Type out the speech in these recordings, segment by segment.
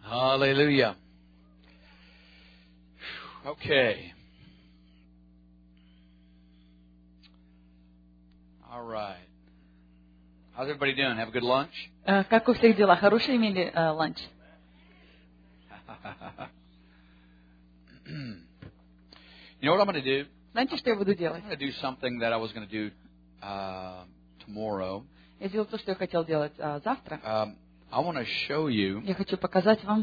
Hallelujah. Okay. All right. How's everybody doing? Have a good lunch? Как у всех дела? Хорошие имели ланч? You know what I'm going to do? Знаете, что я буду I'm делать? going to do something that I was going to do tomorrow. Я сделал то, что я хотел делать завтра. I want to show you. Я хочу показать вам.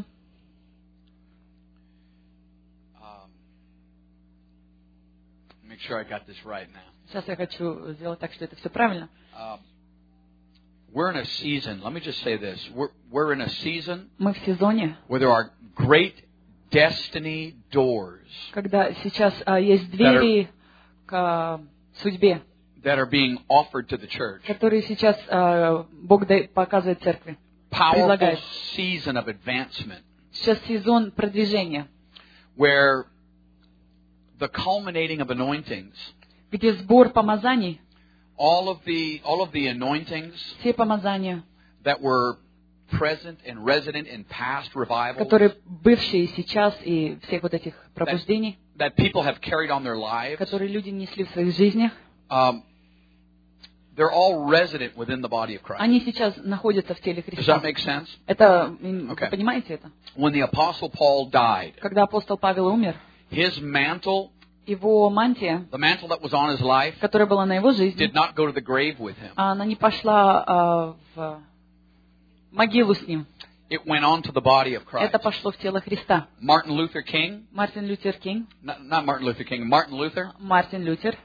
Make sure I got this right now. Сейчас я хочу сделать так, что это все правильно. We're in a season. Let me just say this: we're in a season Мы в сезоне, where there are great destiny doors когда сейчас есть двери к судьбе, that are being offered to the church. которые сейчас Бог показывает церкви. Powerful Предлагает. season of advancement, Сейчас сезон продвижения, where the culminating of anointings, где сбор помазаний, all of the anointings все помазания, that were present and resident in past revivals, которые бывшие и сейчас, и всех вот этих пробуждений, that people have carried on their lives, которые люди несли в своих жизнях, they're all resident within the body of Christ. они сейчас находятся в теле Does Христа. that make sense? Это, вы Okay. понимаете это? When the Apostle Paul died, Когда апостол Павел умер, his mantle, его мантия, the mantle that was on his life, которая была на его жизни, did not go to the grave with him. она не пошла в могилу с ним. It went on to the body of Christ. Это пошло в тело Христа. Martin Luther King, Мартин Лютер Кинг, not Martin Luther King, Martin Luther, Мартин Лютер,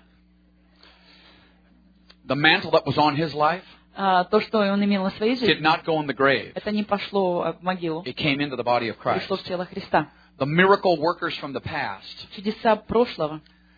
the mantle that was on his life то, что он имел на своей did жизни, not go in the grave. это не пошло в могилу, It came into the body of Christ. пришло в тело Христа. The miracle workers from the past, Чудеса прошлого,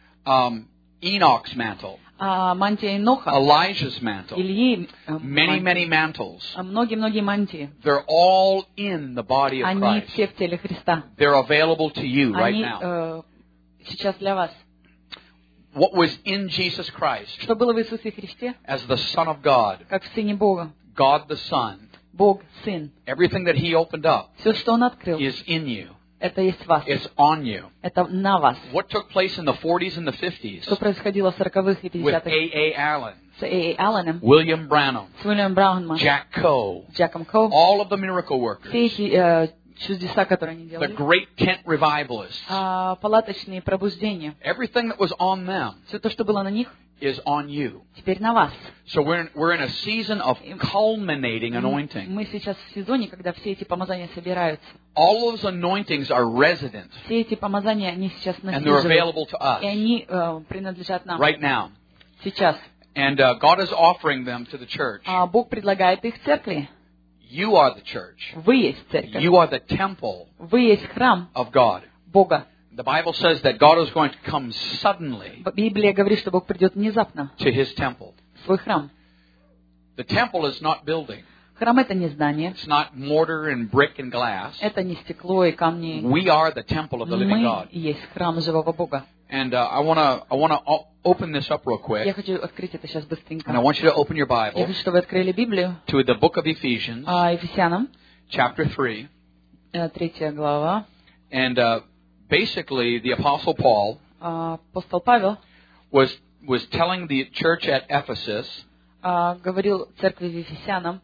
Enoch's mantle, мантия Еноха, Elijah's mantle, Ильи, many mantles, многие-многие мантии, they're all in the body of они Christ. все в теле Христа. They're available to you right Они now. сейчас для вас. What was in Jesus Christ Что было в Иисусе Христе, as the Son of God, как в Сыне Бога, God the Son, Бог, Сын, everything that He opened up все, что Он открыл, is in you. это есть в вас, It's on you. это на вас. What took place in the 40s and the 50s Что происходило в 40-х и with 50-х A.A. Allen, с А.А. Алленом, William Branham, с Уильямом Браунманом, Jack Coe, Джеком Коу, all of the miracle workers, все эти чудеса, которые они the делали, great tent revivalists, палаточные пробуждения, everything that was on them все то, что было на них, is on you. теперь на вас. So we're in a season of culminating anointing. Мы сейчас в сезоне, когда все эти помазания собираются. All those anointings are resident, Все эти помазания, они сейчас and they're насиживают, available to и us они принадлежат нам right now. сейчас. And God is offering them to the church. Бог предлагает их церкви. You are the church. Вы есть церковь. You are the temple Вы есть храм of God. Бога. The Bible says that God is going to come suddenly Библия говорит, что Бог придет внезапно to His temple. в свой храм. The temple is not building. Храм — это не здание, It's not mortar and brick and glass. это не стекло и камни. We are the temple of the living Мы God. есть храм живого Бога. And I want to open this up real Я quick. хочу открыть это сейчас быстренько. And I want you to open your Я Bible хочу, чтобы вы открыли Библию. to the book of Ephesians, Ефесянам, chapter 3. 3 глава. And basically, the Apostle Paul Апостол Павел was telling the church at Ephesus говорил церкви в Ефесянам,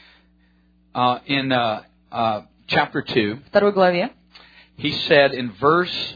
in chapter 2, 2 главе, he said in verse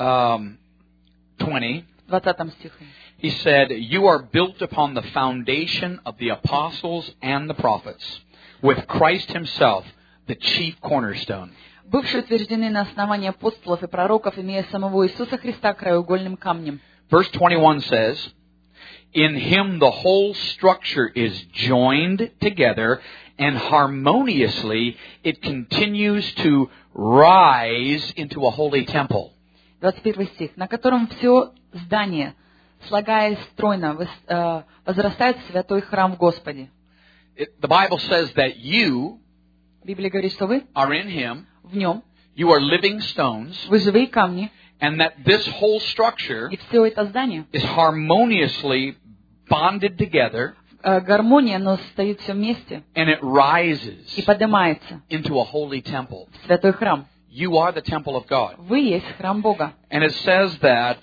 20, 20 стихе. he said, "You are built upon the foundation of the apostles and the prophets, with Christ himself, the chief cornerstone." Бывшие утверждены на основании апостолов и пророков, имея самого Иисуса Христа краеугольным камнем. Verse 21 says, "In him the whole structure is joined together, and harmoniously it continues to rise into a holy temple." 21 стих. На котором все здание, слагаясь стройно, возрастает в святой храм в Господе. The Bible says that you Библия говорит, что вы are in him, в нем, you are living stones, вы живые камни, and that this whole structure и все это здание is harmoniously bonded together гармония, но стоит все вместе and it rises и поднимается into a holy temple. в святой храм. You are the temple of God. Вы есть храм Бога. And it says that,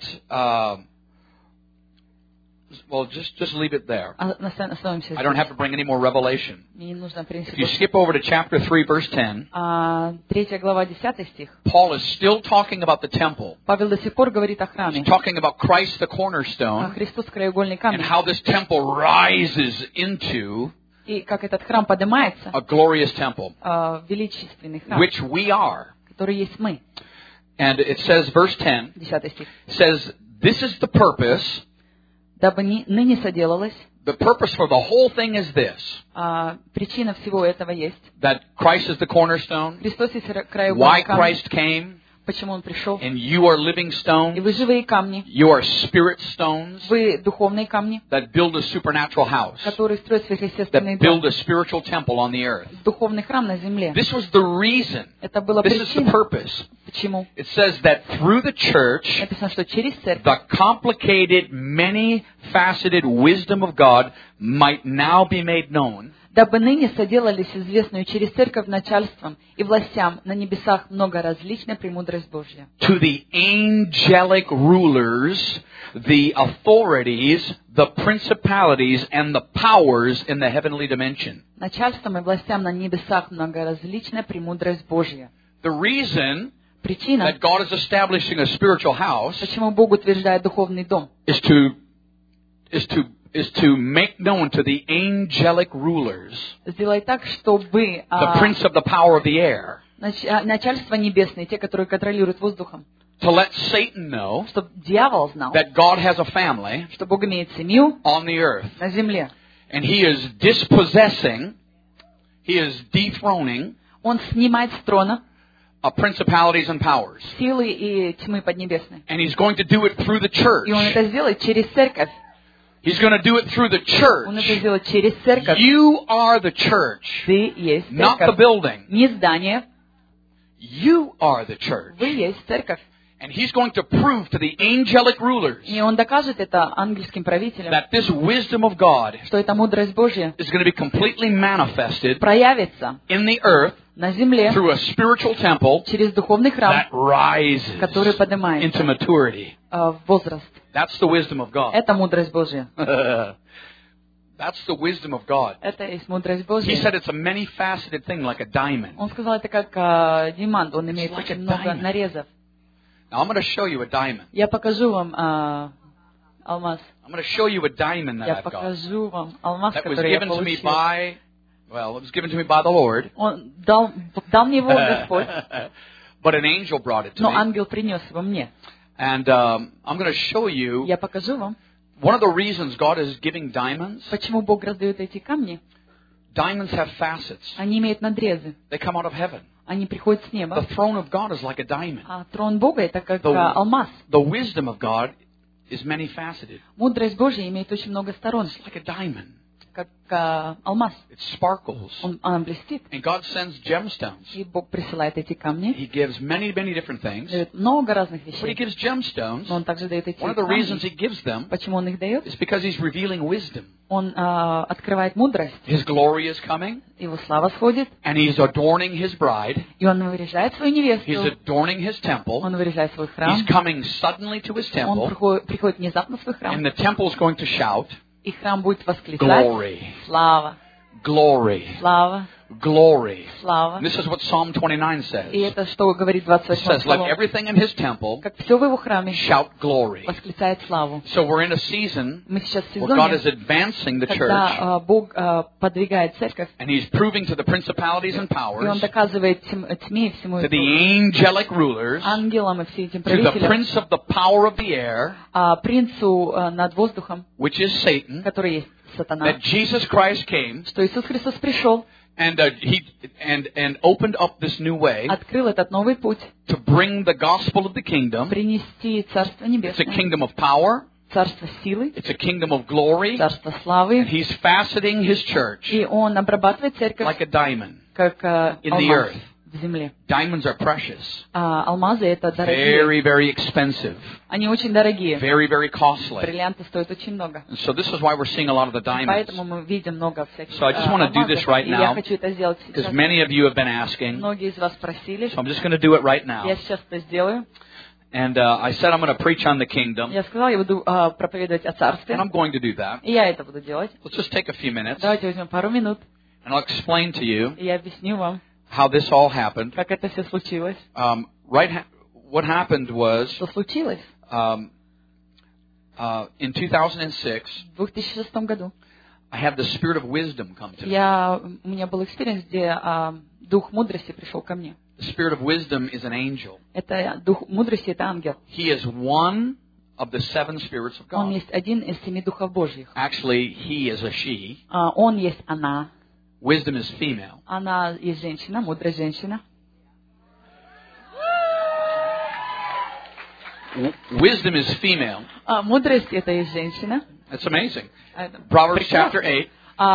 well, just leave it there. Остановимся I don't здесь. have to bring any more revelation. Мне не нужно принести If you больше. skip over to chapter 3, verse 10, 3 глава, 10 стих. Paul is still talking about the temple. Павел до сих пор говорит о He's храме, talking about Christ the о cornerstone Христос краеугольный and камень, how this temple rises into и как этот храм поднимается, a glorious temple, величественный храм, which we are. который есть мы. And it says, verse 10, 10 стих. says, this is the purpose. Дабы ныне соделалось, The purpose for the whole thing is this, причина всего этого есть. that Christ is the cornerstone, Христос есть why краеугольный камень, Christ came, почему Он пришел. and you are living И stones, вы живые камни, you are spirit stones вы духовные камни, that build a supernatural house, которые строят сверхъестественный that build дом, a spiritual temple on the earth. духовный храм на земле. This was the reason, Это была this is the причина. purpose. Почему? It says that through the church, Написано, что через церковь the complicated, many-faceted wisdom of God might now be made known, дабы ныне соделались известную через церковь начальством и властям на небесах много различная премудрость Божья. to the angelic rulers, the authorities, the principalities, and the powers in the heavenly dimension. Начальством и властям на небесах многоразличная премудрость Божья. The reason Причина, that God is establishing a spiritual house почему Бог утверждает духовный дом, is to make known to the angelic rulers, сделай так, чтобы the prince of the power of the air, начальство небесное, те, которые контролируют воздухом, to let Satan know чтобы дьявол знал, that God has a family что Бог имеет семью on the earth, на земле. and He is dispossessing, He is dethroning Он снимает с трона principalities and powers. силы и тьмы поднебесной. And He's going to do it through the church. И Он это сделает через церковь. He's going to do it through the Он это church. сделает через церковь. You are the church, Ты есть not the церковь. building. Не здание, You are the church. вы есть церковь. And He's going to prove to the angelic rulers И Он докажет это ангельским правителям, that this wisdom of God что эта мудрость Божья is going to be completely manifested проявится in the earth на земле through a spiritual temple через духовный храм, that rises который поднимается into maturity. в возраст. That's the wisdom of God. Это мудрость Божья. That's the wisdom of God. Это есть мудрость He Божья. said it's a many-faceted thing like a diamond. Он сказал, это как диамант, он имеет It's like a очень много diamond. нарезов. Now I'm going to show you a diamond. Я покажу вам алмаз. I'm going to show you a diamond that Я I've got. покажу вам алмаз, That was который я given to me получил. by, well, it was given to me by the Lord. Он дал мне его Господь, But an angel brought it to но me. ангел принес его мне. And I'm going to show you Я покажу вам, one of the reasons God is giving diamonds. почему Бог раздает эти камни. Diamonds have facets. Они имеют надрезы. They come out of heaven. Они приходят с The неба. throne of God is like a diamond. А трон Бога это как The- алмаз. The wisdom of God is many-faceted. Мудрость Божья имеет очень много сторон, It's like a diamond. как алмаз. It sparkles. Она блестит. And God sends gemstones. И Бог присылает эти камни. He gives many, many different things. Дает много разных But He вещей. gives gemstones. Но Он также дает эти One of the reasons камни. He gives them Почему Он их дает? is because He's revealing wisdom. Он открывает мудрость. His glory is coming, Его слава сходит. and He's adorning His bride. И Он выряжает свою He's невесту. adorning His temple. Он выряжает свой храм. He's coming suddenly to His Он temple, приходит внезапно в свой храм. and the temple is going to shout, И храм будет восклицать. Glory, Слава, glory, слава, glory. слава. And this is what Psalm 29 И says. это что говорит It 28 says, let Псалом. everything in His temple Как все в его храме shout glory. восклицает славу. So we're in a season Мы сейчас в where God сезоне, is advancing the church, когда Бог подвигает церковь, and He's proving to the principalities and и powers, Он доказывает тьме и всему to the angelic rulers, ангелам и всем этим to the правителям, prince of the power of the air, принцу над воздухом, which is Satan, который есть сатана, that Jesus Christ came что Иисус Христос пришел, and He opened up this new way открыл этот новый путь, to bring the gospel of the kingdom. принести Царство It's a Небесное, kingdom of power. Царство силы, It's a kingdom of glory. Царство And славы, He's faceting His church и Он обрабатывает церковь, like a diamond как in the алмаз earth. в в земле. Diamonds are precious, Алмазы это дорогие. very, very expensive, Они очень дорогие. very, very costly. Бриллианты стоят очень много. And so this is why we're seeing a lot of the diamonds. Поэтому мы видим много всяких So I just want to do this алмазов. right И я now, хочу это сделать because сейчас. many of you have been asking. Многие из вас просили. So I'm just going to do it right now. Я сейчас это сделаю. And I said I'm going to preach on the kingdom, Я сказала, я буду проповедовать о and царстве. I'm going to do that. И я это буду делать. Let's just take a few minutes, Давайте возьмем пару минут, and I'll explain to you и я объясню вам, how this all happened. как это все случилось. What happened was, Что случилось? in 2006, В 2006 году I had the spirit of wisdom come to me. у меня был экспириенс, где дух мудрости пришел ко мне. The spirit of wisdom is an angel. Это дух мудрости, это ангел. He is one of the seven spirits of Он God. есть один из 7 духов Божьих. Actually, he is a she. Он есть она. Wisdom is female. Она есть женщина, мудрая женщина. Wisdom is female. Мудрость это есть женщина. That's amazing. Это Proverbs прекрасно. chapter 8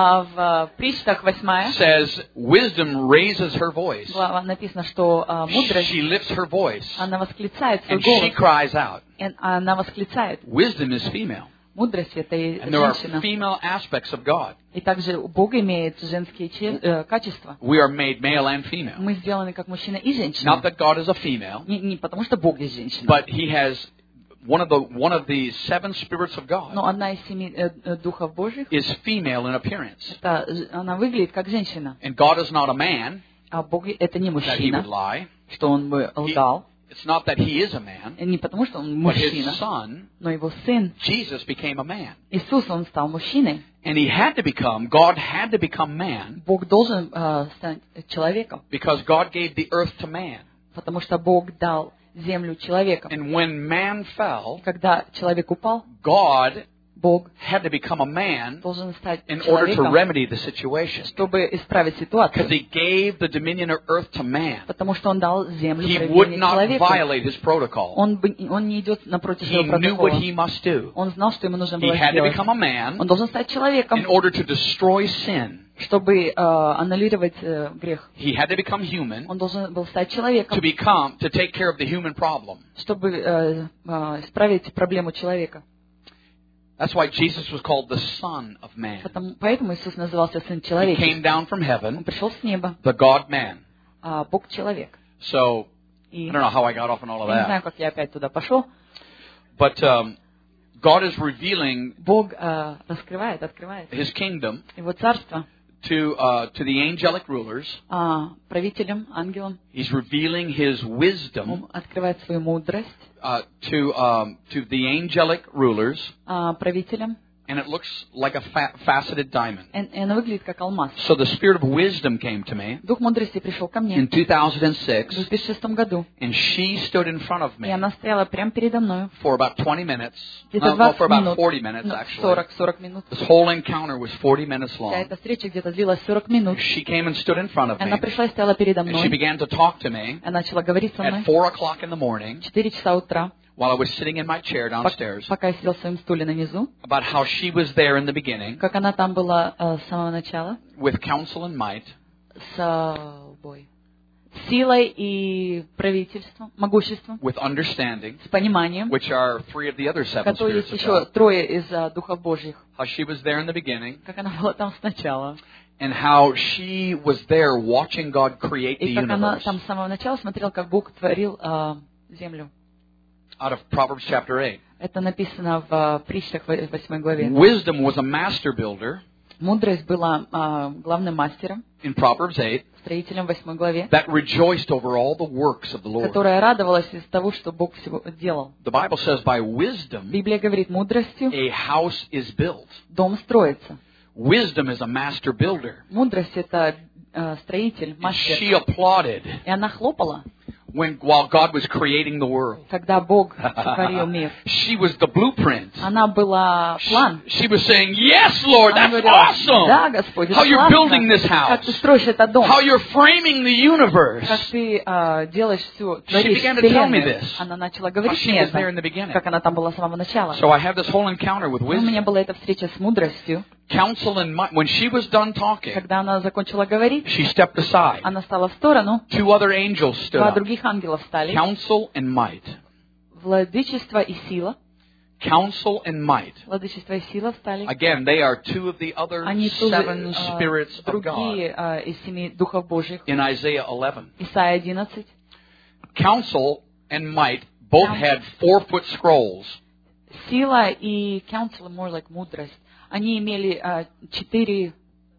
В притчах 8 says, wisdom raises her voice. глава написано, что мудрость, She lifts her voice, она восклицает свой and she голос. cries out. Она восклицает. Wisdom is female. Мудрость это и And there are женщина. female aspects of God. И также Бог имеет женские качества. We are made male and female. Мы сделаны как мужчина и Not женщина. that God is a female, Не потому, что Бог есть женщина. but He has one of the seven spirits of God Но одна из 7 духов Божьих, is female in appearance. она выглядит как женщина. And God is not a man А Бог это не that He would мужчина, lie. что он бы лгал. It's not that He is a man, Не потому, что он but His мужчина, Son, но его сын, Jesus, became a man. Иисус, он стал мужчиной. And God had to become man Бог должен стать человеком, because God gave the earth to man. потому что Бог дал землю человеком. And when man fell, Когда человек упал, God Бог had to become a man должен стать in order to человеком, remedy the situation. чтобы исправить Because ситуацию. He gave the dominion of earth to man. Потому что он дал землю He would правления not человеку. violate His protocol. Он не идет напротив He своего knew what протокола. He must do. Он знал, что ему нужно He было had to сделать. become a man Он должен стать человеком, in order to destroy sin. чтобы аннулировать грех. He had to become human Он должен был стать человеком, to take care of the human problem. чтобы исправить проблему человека. That's why Jesus was called the Son of Man. Поэтому Иисус назывался Сын He Человеческий. came down from Он heaven, пришел с неба, the God-man. Бог человек. So, И I don't know how I got off on all of я не знаю, that. как я опять туда пошел. But God is revealing Бог открывает His kingdom Его царство to the angelic rulers. правителям, ангелам. He's revealing His wisdom Он открывает свою мудрость to the angelic rulers, правителям. and it looks like a faceted diamond. И она выглядит как алмаз. So the spirit of wisdom came to me Дух мудрости пришел ко мне in в 2006, 2006 году. and she stood in front of И me она стояла прямо передо мной. for about 20 minutes. Где-то No, 20 for about минут. 40 minutes, actually. 40 минут. This whole encounter was 40 minutes Вся long. эта встреча где-то длилась 40 минут. She came and stood in front of Она me, пришла и стояла передо and she мной. began to talk to me Она начала говорить со мной at 4 o'clock in the morning в 4 часа утра, while I was sitting in my chair downstairs пока я сидел в своем стуле на низу, about how she was there in the beginning как она там была с самого начала, with counsel and might, с силой и правительством, могуществом, with understanding, с пониманием, which are 3 of the other 7 которые spirits есть of еще God. 3 из духов Божьих, How she was there in the beginning, как она была там сначала, and how she was there watching God create the и как она universe. там с самого начала смотрела, как Бог творил землю. Out of Proverbs chapter 8. Это написано в притчах 8 главе. Wisdom was a master builder Мудрость была главным мастером, in Proverbs 8 строителем в 8 главе, that rejoiced over all the works of the Lord. которая радовалась из того, что Бог всего делал. The Bible says by wisdom Библия говорит, мудростью a house is built. дом строится. Wisdom is a master builder. Мудрость — это строитель, мастер. She applauded И она хлопала. while God was creating the world. когда Бог сотворил мир. She was the blueprint. Она была план. She was saying, yes, Lord, Она that's говорила, awesome. да, Господь, это How you're building this классно. Как ты house. строишь этот дом. How you're framing the universe. Как ты делаешь все, She творишь began to tell me вселенную. this. Она начала How говорить she мне was there in the это, beginning. как она там была с самого начала. So I have this whole encounter with У меня wisdom. была эта встреча с мудростью. Counsel and might. When she was done talking, Когда она закончила говорить, she stepped aside. она стала в сторону. Two other angels stood Два up. других ангела встали. Counsel and might. Владычество и сила. Counsel and might. Владычество и сила встали. Again, they are two of the other Они тоже seven spirits of God другие из 7 духов Божьих. in Isaiah 11. Исайя 11. Counsel and might both had 4-foot scrolls. Сила и counsel, more like мудрость. Они имели 4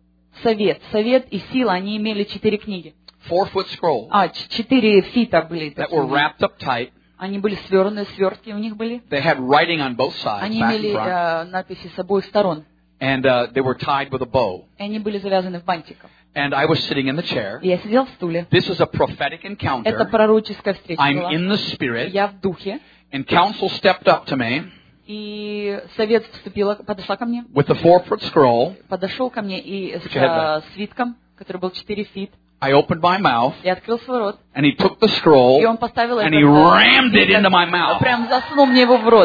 совет и сила, они имели 4 книги. 4-foot scrolls 4 фита были. that were wrapped up tight. Они были свернуты, свертки у них были. They had writing on both sides, Они back and имели front, надписи с обоих сторон. and they were tied with a bow. И они были завязаны в бантиках. And I was sitting in the chair. И я сидел в стуле. This was a prophetic Это encounter. пророческая встреча I'm была. in the spirit, Я в духе. and counsel stepped up to me И совет подошла ко мне. with the 4-foot scroll. Подошел ко мне и Put your head с свитком, который был 4 фит. I opened my mouth, Я открыл свой рот. and he took the scroll, И он поставил and этот he rammed it свиток, into my mouth. прям засунул мне его в рот.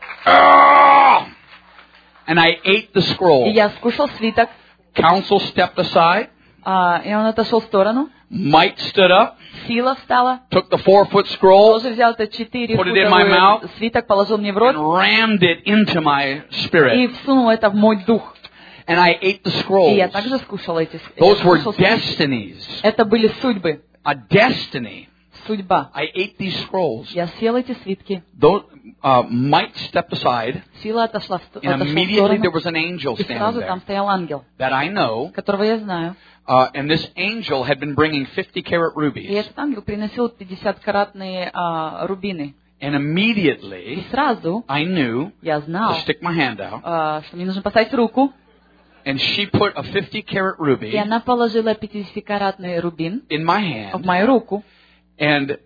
Ah! And I ate the И scroll. я скушал свиток. Counsel stepped aside. И он отошел в сторону. Might stood up, Сила встала. took the 4-foot scroll, Тоже взял этот 4 Put it in my mouth. футовый свиток, положил мне в and рот. rammed it into my И spirit. всунул это в мой дух. And I ate the И scrolls. я также скушал эти Those were скушал свитки. destinies. Это были судьбы. A destiny. Судьба. I ate these scrolls. Я съел эти свитки. Those, might stepped aside, Сила отошла в and отошел в immediately there сторону. was an angel И standing сразу там there стоял ангел, that I know. которого я знаю. And this angel had been bringing 50-carat И rubies. этот ангел приносил 50-каратные рубины. And И immediately сразу I knew я to знал, stick my hand out. что мне нужно поставить руку. And she put a 50-carat И ruby она положила 50-каратный рубин in my в hand. мою руку. And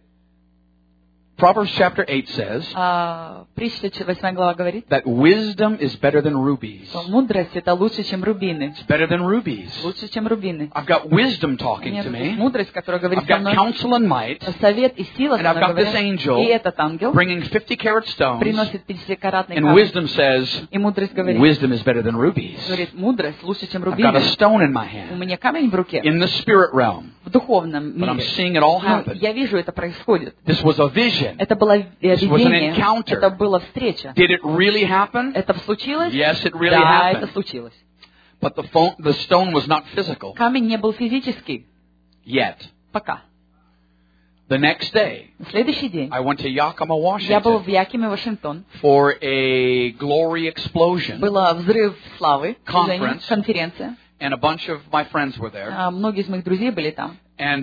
Proverbs chapter 8 says Притча 8 глава говорит, that wisdom is better than rubies. что мудрость это лучше, чем рубины. It's better than rubies. Лучше, чем рубины. I've got wisdom У talking меня to тут есть me. мудрость, которая говорит I've со got мной. counsel and might, Совет и сила со and I've мной got this говорят. angel И этот ангел bringing 50-carat stones. приносит 50-каратный And камень. wisdom says, И мудрость говорит, wisdom is better than rubies. говорит, мудрость лучше, чем I've got a рубины. stone in my У hand меня камень в руке, in the spirit realm, в духовном but I'm мире. seeing it all Но happen. я вижу, это происходит. This was a vision. Это было was an видение, encounter. это была встреча. Did it really happen? Это случилось? Yes, it really Да, это happened. случилось. But the stone was not physical Камень не был физический yet. пока. The next day, На следующий день I went to Yakima, я был Washington в Якиме, Вашингтон. for a glory explosion, Была взрыв славы, Conference. конференция. and a bunch of my friends were there. Многие из моих друзей были там. And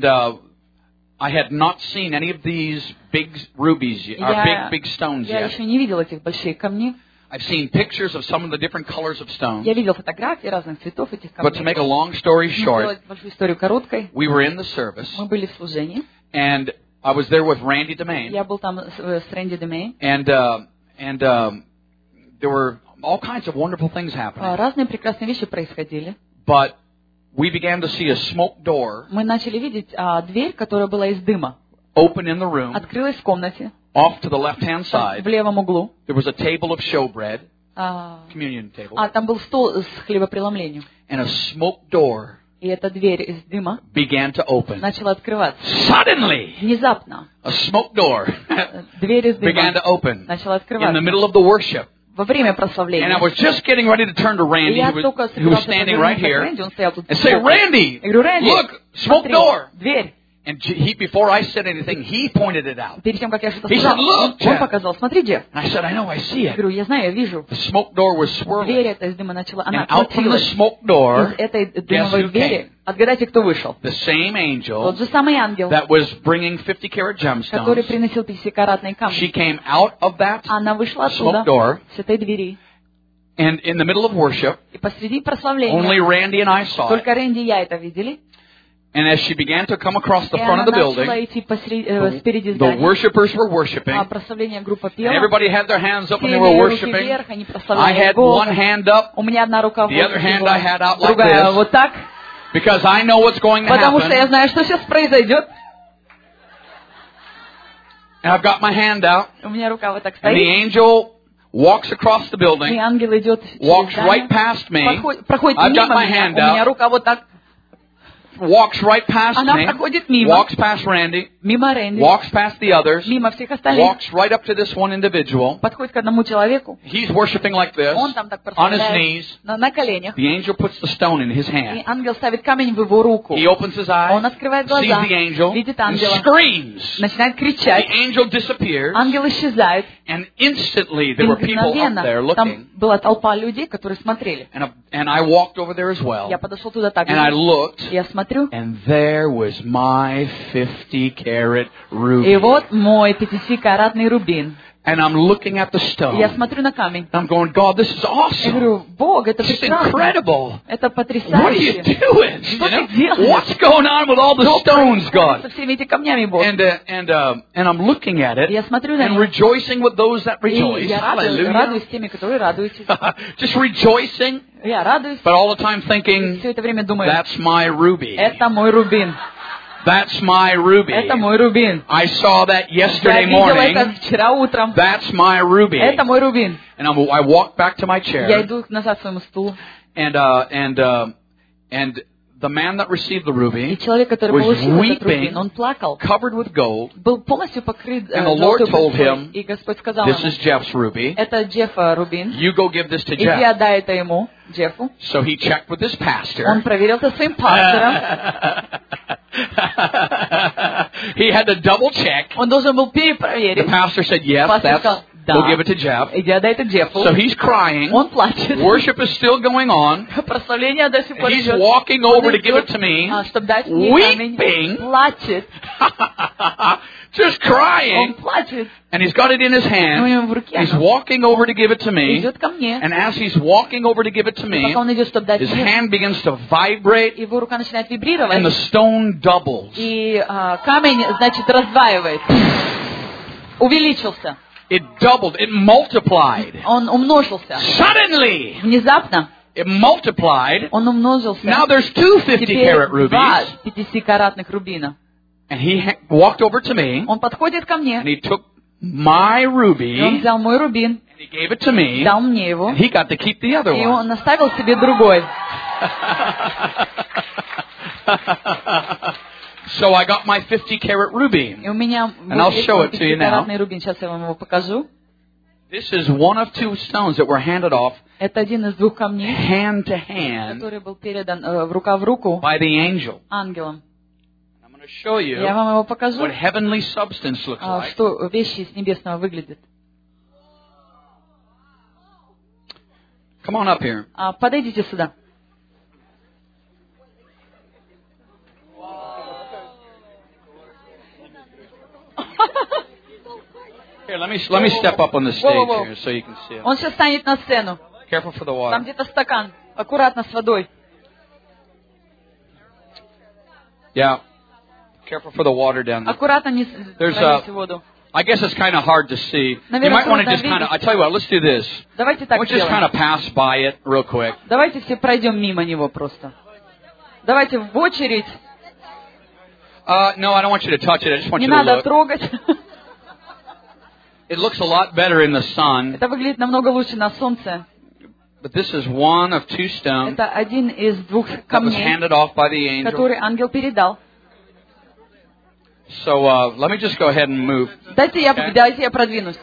I had not seen any of these big rubies, or big stones Я yet. еще не видел этих больших камней. I've seen pictures of some of the different colors of stones. Я видел фотографии разных цветов этих But to камней. make a long story short, Сделать большую историю короткой. we were in the service, Мы были в служении. and I was there with Randy Demain, Я был там с Рэнди Демей. and there were all kinds of wonderful things happening. Разные прекрасные вещи происходили. But we began to see a smoke door Мы начали видеть дверь, которая была из дыма. open in the room. Открылась в комнате, Off to the left-hand в side, левом углу. there was a table of showbread, А communion table, там был стол с хлебопреломлением. and a smoke door И эта дверь из дыма began to open. начала открываться. Suddenly, Внезапно a smoke door дверь из began дыма to open начала in the открываться. middle of the worship. Во время And I прославления. was just getting ready to turn to И Randy, я who только was собирался standing right повернуться к here, Рэнди, он стоял тут and say, сбоку. Randy, Я говорю, Рэнди, look, smoke смотри, door. дверь. And before I said anything, he pointed it out. Перед тем, как я что-то He сказал, said, "Look, он Jeff." показал, смотри, Джефф. And I said, I know, I see Я it. говорю, я знаю, я вижу. The smoke door was Дверь swirling. эта из дыма начала, она And out from the крутилась. smoke door, Из этой guess дымовой who двери, came? отгадайте, кто вышел. The same angel Тот же самый ангел, that was bringing 50-carat который gemstones. приносил 50-каратные камни. She came out of that Она вышла оттуда, smoke door, с этой двери. and in the middle of worship, И посреди only прославления, Randy and I saw it. только Рэнди и я это видели. And as she began to come across the И front она of the начала building, идти спереди the здания. worshipers were worshiping. А прославление группа And пела. everybody had their hands up Все and they were имели руки worshiping. вверх, они I прославляли had Бога. one hand up У меня одна рука в The other воздухе hand I had out была, like другая this. вот так, because I know what's going to потому что я happen. знаю, что сейчас произойдет. And I've got my hand out. У меня рука вот так And the стоит. angel walks across the И building, ангел идет walks через right здание, past me, проходит I've got мимо my меня, hand у меня out. рука вот так, walks right past она me, проходит мимо, walks past Randy, мимо Рэнди, walks past the others, мимо всех остальных, walks right up to this one individual. подходит к одному человеку, He's worshiping like this, он там так on his прославляет, knees. на коленях, The angel puts the stone in his и hand. ангел ставит камень в его руку. He opens his eyes, Он открывает sees глаза, the angel, видит and ангела, screams. начинает The кричать, angel disappears, ангел исчезает, and instantly и there were people up мгновенно there там looking. была толпа людей, которые смотрели. And I walked over there as well. Я подошел туда так And I же, looked, я смотрю, and there was my 50-carat ruby. и вот мой 50-каратный рубин. And I'm looking at the И я stone. смотрю на камень. I'm going, God, this is Я awesome. говорю, Бог, это This is прекрасно. incredible. Это What are you потрясающе. doing? Что ты You know? делаешь? What's going on with all the Что stones, происходит со God? всеми этими камнями, Бог? And I'm looking at it Я смотрю на and них. rejoicing with those that И rejoice. я Hallelujah. радуюсь теми, которые радуются. Just rejoicing, Я радуюсь. but all the time И thinking, все это время думаю, that's my ruby. это мой рубин. That's my ruby. Это мой рубин. I saw that Я yesterday видела это morning. вчера утром. That's my ruby. Это мой рубин. And I walked back to my Я chair, иду назад к своему стулу. and the man that received the И ruby, человек, который was получил этот weeping, рубин, он плакал. covered with gold. Был полностью покрыт And the Lord золотой told пыльцой. him, И Господь сказал This ему, is Jeff's ruby. это Джеффа рубин. You go give this to Иди Jeff. отдай это ему, Джеффу. So he checked with his Он pastor. проверил со своим пастором. He had to double check. Он должен был The перепроверить. pastor said, yes, Пастор that's, сказал, we'll да. give it to Jeff. Иди отдай это Джеффу. So he's crying. Он плачет. Worship is still going on. Прославление до сих пор He's идет. walking Он over to give it идет, to me. чтобы дать мне Weeping. камень. Плачет. Just Он crying. плачет. And he's got it in his У hand. него в руке He's оно. walking over to give it to me. Идет ко мне. And as he's walking over to give it to И me, пока он идет, чтобы дать his мне, hand begins to vibrate его рука начинает and the вибрировать. stone doubles. И камень, значит, раздваивается. Увеличился. It doubled. It multiplied. Он умножился. Suddenly, Внезапно it multiplied. он умножился. Now there's two Теперь 50-carat два rubies. 50-каратных рубина. And he walked over to me, Он подходит ко мне, and he took my и он ruby, взял мой рубин, and he gave it to me, дал мне его, and he got to keep the other и one. он оставил себе другой. So I got my 50-carat ruby. И у меня And I'll show it to you now. 50-каратный рубин. Сейчас я вам его покажу. This is one of two stones that were handed off Это один из двух камней, hand to hand который был передан рука в руку by the angel. ангелом. I'm going to show you Я вам его покажу, what heavenly substance looks like. что вещи из небесного выглядят. Come on up here. Подойдите сюда. Here, let me step up on the stage Whoa. here so you can see it. Он сейчас станет на сцену. Careful for the Там water. где-то стакан. Аккуратно с водой. Yeah. Careful for the water down there. Аккуратно не There's прольете воду. I guess it's kind of hard to see. You Наверное, might want to трудно just kind of, видеть. I tell you what, let's do this. Давайте Why так don't you just kind сделаем. of pass by it real quick. Давайте все пройдем мимо него просто. Давайте в очередь. No, I don't want you to touch it. I just want Не you to надо look. трогать. It looks a lot better in the sun, Это выглядит намного лучше на солнце. but this is one of two stones Это один из двух that was камней, handed off by the angel. который ангел передал. So let me just go ahead and move. Дайте я продвинусь.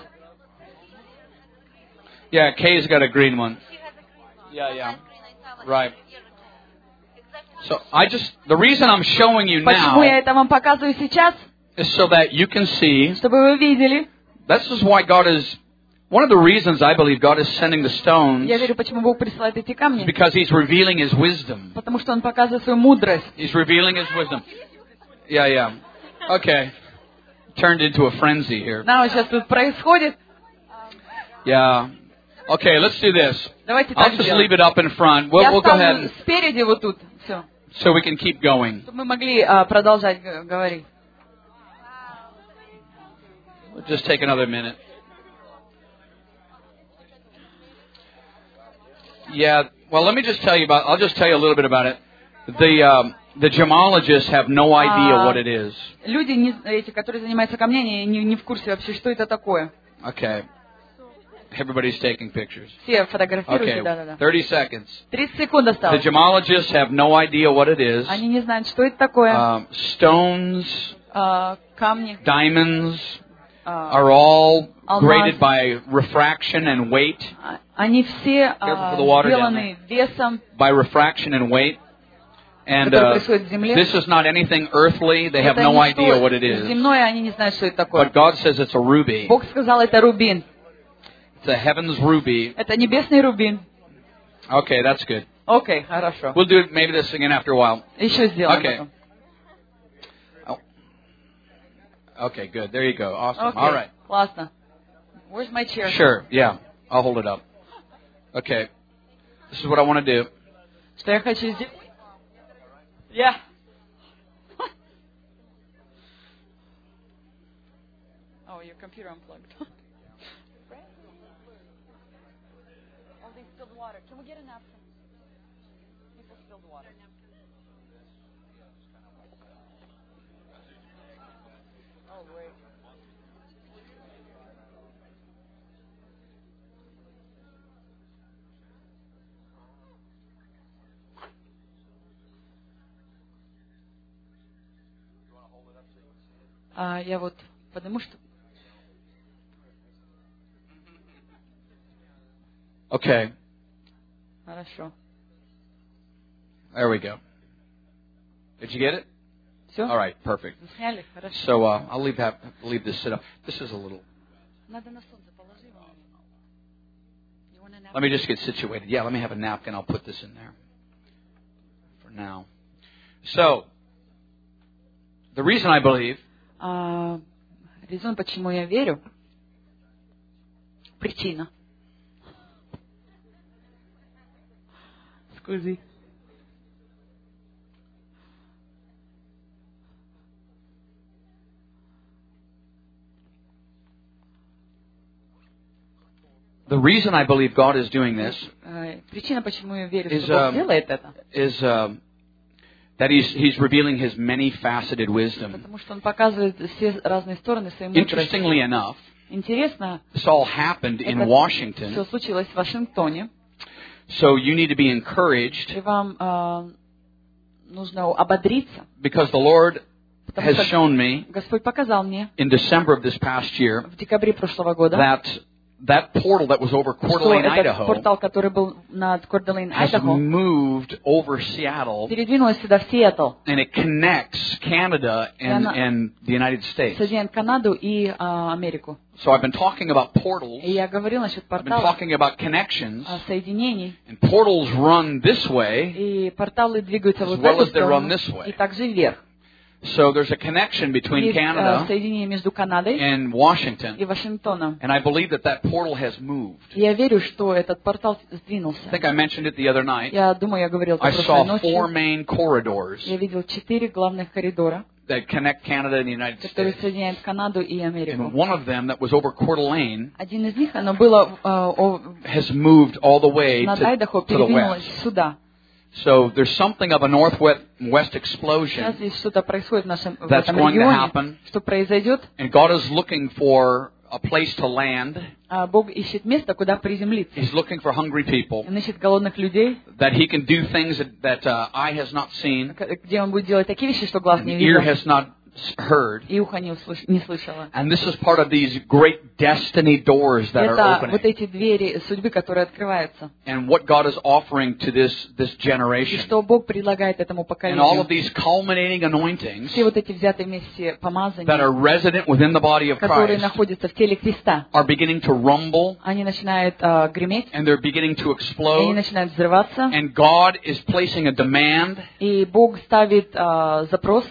Yeah, Kay's got a green one. Yeah. Right. So the reason I'm showing you Почему я now это вам показываю сейчас? is so that you can see. Чтобы вы видели. This is why one of the reasons I believe God is sending the stones Я верю, почему Бог присылает эти камни. because He's revealing His wisdom. Потому что Он показывает свою мудрость. He's revealing His wisdom. Yeah. Okay. Turned into a frenzy here. Да, вот сейчас тут происходит. Yeah. Okay, let's do this. Давайте I'll так just сделаем. leave it up in front. Я We'll go ahead ставлю and спереди вот тут. Все. so we can keep going. Чтобы мы могли продолжать говорить. We'll just take another minute. Yeah, well, let me just tell you I'll just tell you a little bit about it. The gemologists have no idea what it is. Люди, эти, которые занимаются камнями, не в курсе вообще, что это такое. Okay. Everybody's taking pictures. Все фотографируют, Okay, да. 30 seconds. 30 секунд The осталось. gemologists have no idea what it is. Они не знают, что это такое. Stones, Камни. diamonds are all алмаз. graded by refraction and weight. Они все Careful for the water сделаны весом. By refraction and weight. And this is not anything earthly. They have no idea what it is. Земное, они не знают, что это такое. But God says it's a ruby. Бог сказал, это рубин. It's a heaven's ruby. Это небесный рубин. Okay, that's good. Окей, хорошо. We'll do maybe this again after a while. Еще сделаем Okay. потом. Oh. Okay, good. There you go. Awesome. Okay, All right. классно. Where's my chair? Sure. Yeah. I'll hold it up. Okay. This is what I want to do. Что я хочу сделать? Yeah. Oh, your computer unplugged. Oh, they spilled water. Can we get a napkin? People spilled water. Oh, great. Я вот подниму, что... Okay. Хорошо. There we go. Did you get it? Все? All right. Perfect. Сняли? Хорошо. So I'll leave this sit up. This is a little. Надо на солнце положи его. You want a napkin? Let me just get situated. Yeah, let me have a napkin. I'll put this in there for now. So the reason I believe. Резон, почему я верю, причина. Scusi. The reason I believe God is doing this Причина, почему я верю, что Бог делает это, is that He's revealing His many-faceted wisdom. потому что Он показывает все разные стороны своей мудрости. Interestingly enough, Интересно, this all happened in это Washington. все случилось в Вашингтоне. So you need to be encouraged И вам нужно ободриться, because the Lord потому has что shown me Господь показал мне in December of this past year в декабре прошлого года, that portal that was over Coeur что d'Alene, этот Idaho, портал, который был над Coeur d'Alene, has Idaho, moved over Seattle, передвинулась сюда в Сиэтл, and it connects Canada and the United States. соединяет Канаду и Америку. So I've been talking about portals. И я говорил насчет I've been порталов, talking about connections. соединений. And portals run this way, И порталы двигаются as вот в well эту as they run сторону, this way. и также вверх. So there's a connection between Есть Canada соединение между Канадой and Washington. и Вашингтоном. And I believe that portal has moved. И я верю, что этот портал I сдвинулся. think I mentioned it the other night. Я думаю, я говорил это I прошлой saw ночью. 4 main corridors Я видел 4 главных коридора, that connect Canada and the United которые States. соединяют Канаду и Америку. And one of them that was over Coeur d'Alene Один из них, оно было has moved all the way над Айдахо, to the передвинулось west. сюда. So there's something of a northwest Сейчас explosion здесь что-то происходит в нашем в that's этом going to регионе, happen. что произойдет. And God is looking for a place to land. Бог ищет место, куда приземлиться. He's looking for hungry people Он ищет голодных людей, that He can do things that eye has not seen, где Он будет делать такие вещи, что глаз and не ear видел, has not heard. и ухо не слышало. And this is part of these great destiny doors that are Это вот opening. эти двери судьбы, которые открываются. And what God is offering to this И generation. что Бог предлагает этому And all of поколению. these culminating anointings Все вот эти взятые вместе that помазания, are resident within the body of которые Christ находятся в теле Христа, are beginning to rumble, они начинают греметь, and they're beginning to и они explode. начинают взрываться, And God is placing a demand и Бог ставит запрос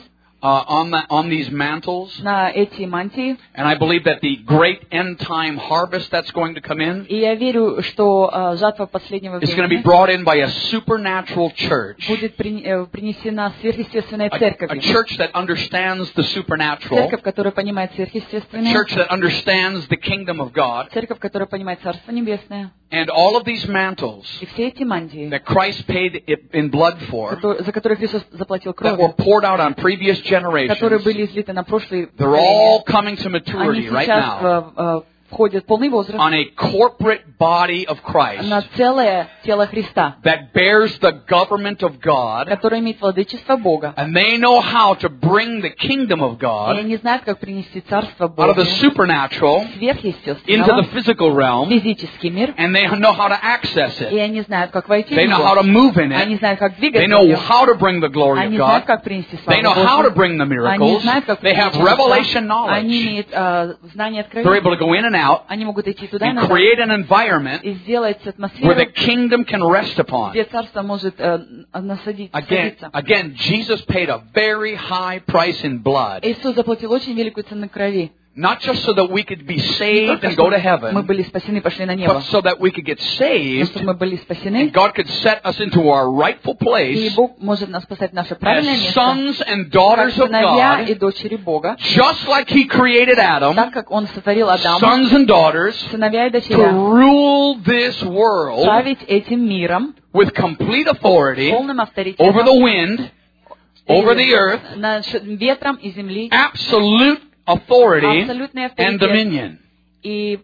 on these mantles. на эти мантии. And I believe that the great end time harvest that's going to come in И я верю, что жатва последнего is going to be времени brought in by a supernatural church. будет принесена сверхъестественная A церковь. church that understands the supernatural. Церковь, которая понимает A сверхъестественное. church that understands the kingdom of God. Церковь, которая понимает Царство Небесное. And all of these mantles И все эти мантии, that Christ paid in blood for, за которые Христос заплатил that were кровью, poured out on previous которые generations, были излиты на прошлые they're all coming to они maturity right сейчас now входят в полный возраст on a corporate body of Christ на целое тело Христа, that bears the government of God, которое имеет владычество Бога. and they know how to bring the kingdom of И God они знают, как принести Царство out of the Божие supernatural into the сверхъестественного physical в realm, физический мир. and they know how to access И it. они знают, как войти в They know how to него. move in Они it. знают, как They двигаться в know нем. how to bring the glory of Они знают, God. как принести They know славу how to Божию. bring the Они miracles. знают, как They have принести revelation чудеса. Они knowledge. имеют знание They're able to откровения. go in and out Они могут идти туда и and назад create an environment и сделать where атмосферу, the kingdom can rest upon. где Царство может насадиться. Again, Jesus paid a very high price in blood. Иисус заплатил очень великую цену крови. Not just so that we could be Не saved только, and go to чтобы мы heaven, были спасены, пошли на but небо, so that we could get но saved чтобы мы были and спасены, God could set us into our rightful и place Бог может нас поставить в наше правильное as место, sons and как daughters of сыновья и God, дочери Бога, just like He created Adam, так как Он сотворил Адама, sons and daughters, сыновья и to дочеря, rule this world править этим миром with complete authority полным over авторитетом the wind, over the earth, над ветром и земли, absolute authority абсолютный and авторитет dominion. и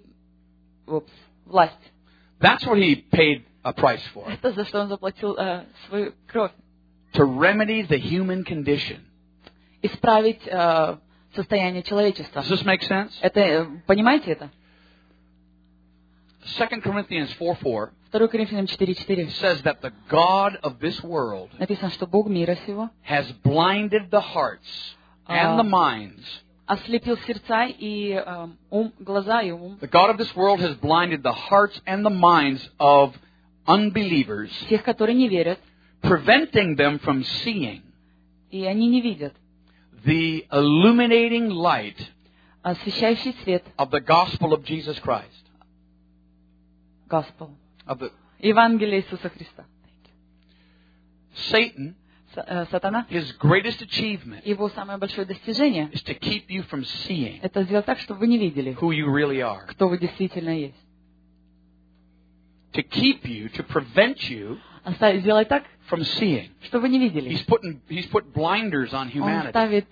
власть. That's what He paid a price for. Это за что Он заплатил свою кровь. To remedy the human condition. Исправить состояние человечества. Does this make sense? Это, понимаете это? 2 Corinthians 4:4 2 Коринфянам 4:4 says that the God of this world написано, что Бог мира сего has blinded the hearts and the minds. ослепил сердца и глаза и ум. The God of this world has blinded the hearts and the minds of unbelievers, Тех, которые не верят, preventing them from seeing и они не видят. the illuminating light Освещающий свет, of the gospel of Jesus Christ. Gospel, Of the Евангелие Иисуса Христа. Satan, Сатана, his greatest achievement его самое большое достижение, is to keep you from seeing это сделать так, чтобы вы не видели, who you really are. кто вы действительно есть. To keep you, to prevent you Сделать так, from seeing. чтобы вы не видели. He's put blinders on Он humanity. ставит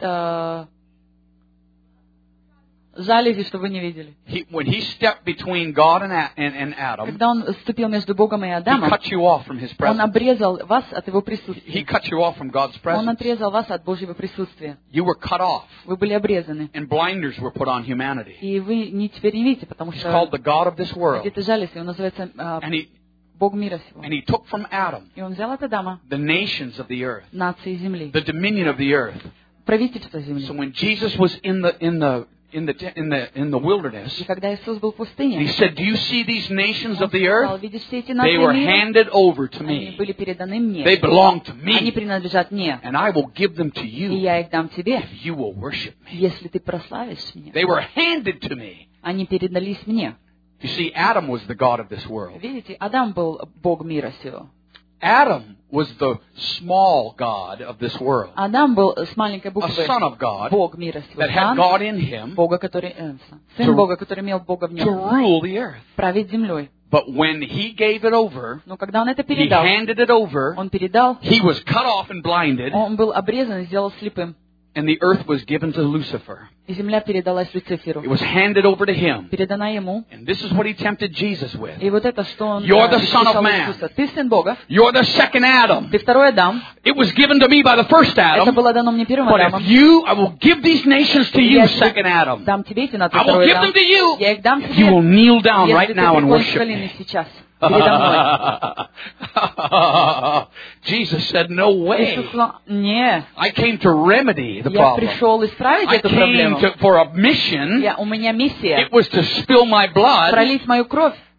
жалюзи, чтобы вы не видели. When he stepped between God and Adam, Когда Он вступил между Богом и he Адамом, cut you off from his Он presence. обрезал вас от Его He присутствия. cut you off from God's Он presence. отрезал вас от Божьего присутствия. You were cut off, Вы были обрезаны. and blinders were put on humanity. И вы теперь не видите, потому He's что called the God of this world. где-то жались, и Он называется Бог мира сего. And he took from Adam И Он взял от Адама the nations of the earth, нации земли, the dominion of the earth. правительство So земли. when Jesus was in the wilderness, И когда Иисус был в he пустыне, said, "Do you see these nations Он of the сказал, earth? видишь все эти They нации were мира, handed over to они me. были переданы They мне. belong to Они me, принадлежат мне. and I will give them to И you я их дам тебе, if you will worship me." если ты прославишь меня. They were handed to me. Они передались мне. You see, Adam was the God of this world. Видите, Адам был Бог мира сего. Adam was the small God of this world, Адам был с маленькой a буквы son of God Бог мира сего. that had Сын God in him Бога, который сын Бога, который имел Бога в to нем, rule the earth. править землей. But when he gave it over, Но когда он это he передал, handed it over, он передал, he was cut off and blinded, он был обрезан и сделал слепым. and the earth was given to Lucifer. И земля передалась Люциферу. It was handed over to him. Передана ему. And this is what he tempted Jesus with. И вот это, что он You're the Son of искушал Man. Иисуса. Ты сын Бога, You're the second Adam. ты второй Адам. It was given to me by the first Это Adam. было дано мне первым But Адамом. if you, I will give these nations to you, Я second Adam. дам тебе эти нации, I will второй give them Адам. to you. Я их дам If you will тебе, kneel down если right ты now and преклонишь worship колени me. сейчас передо мной. Jesus said, "No way. Иисус сказал, не, I came to remedy the я problem. пришел исправить I эту came проблему. for a mission. У меня миссия It was to spill my blood пролить мою кровь,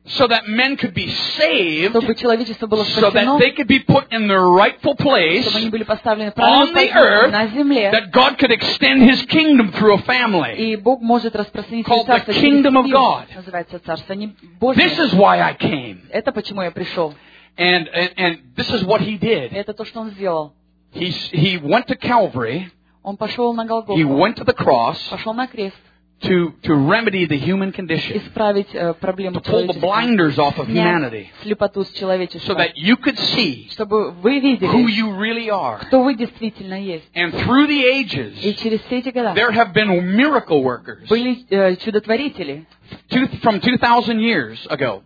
so that men could be saved, чтобы человечество было so that спасено, they could be put in their rightful place чтобы они были поставлены в on правильную the позицию earth, на земле, that God could extend His kingdom through a family. и Бог может распространить Called свое the царство через kingdom of семью. God. Называется царство не This Божье. is why I came. Это почему я пришел. And this is what He did. Это то, что Он сделал. He went to Calvary, Он пошел на He Голгофу, went to the cross пошел на крест, to remedy the human condition, исправить проблему to pull the человечества, blinders off of humanity, снять слепоту с so человечества, that you could see чтобы вы who видели, you really are. кто вы действительно есть. And through the И ages, через все эти года there have been miracle workers были чудотворители from 2,000 years ago.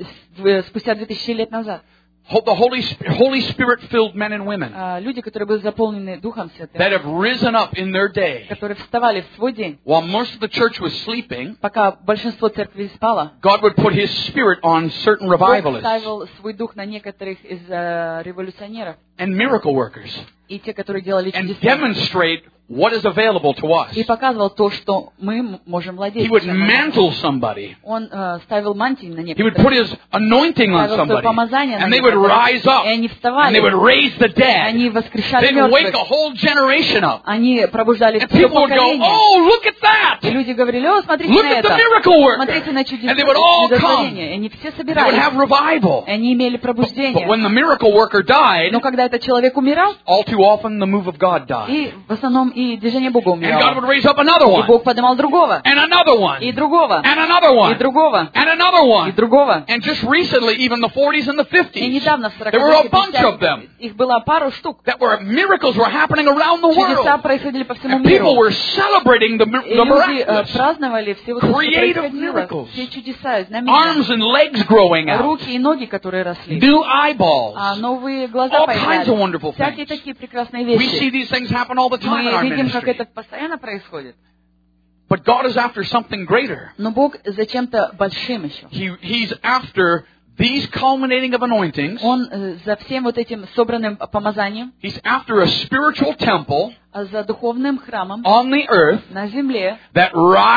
Спустя 2000 лет назад. The Holy Spirit-filled men and women Люди, которые были заполнены Духом Святым, that have risen up in their day. которые вставали в свой день, While most of the church was sleeping, пока большинство церкви спало, God would put His Spirit on certain Бог revivalists ставил свой дух на некоторых из революционеров and miracle workers и те, которые делали and чудеса. demonstrate what is available to us. И показывал то, что мы можем владеть. He would чем мы можем. mantle somebody. Он ставил мантии на He would некоторых. put His anointing on Ставил свое somebody. помазание на And they would некоторых. rise up. И они And вставали. they would raise the Они dead. воскрешали They'd wake мертвых. a whole generation up. Они пробуждали And все people would go, поколение. oh, look at И that! люди говорили: о, смотрите Look на at the это. miracle worker! Смотрите на And they would all come. чудотворение. И они все They would собирались. have revival. И они имели But пробуждение. when the miracle worker died, Но когда этот человек умирал, all too often the move of God died. и в основном и движение Бога And God умирало. would raise up another И one. Бог поднимал другого. And another one. И другого. And another И one. другого. And another И one. другого. And just recently, even the 40s and the И 50s, недавно в 40-х there were a и bunch of 50-х them их было пару штук. that were miracles were happening around the Чудеса world. происходили по всему And people миру. were celebrating the И the люди miraculous. праздновали все вот это, что Creative происходило. miracles. Все чудеса, знамения. Arms and legs growing out. Руки и ноги, которые росли. New eyeballs. Новые глаза All kinds of появлялись. wonderful Всякие things. такие прекрасные We see вещи. these things happen all the time in Мы our видим, как ministry. это постоянно происходит. But God is after something greater. Но Бог за чем-то большим еще. He's after these culminating of anointings. Он за всем вот этим собранным помазанием, He's after a spiritual temple за духовным храмом on the earth на земле, that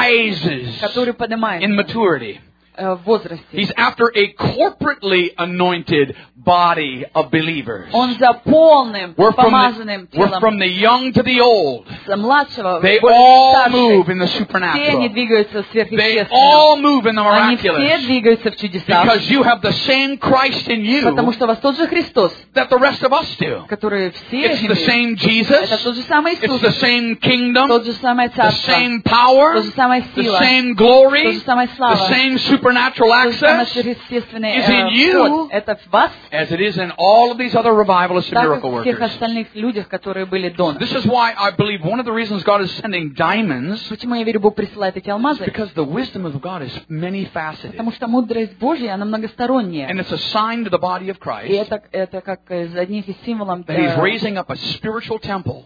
rises который in поднимается maturity. в возрасте. He's after a corporately anointed body of believers. Он за полным, We're помазанным from телом the young to the old. с младшего, They более all старших. move in the Все supernatural. они двигаются They сверхъестественно. all move in the Они все miraculous. двигаются в чудесах, Because you have the same Christ in you потому что у вас тот же Христос, that the rest of us do. который все It's the имеют. same Это Jesus. тот же самый It's Иисус, the same kingdom. тот же самое The царство, same power. тот же самая The сила, same то glory. же самая The слава, same supernatural то же самое access сверхъестественный is in you. вход. Это в вас, as it is in all of these other revivalists and так miracle как в всех workers. остальных людях, которые были до нас. This is why I believe one of the reasons God is sending diamonds Почему я верю, Бог присылает эти алмазы? because the wisdom of God is many faceted. Потому что мудрость Божья, она многосторонняя. And it's a sign to the body of И Christ это как из одних из символов that He's raising up a spiritual temple,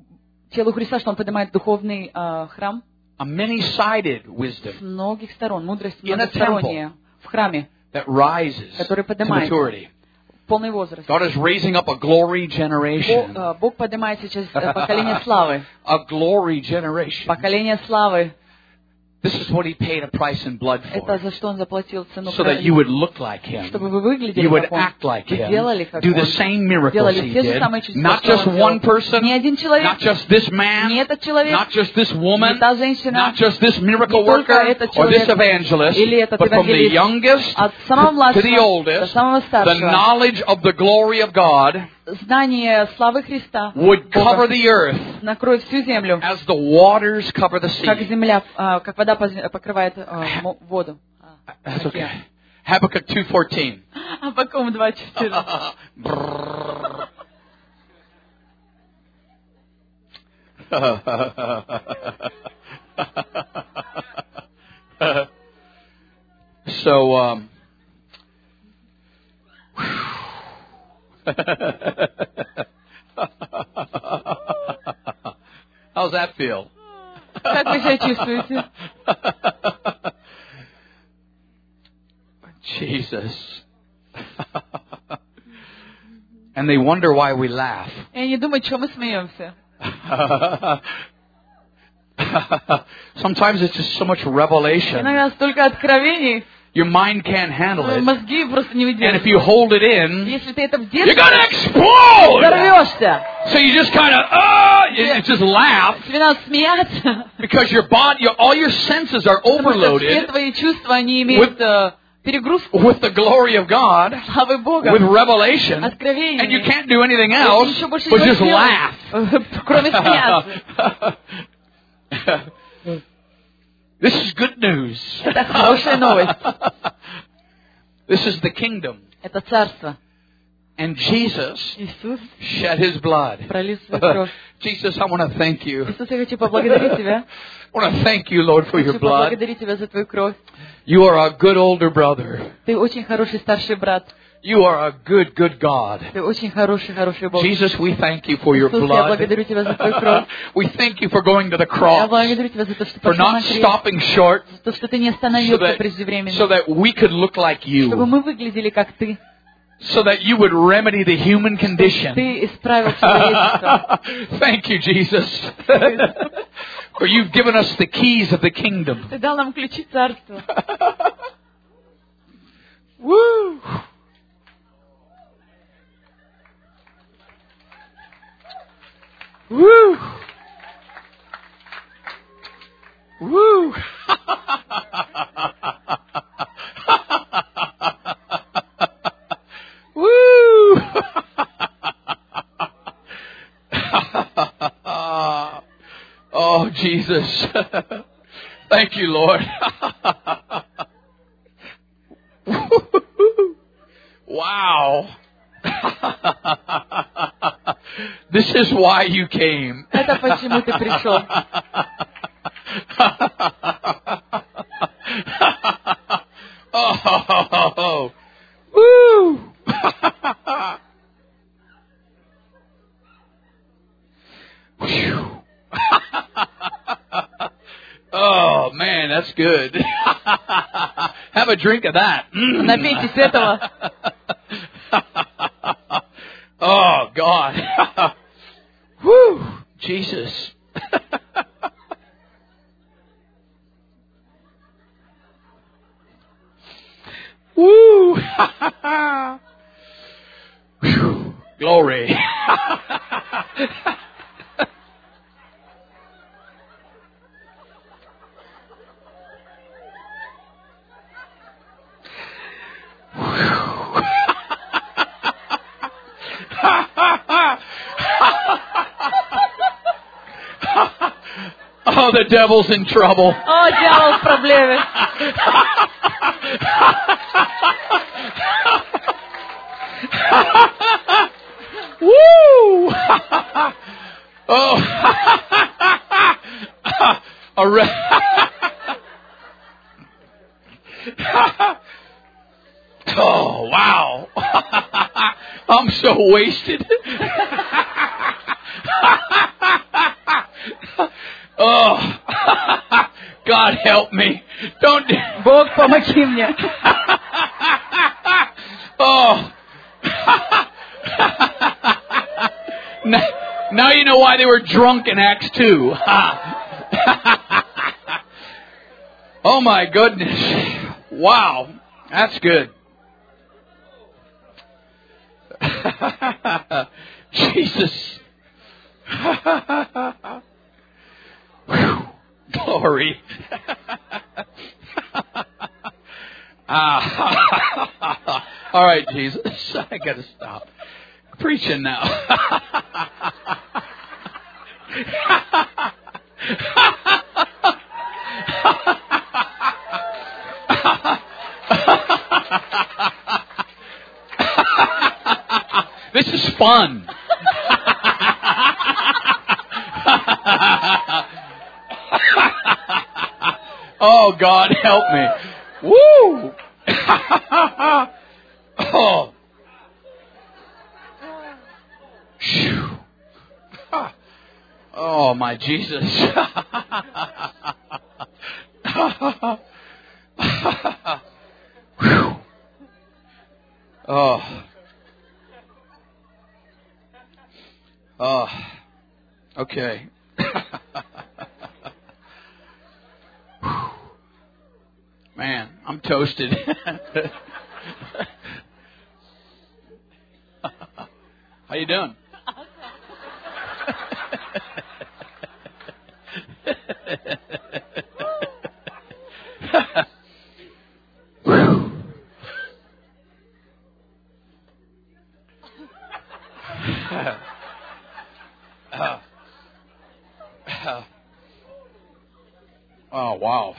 телу Христа, что Он поднимает духовный храм a many-sided с wisdom многих сторон, мудрость In a многосторонняя в храме, that rises который to поднимается maturity. в полный возраст. God is raising up a glory generation. Бог поднимает сейчас поколение славы. A glory generation. Поколение славы. This is what He paid a price in blood Это for. за что Он заплатил цену So that you would look like Him. чтобы вы выглядели You would как Он. act like Вы Him. делали как Do the Он. same miracles Делали He те же did. самые чудеса, Not что just Он one делал. person. Не один человек, Not just this man. не этот человек, Not just this woman. не та женщина, Not just this miracle не только worker этот or this человек, evangelist. или этот But from the евангелист, youngest от самого to the младшего до oldest, самого the старшего. knowledge of the glory of God Знание славы Христа would cover Бога the earth накроет всю землю, as the waters cover the как sea. земля, как вода покрывает воду. That's okay. Habakkuk 2:14. Аввакум 2:14. So, how's that feel? Как вы себя чувствуете? Jesus. And they wonder why we laugh. И они думают, что мы смеемся. Sometimes it's just so much revelation. Иногда столько откровений. Your mind can't handle Твои it. мозги просто не And if выдерживают. you hold it in, Если ты это you're вдержишь, going to explode! взорвешься. So you just kind of, you just laugh Тебе надо смеяться. because your body, all your senses are Потому что все overloaded твои чувства, они имеют перегрузку with the glory of God, славы Бога, with revelation, and you откровениями. can't do anything И else ничего больше but не just можешь laugh. делать, кроме смеяться. This is good news. Это хорошая новость. This is the kingdom. Это царство. And Jesus Иисус shed His blood. пролил свою кровь. Jesus, I want to thank you. Иисус, я хочу поблагодарить Тебя. I want to thank you, Lord, for your Хочу blood. поблагодарить Тебя за Твою кровь. You are a good older brother. Ты очень хороший старший брат. You are a good, good God. Ты очень хороший Бог. Jesus, we thank you for your Иисус, я blood. благодарю Тебя за Твою кровь. We thank you for going to the Я cross, благодарю Тебя за то, что for пошел not на крест, stopping short, за то, что Ты не so остановился преждевременно, that we could look like чтобы you, мы выглядели как Ты, so that you would remedy the human condition. Ты исправил человечество. Thank you, Jesus, for you've given us the keys of the kingdom. Ты дал нам ключи царства. Woo! Woo! Woo! Woo! Oh, Jesus. Thank you, Lord. Wow. This is why you came. Это почему Ты пришел. Oh, woo! Oh, man, that's good. Have a drink of that. Напейтесь этого. Oh, God. Woo! Jesus. Woo! Whew. Glory. Oh, the devil's in trouble. О, дьявол в проблеме. Woo! Oh. Oh, wow. I'm so wasted. Oh, God help me. Don't. Бог, помоги мне. Oh. Now you know why they were drunk in Acts 2. Oh my goodness. Wow. That's good. Jesus. Whew. Glory. All right, Jesus. I got to stop preaching now. This is fun. Oh, God, help me. Woo! Oh. Phew. Oh, my Jesus. Whew. Oh. Oh. Okay. Man, I'm toasted. How you doing? Oh, wow.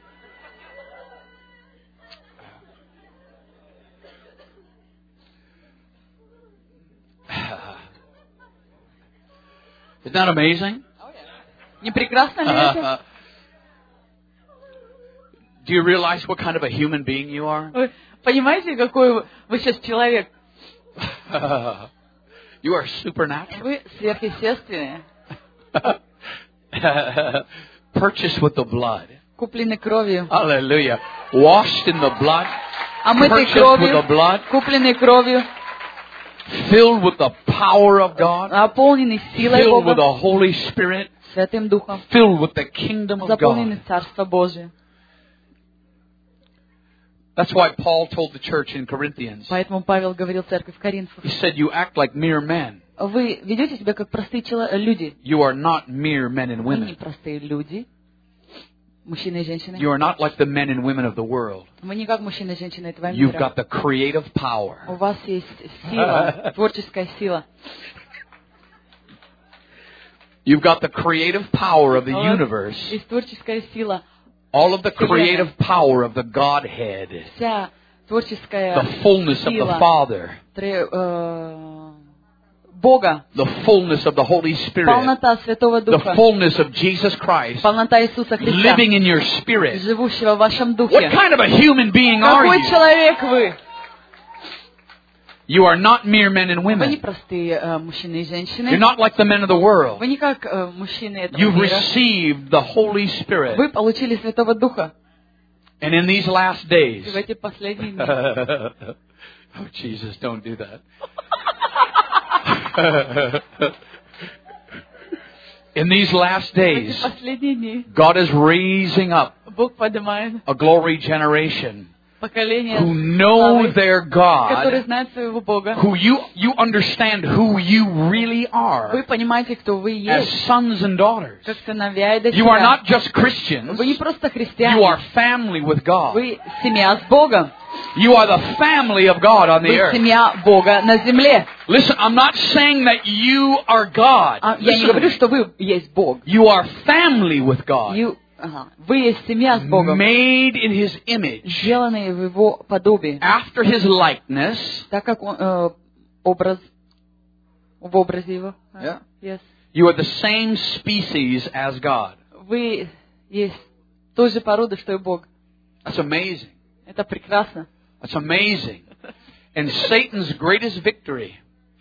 Isn't that amazing? Не прекрасно ли это? Do you realize what kind of a human being you are? Вы понимаете, какой вы сейчас человек? You are supernatural. Вы сверхъестественные, Purchased with the blood. куплены кровью. Hallelujah. Washed in the blood. Омыты Purchased with the кровью, blood. куплены кровью, Filled with the power of God. наполнены силой Filled with Бога, the Holy Spirit. Святым Духом, Filled with the kingdom of заполнены God. Царство Божие. That's why Paul told the church in Corinthians. Поэтому Павел говорил церкви в Коринфах: He said, you act like mere men. вы ведете себя как простые люди. You are not mere men and Вы не women. простые люди, мужчины и женщины. You are not like the men and women of the world. Вы не как мужчины и женщины этого You've мира. got the creative У power. вас есть сила, творческая сила. You've got the creative power of the У вас universe. есть творческая сила. All of the creative power of the Godhead. Вся творческая The fullness of the сила Father. Бога, The fullness of the Holy Spirit. полнота Святого The Духа, fullness of Jesus Christ. полнота Иисуса Христа, Living in your spirit. живущего в вашем What духе. kind of a human being are Какой you? человек вы? You are not mere men and Вы не women. простые мужчины и You're женщины. not like the men of the world. Вы не как мужчины этого You've мира. received the Holy Spirit. Вы получили Святого Духа. And in these last days. И в эти последние дни. Oh, Jesus, don't do that. In these last В эти days, последние дни God is raising up Бог поднимает a glory generation поколение who know славы, their которые God, знают своего Бога. who you understand who you really Вы are понимаете, кто вы as есть, sons and daughters. как сыновья и You are дочеря. not just Christians. Вы не просто You are христиане. family with God. Вы семья с Богом. You are the family of God on the Вы earth. семья Бога на земле. Listen, I'm not saying that you are God. Я не Listen to говорю, me. что вы есть Бог. You are family with God. Вы есть семья с Богом, Made in His image. сделанные в Его подобии. After His likeness. Так как он, в образе Его. Yeah. Yes. You are the same species as God. Вы есть той же породы, что и Бог. That's amazing. Это прекрасно. That's amazing. And Satan's greatest victory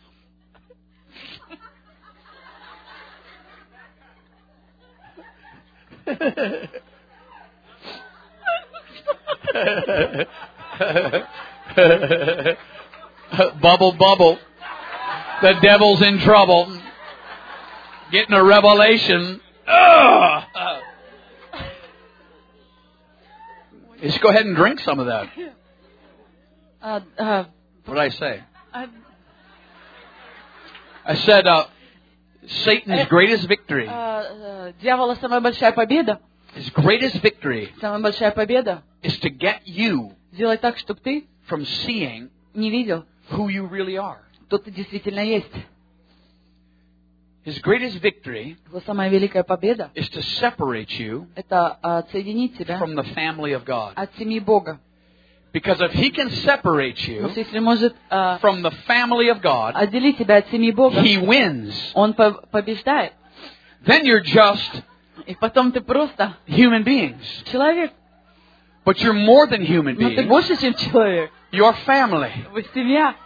bubble, bubble. The devil's in trouble. Getting a revelation. Ugh. Just go ahead and drink some of that. What did I say? I said Satan's greatest victory. Дьявола самая большая победа. His greatest victory Самая большая победа is to get you сделать так, чтобы ты from seeing не видел, who you really are. кто ты действительно есть. His greatest victory Его самая великая победа is to separate you — это отсоединить тебя from the family of God. от семьи Бога. Because if he can separate Потому you что если может from the family of God, отделить тебя от семьи Бога, he wins. Он побеждает. Then you're just И потом ты просто human beings. человек. But you're more than human Но ты beings. больше, чем человек. You're family. Вы семья,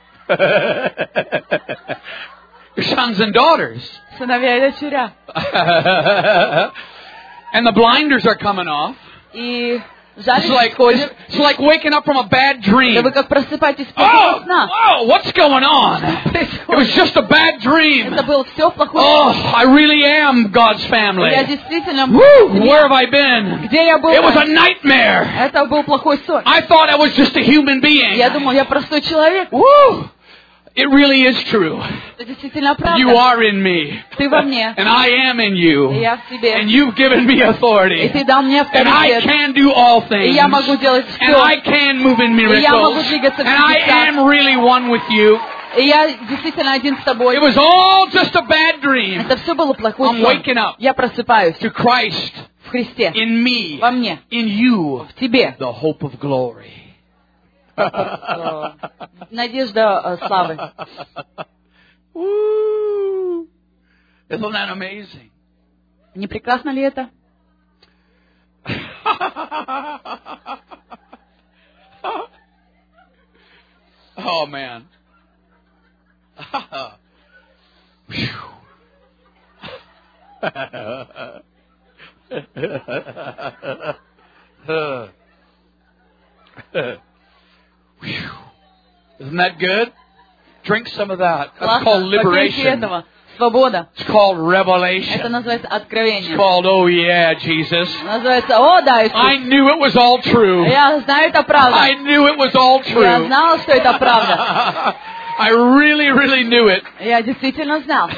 You're sons and daughters. сыновья и дочеря. And the blinders are coming off. И Жалость исходит. It's like waking up from a bad dream. Да вы как просыпаетесь после сна. Oh, what's going on? It was just a bad dream. Это было все плохое. Oh, I really am God's family. Я действительно... Where have I been? Где я был? It was a nightmare. Это был плохой сон. I thought I was just a human being. Я думал, я простой человек. Woo! It really is true. Это действительно правда. You are in me. Ты во мне. And I am in you. И я в тебе. And you've given me authority. И ты дал мне And I авторитет. can do all things. И я могу делать все. And I can move in И я могу miracles. двигаться в And I чудесах. am really one with you. И я действительно один с тобой. It was all just a bad dream. Это все было плохой I'm сон. waking up Я просыпаюсь to Christ в Христе, in me, во мне, in you, в тебе. the hope of glory. Надежда славы. Woo! Isn't that amazing? Не прекрасно ли это? Oh man. Isn't that good? Drink some of that. That's called Попейте liberation. этого. Свобода. It's called Это revelation. называется It's откровение. called, oh yeah, Jesus. Называется, о да, I Иисус. knew it was all true. Я знаю, это правда. I knew it was all Я true. знала, что это правда. I really, really knew it. Я действительно знал.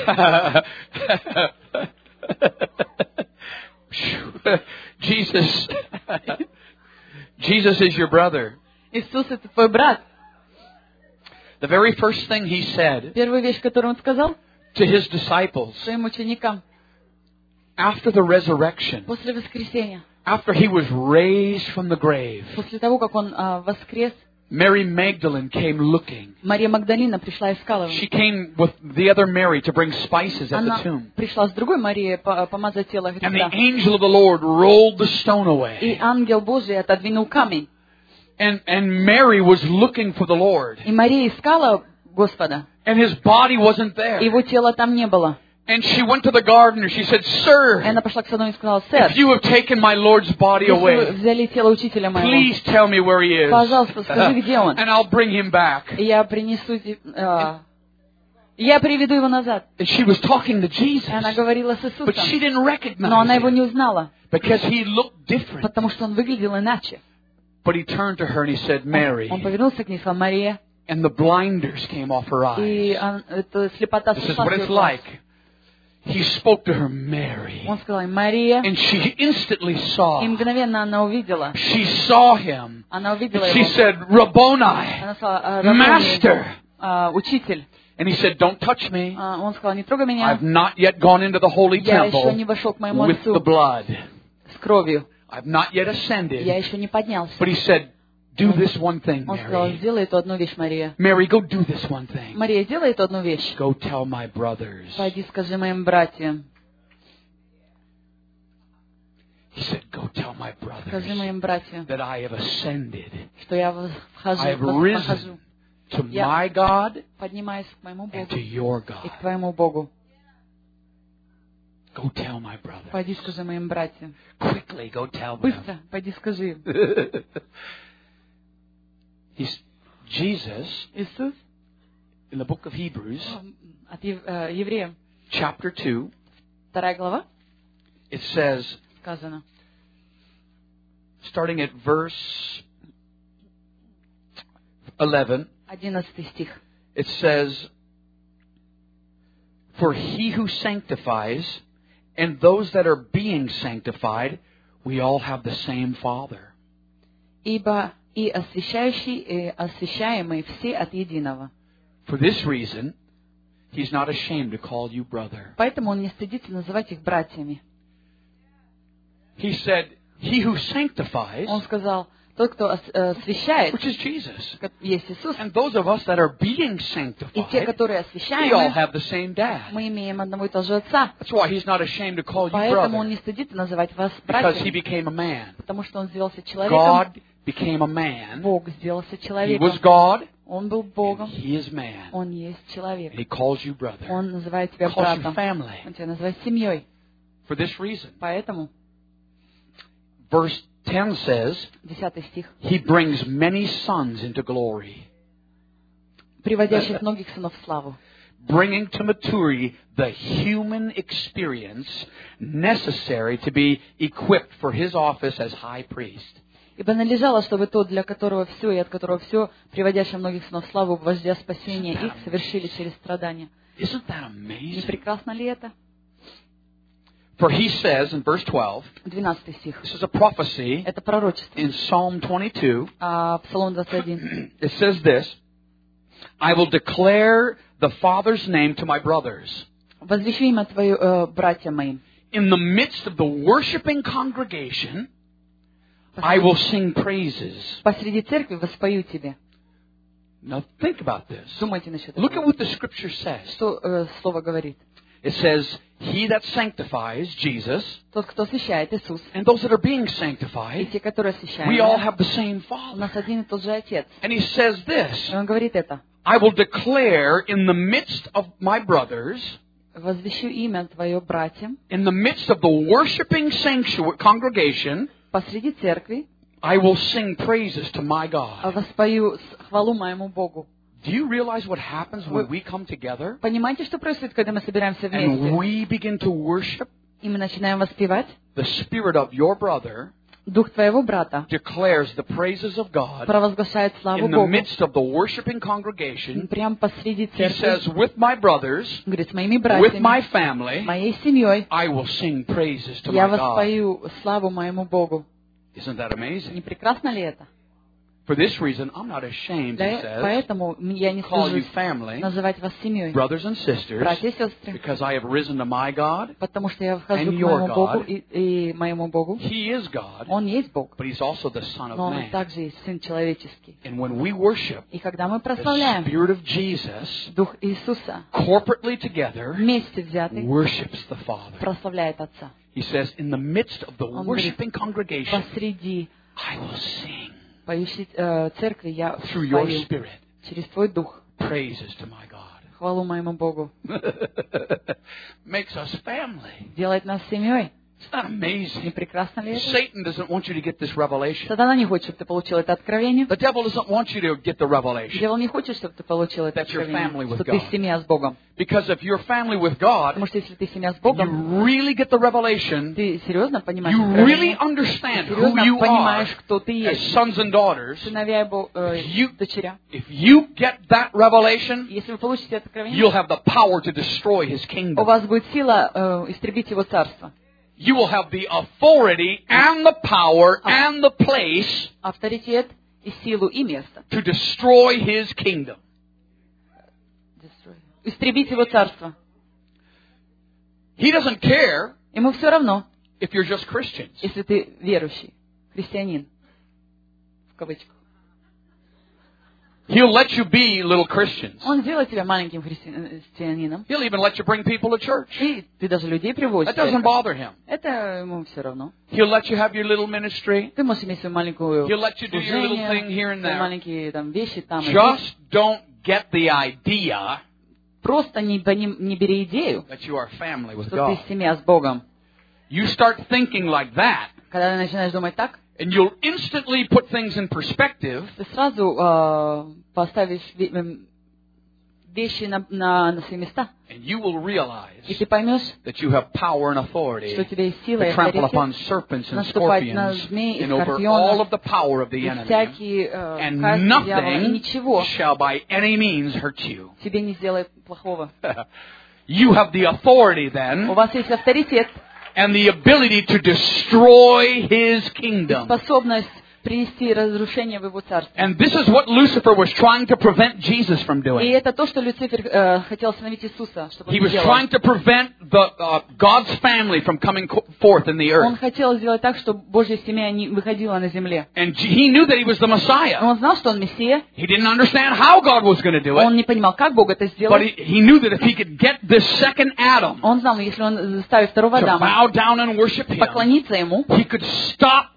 Jesus is your brother. Иисус это твой брат. The very first thing he said Первая вещь, которую он сказал to his disciples своим ученикам after the resurrection, после воскресения, after he was raised from the grave, после того, как он воскрес, Mary Magdalene came looking. Мария Магдалина пришла и искала его. She came with the other Mary to bring spices at the Она tomb. пришла с другой Марией помазать тело And the Христа. angel of the Lord rolled the stone И away. ангел Божий отодвинул камень. And Mary was looking for the Lord. И Мария искала Господа. And his body wasn't there. Его тела там не было. And she went to the gardener. She said, И Sir, она пошла к саду и сказала: Сэр, if you have taken my Lord's body если вы away, взяли тело учителя моего, please tell me where he is. пожалуйста, скажи, где он. And I'll bring him back. И я принесу, я приведу его назад. And she was talking to Jesus. И она говорила с But she Иисусом, didn't но она recognize его him не узнала, because he looked different. потому что он выглядел иначе. But he turned to her and he said, Mary. Он повернулся к ней и сказал: Мария. And the blinders came off her И eyes. эта слепота This is сошла what с её it's глаз. like. He spoke to her, Mary. Он сказал: Мария. And she instantly И saw. мгновенно она увидела. She saw him. Она увидела She его. said, Rabboni, Она сказала: Master. Учитель. And he said, don't touch me. Он сказал: не трогай меня. I've not yet gone into the holy Я еще temple не вошел к моему with отцу the blood. с кровью. I've not yet Я ascended. еще не поднялся. But he said, do this one thing, Он сказал: Mary. сделай эту одну вещь, Мария. Mary, go do this one thing. Мария, сделай эту одну вещь. Go tell my brothers. Пойди скажи моим братьям. He said, go tell my Скажи brothers моим братьям, that I have ascended. что я I have восхожу, risen to my God поднимаюсь к моему and Богу to your и к God. твоему Богу. Go tell my brothers. Пойди скажи моим братьям. Quickly, go tell them. Быстро, пойди скажи им. Jesus, Иисус in the book of Hebrews, от Евреям, chapter 2, 2 глава, it says, сказано, starting at verse 11, 11 стих. it says, for he who sanctifies and those that are being sanctified, we all have the same Father. Ибо и освящающий, и освящаемый все от единого. For this reason, he's not ashamed to call you brother. Поэтому он не стыдится называть их братьями. He said, he who sanctifies, Он сказал: тот, кто освящает, which is Jesus, есть Иисус, and those of us that are being и те, sanctified, которые we all освящаемы, have the same dad. мы имеем одного и того же Отца. That's why he's not ashamed to call you Поэтому он brother, не стыдится называть вас because he братьями, became a man. потому что он сделался человеком. God became a man. Бог сделался He человеком. was God, Он был and Богом. he is man. Он есть человек. And he calls you brother. Он называет тебя He calls you братом. family. Он тебя называет семьей. For this reason, Поэтому verse 10 says, 10 стих. He brings many sons into glory, Приводящих многих сынов в славу. bringing to maturity the human experience necessary to be equipped for His office as high priest. Ибо належало, чтобы тот, для которого все и от которого все, приводящий многих сынов в славу, вождя спасения их, совершили через страдания. Isn't that Не amazing? прекрасно ли это? For He says in verse 12, 12 стих. this is a prophecy Это пророчество. in Psalm 22. Псалом 21. It says this, I will declare the Father's name to my brothers. «Возвещу имя Твое братьям моим». In the midst of the worshiping congregation, I will sing praises. Посреди церкви воспою Тебе. Now think about this. Думайте насчет Look at этого. what the Scripture says. Что Слово говорит? It says, He that sanctifies, Jesus, Тот, кто освящает, Иисус, and those that are being и sanctified, те, которые we all освящаем, have the same у Father. нас один и тот же Отец. And He says И this, Он говорит это. I will declare in the midst of my brothers, «Возвещу имя Твое братьям, in the midst of the worshiping sanctuary congregation, посреди церкви, I will sing praises to my а God. воспою хвалу моему Богу». Do you realize what happens when we come together Понимаете, что происходит, когда мы собираемся and вместе? we begin to worship? И мы начинаем воспевать. The spirit of your brother Дух твоего брата declares the praises of God провозглашает славу in the Богу. midst of the worshiping congregation. Прямо посреди He says, церкви. with my brothers, Говорит, с моими with my братьями, family, моей семьей I will sing praises to я my God. воспою славу моему Богу. Isn't that amazing? Не прекрасно ли это? For this reason, I'm not ashamed, he says, Поэтому я не call you стыжусь family, называть вас семьей. brothers and sisters, Братья и сестры. because I have risen to my God. Потому что я вхожу And к your моему Богу God. и моему Богу. He is God, Он есть Бог, but He's also the Son of но Он Man. также есть Сын человеческий. And when we worship, И когда мы the прославляем Spirit of Jesus, Дух Иисуса, corporately together, вместе взятый, worships the Father. прославляет Отца. He says, in the midst of the Он worshiping congregation, Посреди I will sing поющей церкви я through your спою Spirit через Твой Дух praises to my God. хвалу моему Богу. Makes us family. Делает нас семьей. Isn't that amazing? Не прекрасно ли это? Satan doesn't want you to get this revelation. Сатана не хочет, чтобы ты получил это откровение. The devil doesn't want you to get the revelation. Дьявол не хочет, чтобы ты получил это That you're family откровение, with что ты God. семья с Богом. Because if you're family with God, Потому что если ты семья с Богом, you really get the revelation, ты серьезно понимаешь you really откровение, understand who серьезно you are понимаешь, кто ты as есть, sons and daughters. сыновья и дочеря. If you get that revelation, Если вы получите это откровение, you'll have the power to destroy His у kingdom. вас будет сила истребить Его царство. You will have the authority and the power and the place Авторитет и силу и место. to destroy His kingdom. Истребить Его царство. He doesn't care Ему все равно, if you're just Christians. если ты верующий, христианин, в кавычках. He'll let you be little Christians. Он сделает тебя маленьким христианином, He'll even let you bring people to church. и ты даже людей приводишь. That doesn't bother Him. Это ему все равно. He'll let you have your little ministry. Ты можешь иметь свою маленькую He'll let you do your little thing служение, here and свои there. маленькие там вещи там и здесь. Just don't get the idea Просто не бери идею, that you are family with что God. ты семья с Богом. You start thinking like that, Когда ты начинаешь думать так, and you'll instantly put things in perspective. ты сразу поставишь вещи на свои места, And you will realize и ты поймешь, that you have power and authority что у тебя есть сила и to trample upon авторитет serpents and наступать на scorpions змей и and over скорпионов, all of the power of the и enemy. всякие And казни дьявола, и nothing ничего shall by any means hurt you. тебе не сделает плохого. You have the authority У then вас есть авторитет, and the ability to destroy His kingdom. способность принести разрушение в Его царство. And this is what Lucifer was trying to prevent Jesus from И doing. это то, что Люцифер хотел остановить Иисуса, чтобы He он was сделал. trying to prevent God's family from coming forth in the Он earth. хотел сделать так, чтобы Божья семья не выходила на земле. And he knew that He was the Messiah. Он знал, что он Мессия. He didn't understand how God was going to do Он it. не понимал, как Бог это But сделал. he knew that if he could get this second Adam Он знал, если он заставит второго to Адама bow down and worship Him, поклониться ему, he could stop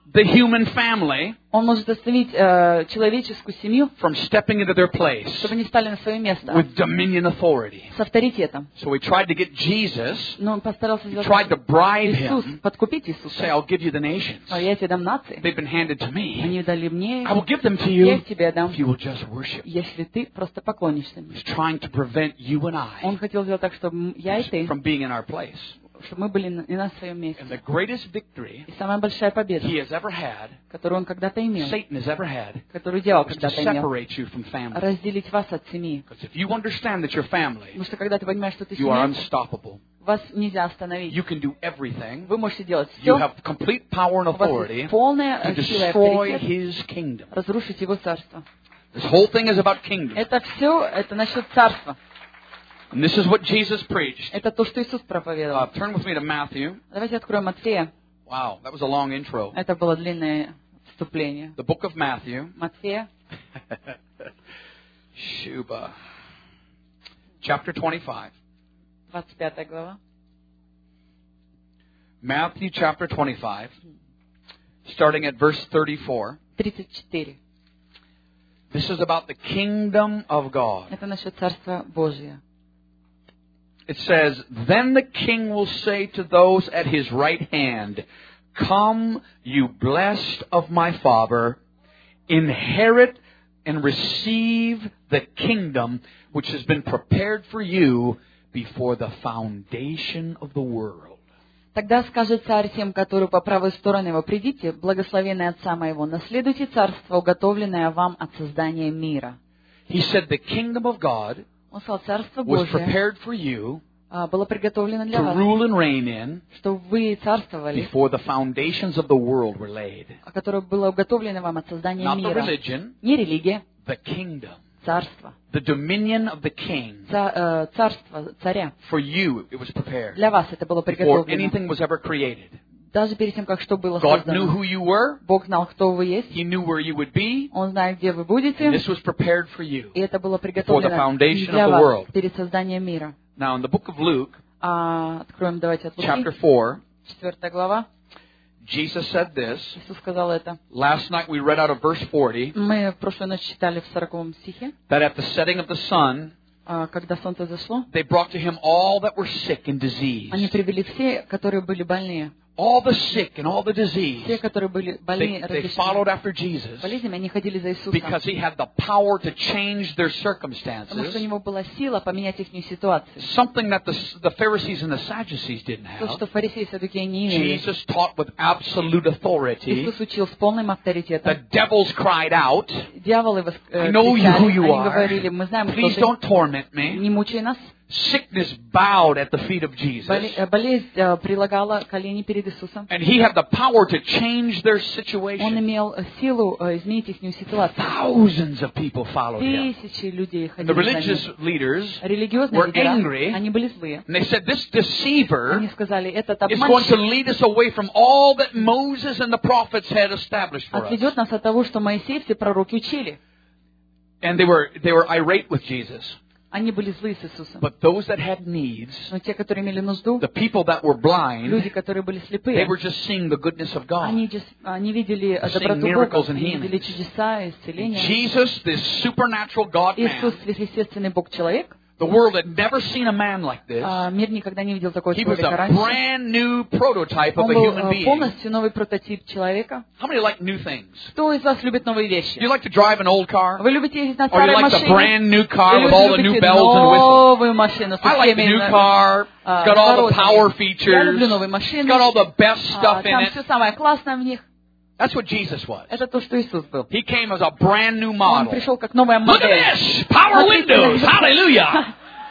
the human family Он может остановить человеческую семью, from stepping into their place чтобы они стали на свое место with dominion authority. с авторитетом. So we tried to get Jesus, Но он постарался сделать tried to bribe Иисус, him, подкупить say, Иисуса. I'll give you the nations. Я тебе дам нации. They've been handed to me. Они дали мне, I will give them to я you их тебе дам, if you will just worship. если ты просто поклонишься мне. He's trying to prevent you and Он I хотел сделать так, чтобы я и ты, from being in our place. чтобы мы были не на своем And месте. the greatest victory И самая большая победа, he has ever had, которую он когда-то имел, Satan has ever had, которую дьявол is to когда-то имел, separate you from family. разделить вас от семьи. Because if you understand that you're family, Потому что когда ты понимаешь, что ты you are семья, unstoppable. вас нельзя остановить. You can do everything. Вы можете делать You все. have complete power and У вас authority есть полная to сила и destroy авторитет his kingdom. разрушить его царство. This whole thing is about kingdom. Это все, это насчет царства. And this is what Jesus preached. Это то, что Иисус проповедовал. Turn with me to Matthew. Давайте откроем Матфея. Wow, that was a long intro. Это было длинное вступление. The book of Matthew. Матфея, Shuba. Chapter 25. 25 глава. Matthew chapter 25. Starting at verse 34. 34. This is about the kingdom of God. Это насчет Царства Божия. It says, Then the king will say to those at his right hand, Come, you blessed of my Father, inherit and receive the kingdom which has been prepared for you before the foundation of the world. Тогда скажет царь тем, которые по правой стороне его: придите, благословенные Отца моего, наследуйте царство, уготовленное вам от создания мира. He said the kingdom of God Он сказал, Царство was Божие prepared for you было приготовлено для to вас, rule and reign in чтобы вы царствовали, before the foundations of the world were laid. которое было уготовлено вам от создания Not the мира. religion, Не религия, the kingdom. царство. The dominion of the king. Царство царя. For you, it was prepared Для вас это было before приготовлено. anything was ever created. Даже перед тем, как что было God knew создано. who you were. Бог знал, кто вы есть. He knew where you would be. Он знает, где вы будете. And this was prepared for you. И это было the приготовлено foundation для of the вас world. перед созданием мира. Now, in the book of Luke, Откроем, давайте, от chapter Луки, 4, 4 глава. Jesus said this. Иисус сказал это. Last night we read out of verse 40 Мы в прошлую ночь читали в 40 стихе, that at the setting of the sun, когда солнце зашло, they brought to him all that were sick and они diseased. привели все, которые были больные. All the sick and all the Все, diseased. которые были больные, They followed различными after Jesus болезнями, они ходили за Иисусом. because he had the power to change their Потому что у circumstances. него была сила поменять их ситуацию. Something that the Pharisees and the Sadducees didn't То, have. что фарисеи и саддукеи не имели. Jesus taught with absolute authority. Иисус учил с полным авторитетом. The devils cried out, Дьяволы I know you who кричали, you они are. говорили: мы знаем, кто Please ты, don't torment me. не мучай нас. Sickness bowed at the feet of Jesus. Болезнь прилагала колени перед Иисусом. And he had the power to change their Он situation. имел силу изменить их ситуацию. Thousands of people followed him. Тысячи людей And the ходили за religious ним. leaders, Религиозные were angry. лидеры, они были злые. and they said, this deceiver Они сказали: этот is going to обманщик lead us away from all that Moses and the prophets had established for us. отведет нас от того, что Моисей все пророки учили. And they were irate with Jesus. Они были злы с Иисусом. But those that had needs, Но те, которые имели нужду, the people that were blind, люди, которые были they слепые, were just seeing the goodness of God. они видели Seeing доброту miracles Бога, and они видели healings. чудеса, исцеления. Jesus, this supernatural God Иисус, man, сверхъестественный Бог-человек, the world had never seen a man like this. мир никогда не видел такого He was человека a раньше. brand new prototype of Он a был human being. полностью новый прототип человека. How many like new things? Кто из вас любит новые Do вещи? you like to drive an old car? Вы любите ездить на Or you старой like the машине? brand new car Или with вы all the new любите bells and whistles? новую машину со I like the всеми new car. It's got all the power наворотами? Я люблю features. новые It's машины. got all the best stuff in Там it. все самое классное в них. That's what Jesus was. Это то, что Иисус был. He came as a brand new Он model. пришел как новая Look модель. at this! Power Смотрите, windows! Hallelujah!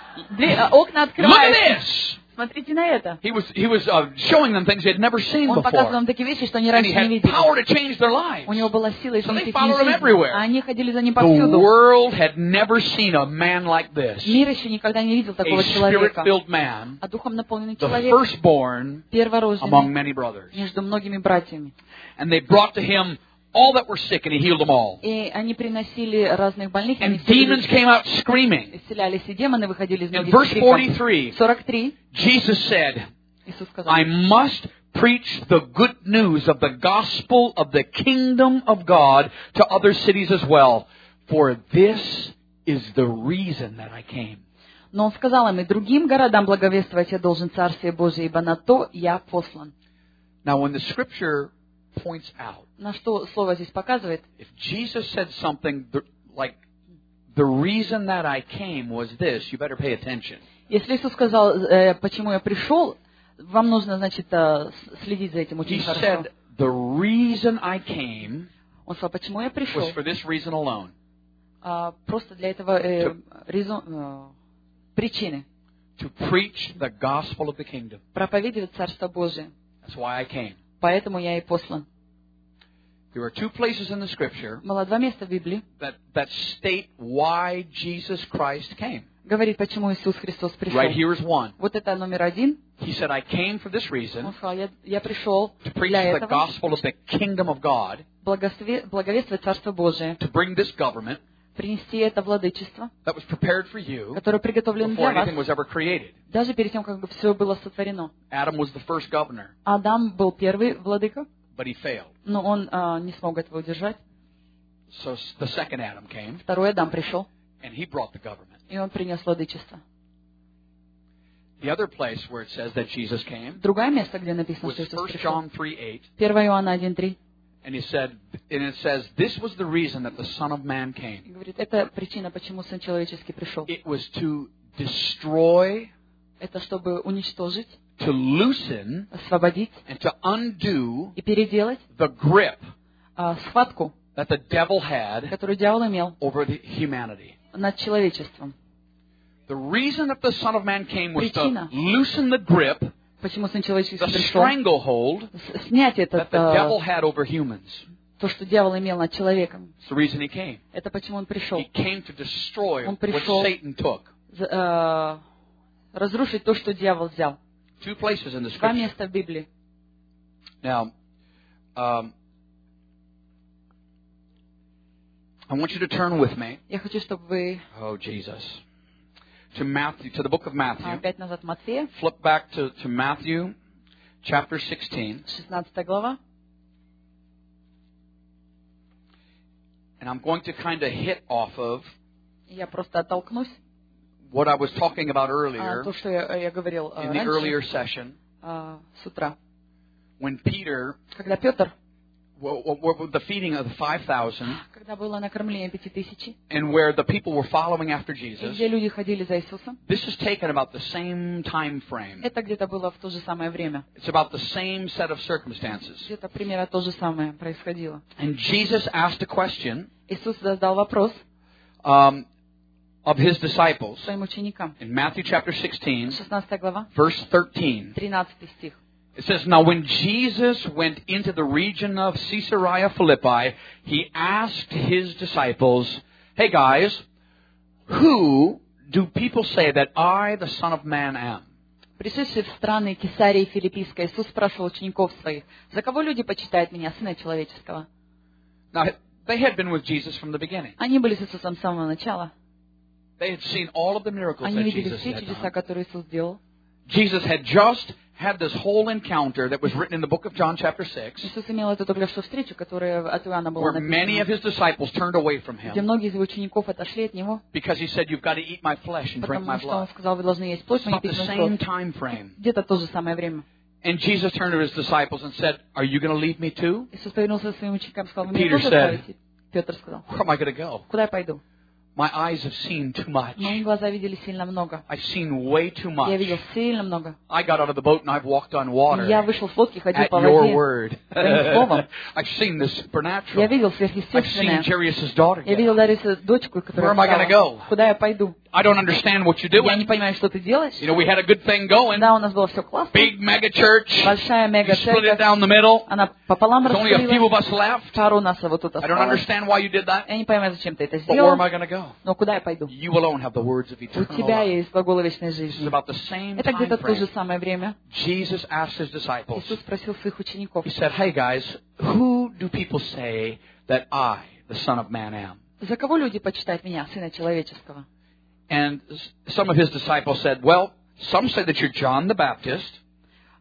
Окна Look at открываются. this! Смотрите на это. He was showing them things they had never seen Он показывал before. нам такие вещи, что они And раньше he не had видели. power to change their lives. У него была сила изменить they их followed him жизнь. everywhere. А они ходили за ним The повсюду. world had never seen a man like this. Мир еще никогда не видел такого A человека. spirit-filled man, А духом наполненный the человек, firstborn among перворожденный many brothers. между многими братьями. And they brought to him all that were sick, and he healed them all. И они приносили разных больных, и они And demons came out screaming. исцелялись, и демоны выходили из In многих verse криком. 43, 43 Jesus said, Иисус сказал: I must preach the good news of the gospel of the kingdom of God to other cities as well. For this is the reason that I came. Но он сказал им: и другим городам благовествовать я должен Царствие Божие, ибо на то я послан. Now, when the scripture points out, На что слово здесь показывает? if Jesus said something like, the reason that I came was this, you better pay attention. Если Иисус сказал, почему я пришел, вам нужно, значит, следить за этим очень He хорошо. said, the reason I came Он сказал, почему я пришел? was for this reason alone. Просто для этого причины. To preach the gospel of the kingdom. Проповедовать Царство Божие. That's why I came. Поэтому я и послан. There are two places in the scripture Было два места в Библии. that state why Jesus Christ came. Говорит, почему Иисус Христос пришел. Right here is one. Вот это номер один. He said, I came for this reason, Он сказал, я пришел to preach для the этого, gospel of the kingdom of God, благовествовать Царство Божие, to bring this government принести это владычество, that was prepared for you которое приготовлено before для вас, anything was ever created. даже перед тем, как все было сотворено. Adam was the first governor, Адам был первый владыка, but he failed. но он не смог этого удержать. So the second Adam came, Второй Адам пришел, and he brought the government. и он принес владычество. The other place where it says that Jesus came Другое место, где написано, was что 1 Иисус пришел. John 3:8, 1 Иоанна 1:3. and it says, this was the reason that the Son of Man came. И говорит, это причина, почему Сын Человеческий пришел. It was to destroy, Это чтобы уничтожить, to loosen, освободить and to undo и переделать the grip схватку, that the devil had которую дьявол имел over the humanity. над человечеством. The reason that the Son of Man came was to Причина. loosen the grip, Почему Сын Человеческий the пришел? stranglehold Снять that этот, the devil had over humans. то, что дьявол имел над человеком. It's the reason he came. Это почему он пришел. He came to destroy Он what пришел Satan took. Разрушить то, что дьявол взял. Two places in the Два scripture. места в Библии. Now, I want you to turn with me. Я хочу, чтобы вы Oh, Jesus. To Matthew, to the book of Matthew. опять назад Матфея, Flip back to Matthew, chapter 16. 16 глава. And I'm going to kind of hit off of Я просто оттолкнусь what I was talking about earlier, то, что я говорил in the earlier раньше, session, с утра. when Peter, Когда Петр, the feeding of the 5,000, когда было накормление 5000, and where the people were following after и Jesus, где люди ходили за Иисусом, this is taken about the same time frame. это где-то было в то же самое время. It's about the same set of circumstances. Где-то примерно то же самое происходило. And Jesus asked a question Иисус задал вопрос of his disciples своим ученикам. in Matthew chapter 16, 16 глава, verse 13. 13 стих. It says, Now when Jesus went into the region of Caesarea Philippi, he asked his disciples, Hey guys, who do people say that I, the Son of Man, am? Пришедший в страны Кесарии Филиппийской, Иисус спрашивал учеников своих, за кого люди почитают меня, Сына Человеческого? Now, they had been with Jesus from the beginning. Они были с Иисусом с самого начала. They had seen all of the miracles Они that видели Jesus все had чудеса, done. которые Иисус делал. Jesus had just had this whole encounter that was written in the book of John chapter 6, Иисус имел эту только что встречу, которая от Иоанна была where many of написана, his disciples turned away from где him многие из его учеников отошли от него, because he said, You've got to eat my flesh and drink my потому что он blood. сказал, вы должны есть плоть It's мою, about the пить мою same кровь. time frame. Где-то то же самое время. And Jesus turned to his disciples and said, Are you going to leave me too? Иисус повернулся к своим ученикам и сказал, вы меня Peter тоже said, оставите? Петр сказал, Where am I going to go? куда я пойду? My eyes have seen too much. Мои глаза видели сильно много. I've seen way too Я much. видел сильно много. I got out of the boat and I've walked on water Я вышел с лодки, ходил at по your воде. word. Твоим словом. I've seen the Я supernatural. видел I've seen сверхъестественное. Jairus' daughter. Я видел Ларису, дочку, которая Where am I gonna сказала, go? куда я пойду? I don't understand what you're Я не doing. понимаю, что ты делаешь. You know, we had a good thing going. Да, у нас было все классно. Big mega church. Большая You split it мега-церковь. down the middle. Она пополам There's only a few of раскрылась. us left. Пару нас вот тут I don't осталось. understand why you did that. Я не понимаю, зачем ты это But where am I сделал. going to go? Но куда я пойду? You alone have the words of У eternal тебя life. есть глаголы вечной This is жизни. about the same Это time где-то в то же frame. самое время. Jesus asked his disciples. Иисус спросил своих учеников, He said, Hey guys, who do people say that I, the Son of Man, am? за кого люди почитают меня, Сына Человеческого? And some of his disciples said, Well, some say that you're John the Baptist.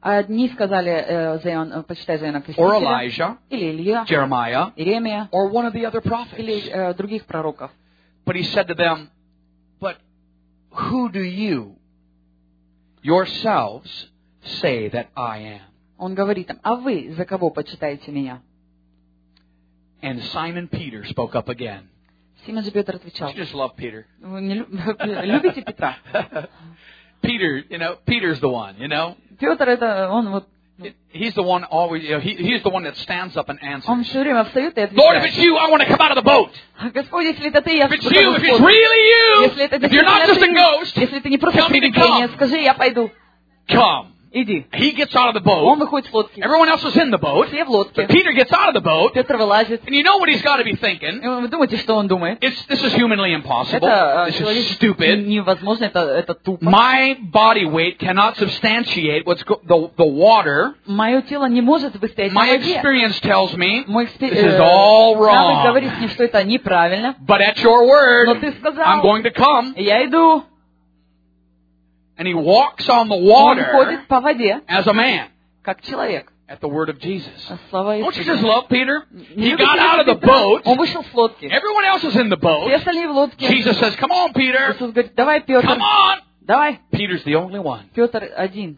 Одни сказали, почитай за Иоанна or Крестителя, Elijah, или Илья, Jeremiah, Иеремия, or one of the other prophets. или других пророков. But he said to them, but who do you yourselves say that I am? Он говорит им, а вы за кого почитаете меня? And Simon Peter spoke up again. Симон же Петр отвечал, You just love Peter. вы не любите Петра? Peter, Peter's the one, Петр это, он вот, He's the one always, he's the one that stands up and answers. он все время встает и Lord, if it's отвечает. you, I want to come out of the boat. Господь, если это ты, я If it's you, if it's really you, Если это if you're not just a действительно ghost, ты, если ты не просто tell me to привидение, come. скажи, я пойду. Come. Иди. He gets out of the Он boat. выходит с лодки. Everyone else is in the boat. Все в лодке. But Peter gets out of the boat. Петр вылазит. And you know what he's got to be thinking? И вы думаете, что он думает? This is humanly impossible. Это This is человечески stupid. невозможно, это тупо. My body weight cannot substantiate the water. Мое тело не может выстоять на My воде. experience tells me Мой this is all навык wrong. говорит мне, что это неправильно. But at your word, Но ты сказал. I'm going to come. И я иду. And he walks on the Он water ходит по воде, as a man как человек. at the word of Jesus. Слава Don't you Иисусу. just love Peter? Не He любите got ли out of the Петра? boat. Он вышел с лодки. Everyone else is in the boat. Все остальные в лодке. Jesus says, come on, Peter. Иисус говорит, давай, Петр, Come on. давай. Peter's the only one. Петр один.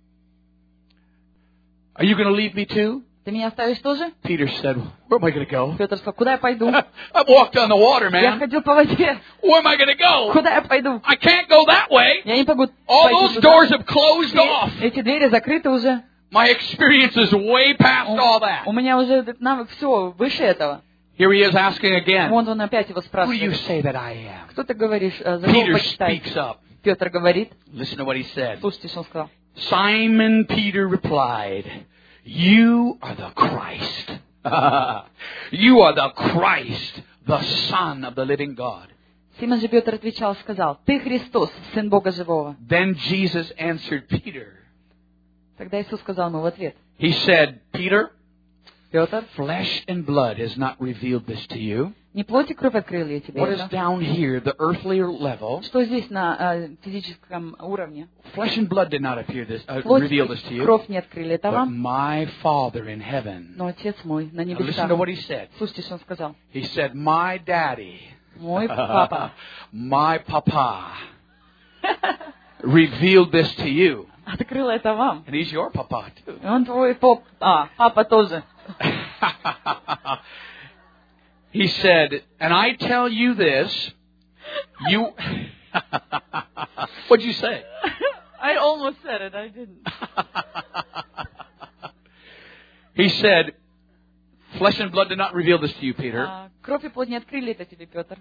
Are you going to leave me too? Ты меня оставишь тоже? Peter said, where am I going to go? Петр сказал, куда я пойду? I've walked on the water, Я man. ходил по воде. Where am I going to go? Куда я пойду? I can't go that way. Я не могу All пойти those туда. doors have closed off. Эти двери закрыты уже. My experience is way past all that. У меня уже этот навык все выше этого. Here he is asking again, Вон он опять его who do you спрашивает. say that I am? Кто ты говоришь? За кого Peter почитаешь? speaks up. Петр говорит. Listen to what he said. Слушайте, что он сказал. Simon Peter replied, you are the Christ. You are the Christ, the Son of the living God. Симон же Петр отвечал, сказал, ты Христос, Сын Бога Живого. Then Jesus answered Peter. Тогда Иисус сказал ему в ответ. He said, Peter, Петр, flesh and blood has not revealed this to you. не плоть и кровь открыли я тебе What is это. down here, the earthly level, Что здесь на физическом уровне? flesh and blood did not Плоть reveal this to и you, кровь не открыли это but вам, my Father in heaven. но Отец мой на Now listen небесах. to what he said. Слушайте, что он сказал. He said, my daddy, Мой папа my papa, revealed this to you. открыл это вам. And he's your papa too. И он твой папа тоже. He said, and I tell you this, you... What'd you say? I almost said it, I didn't. He said, flesh and blood did not reveal this to you, Peter. Кровь и плоть не открыли это тебе, Петр.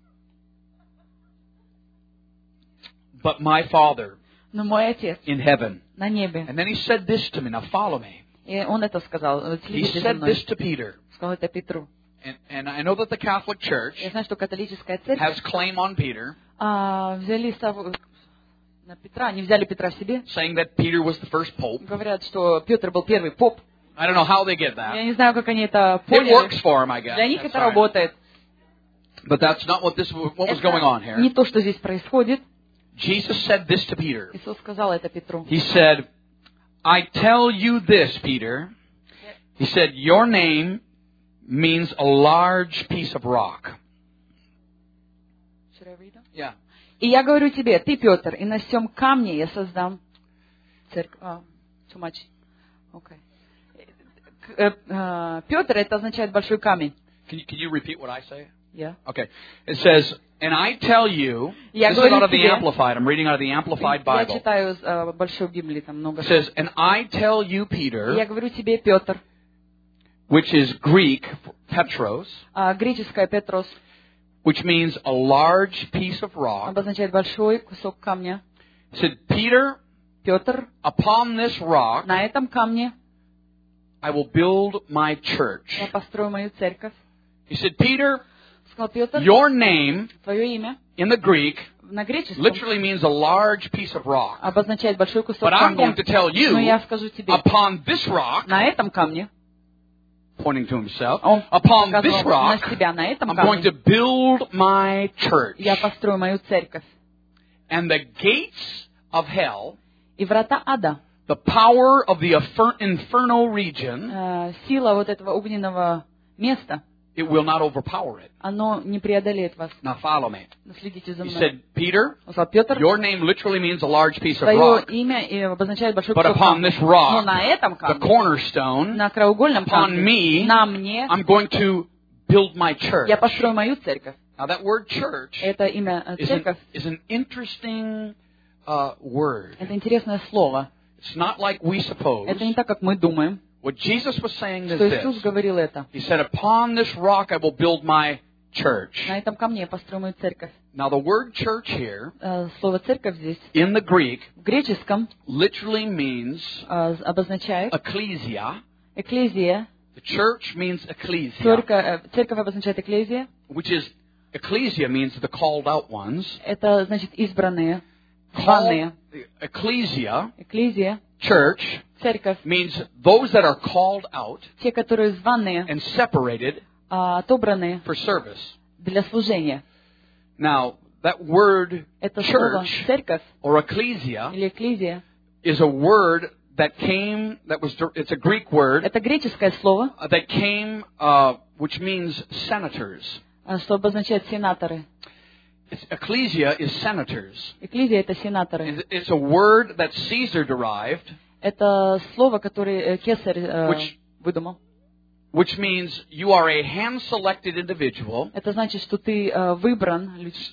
But my Father Но мой Отец in heaven. на небе. And then he said this to me. Now follow me. И он это сказал. He Следите за said мной. this to Peter. Сказал это Петру. And I know that the Catholic Church Я знаю, что католическая церковь has claim on Peter, взяли на Петра, они взяли Петра себе. saying that Peter was the first pope. Говорят, что Петр был первый поп. I don't know how they get that. Я не знаю, как они это It поняли. works for him, I guess. Для них That's это fine. работает. But that's not what was going on Это не here. то, что здесь происходит. Jesus said this to Peter. Иисус сказал это Петру. He said, I tell you this, Peter. He said, your name means a large piece of rock. Yeah. И я говорю тебе, ты, Петр, и на сем камне я создам церковь. Too much. Okay. Петр, это означает большой камень. Can you repeat what I say? Yeah. Okay. It says, and I tell you, Я this is говорю out of the тебе, Amplified. I'm reading out of the Amplified я Bible. читаю большой Библии, там много. It says, and I tell you, И Peter, я говорю тебе, Петр, which is Greek, Petros, греческое Петрос which means a large piece of rock. обозначает большой кусок камня. It said, Peter, Петр, upon this rock, на этом камне I will build my church. я построю мою церковь. He said, Peter, Сказал Петр, your name твое имя in the Greek на греческом literally means a large piece of rock. обозначает большой кусок But I'm камня. going to tell Но я you, скажу тебе, upon this rock, на этом камне, pointing to himself, он upon this показал на rock, себя, на этом I'm going to камне build my church. я построю мою церковь. And the gates of hell И врата ада the power of the inferno region, сила вот этого огненного места, it will not overpower it. оно не преодолеет вас. Now follow me. Следите за He мной. said, Peter, Он сказал: Петр, your name literally means a large piece of твое rock. имя обозначает большой But кусок upon камня. this Но rock, на этом the камне, cornerstone, на краеугольном upon камне, me, на мне, I'm going to build my church. я построю мою церковь. Now that word church Это имя церковь. is an interesting word. Это интересное слово. It's not like we suppose. Это не так, как мы думаем. What Jesus was saying is Что Иисус this. говорил это. He said, upon this rock I will build my church. На этом камне я построю мою церковь. Now the word church here, Слово церковь здесь in the Greek, в греческом literally means обозначает ecclesia. экклезия. The church means ecclesia, Церковь обозначает экклезия. which is, ecclesia means the called out ones. Это значит избранные, званые. Ecclesia, Экклезия, church, церковь, means those that are called out те, которые званые, and separated отобранные for service. для служения. Now, that word Это слово church церковь or ecclesia или экклезия. is a word that came, it's a Greek word Это греческое слово, that came, which means senators. что обозначает сенаторы. Ecclesia is senators. Экклезия — это сенаторы. It's a word that Caesar derived, Это слово, которое Кесарь выдумал. which means you are a hand-selected individual. Это значит, что ты выбран.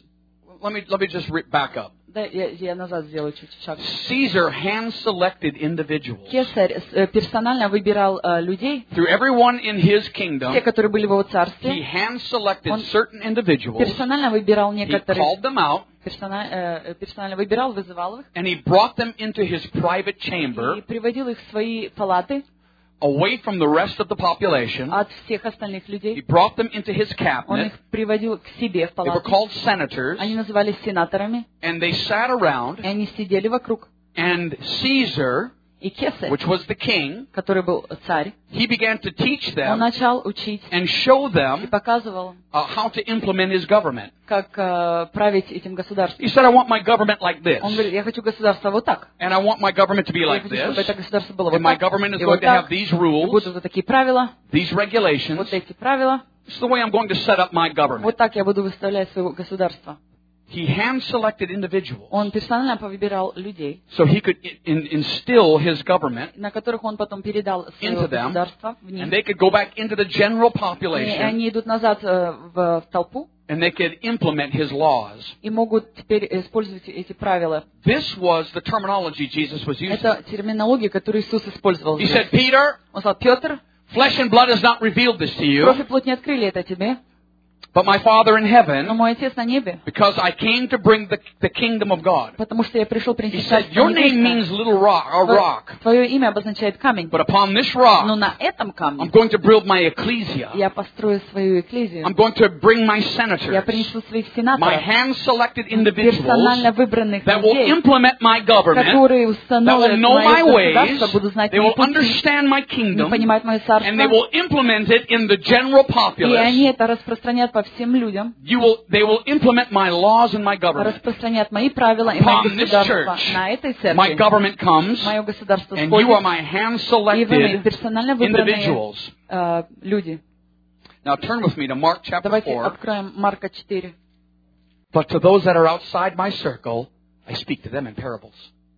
Let me just back up. Да, я назад сделаю чуть шаг. Caesar hand-selected individuals. Кесарь персонально выбирал людей, Through everyone in his те, kingdom, которые были в его he царстве. hand-selected Он certain individuals. Персонально выбирал He некоторых. called them out, Персонально выбирал, вызывал их. and he brought them into his private И chamber, приводил их в свои палаты away from the rest of the population. от всех остальных He людей. brought them into his Он cabinet. их приводил к себе в They were палату. called senators, Они назывались сенаторами. and they sat around, И они сидели вокруг. and Caesar, И Кесарь, which was the king, который был царь, he began to teach он them начал учить and show и them показывал, how to implement his government. как править этим государством. He said, I want my government like this, Он говорит: я хочу государство вот так. and I want my government to be Я like хочу, чтобы это this, государство было and вот my так. government is И going вот to have так. these И rules, будут вот такие правила, these regulations. вот эти правила. This is the way I'm going to set up my government. Вот так я буду выставлять свое государство. He hand-selected individuals Он персонально повыбирал людей, so he could instill his government на которых он потом передал свое into them, государство в них. and they could go back into the general И population, они идут назад в толпу and they could implement his laws. и могут теперь использовать эти правила. This was the terminology Jesus was using. Это терминология, которую Иисус использовал He здесь. said, Peter, Он сказал: Петр, flesh and blood has not revealed this to you, кровь и плоть не открыли это тебе, but my Father in но heaven, мой Отец на небе, because I came to bring the kingdom of God. потому что я пришел He принести said, царство your name небесное. means little rock, or rock, Твое имя обозначает камень, but upon this но rock, на этом I'm камне going to build my ecclesia. я построю свою экклезию. I'm going to bring my Я senators, принесу своих my сенаторов, hand-selected individuals персонально выбранных that will людей, implement my government, которые that установят will know my мое государство, ways, будут знать they мои will пути, understand my не kingdom, понимать мое царство, and they will implement it in the general и они populace. это распространят по всем людям, They will implement my laws and my government. распространят мои правила и мое Upon this государство. church, На этой my церкви government comes, мое государство and you are сходит, my и вы мои hand-selected персонально выбранные individuals. люди. Now turn with me to Mark chapter Давайте 4. откроем Марка 4. But to those that are outside my circle, I speak to them in parables.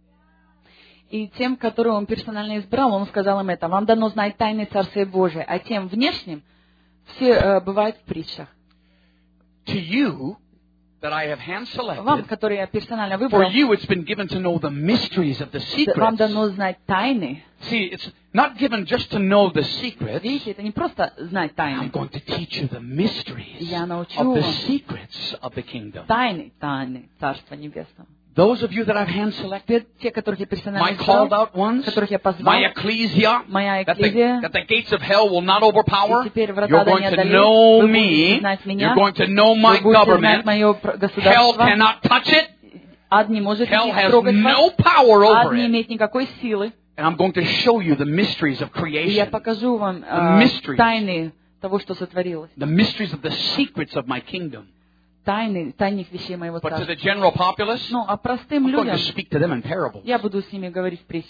И тем, которого он персонально избрал, он сказал им это: вам дано знать тайны Царствия Божия, а тем внешним все бывают в притчах. To you that I have Вам, hand-selected, которые я персонально for выбрал, you it's been given to know the mysteries of the вам secrets. дано знать тайны. See, it's not given just to know the secrets. Видите, это не просто знать I'm тайны. going to teach you the mysteries Я научу of the вам secrets of the kingdom. тайны Царства Небесного. Those of you that I've hand-selected, Те, которых я персонально my called избрал, out ones, которых я позвал, my ecclesia, моя that экклезия, the gates of hell will not overpower. и теперь You're врата going не to одолеют, know вы me. будете знать меня, You're going to know my вы будете знать government. мое Hell государство. cannot touch it. Ад не может Hell has трогать no вас, power ад over не it. имеет никакой силы. And I'm going to show you the mysteries of И я creation, покажу вам mysteries. тайны того, что сотворилось. the mysteries of the secrets of my kingdom. Тайных вещей моего But to царства. the general populace, Ну, а простым I'm going людям to speak to them in parables. я буду с ними говорить в притчах.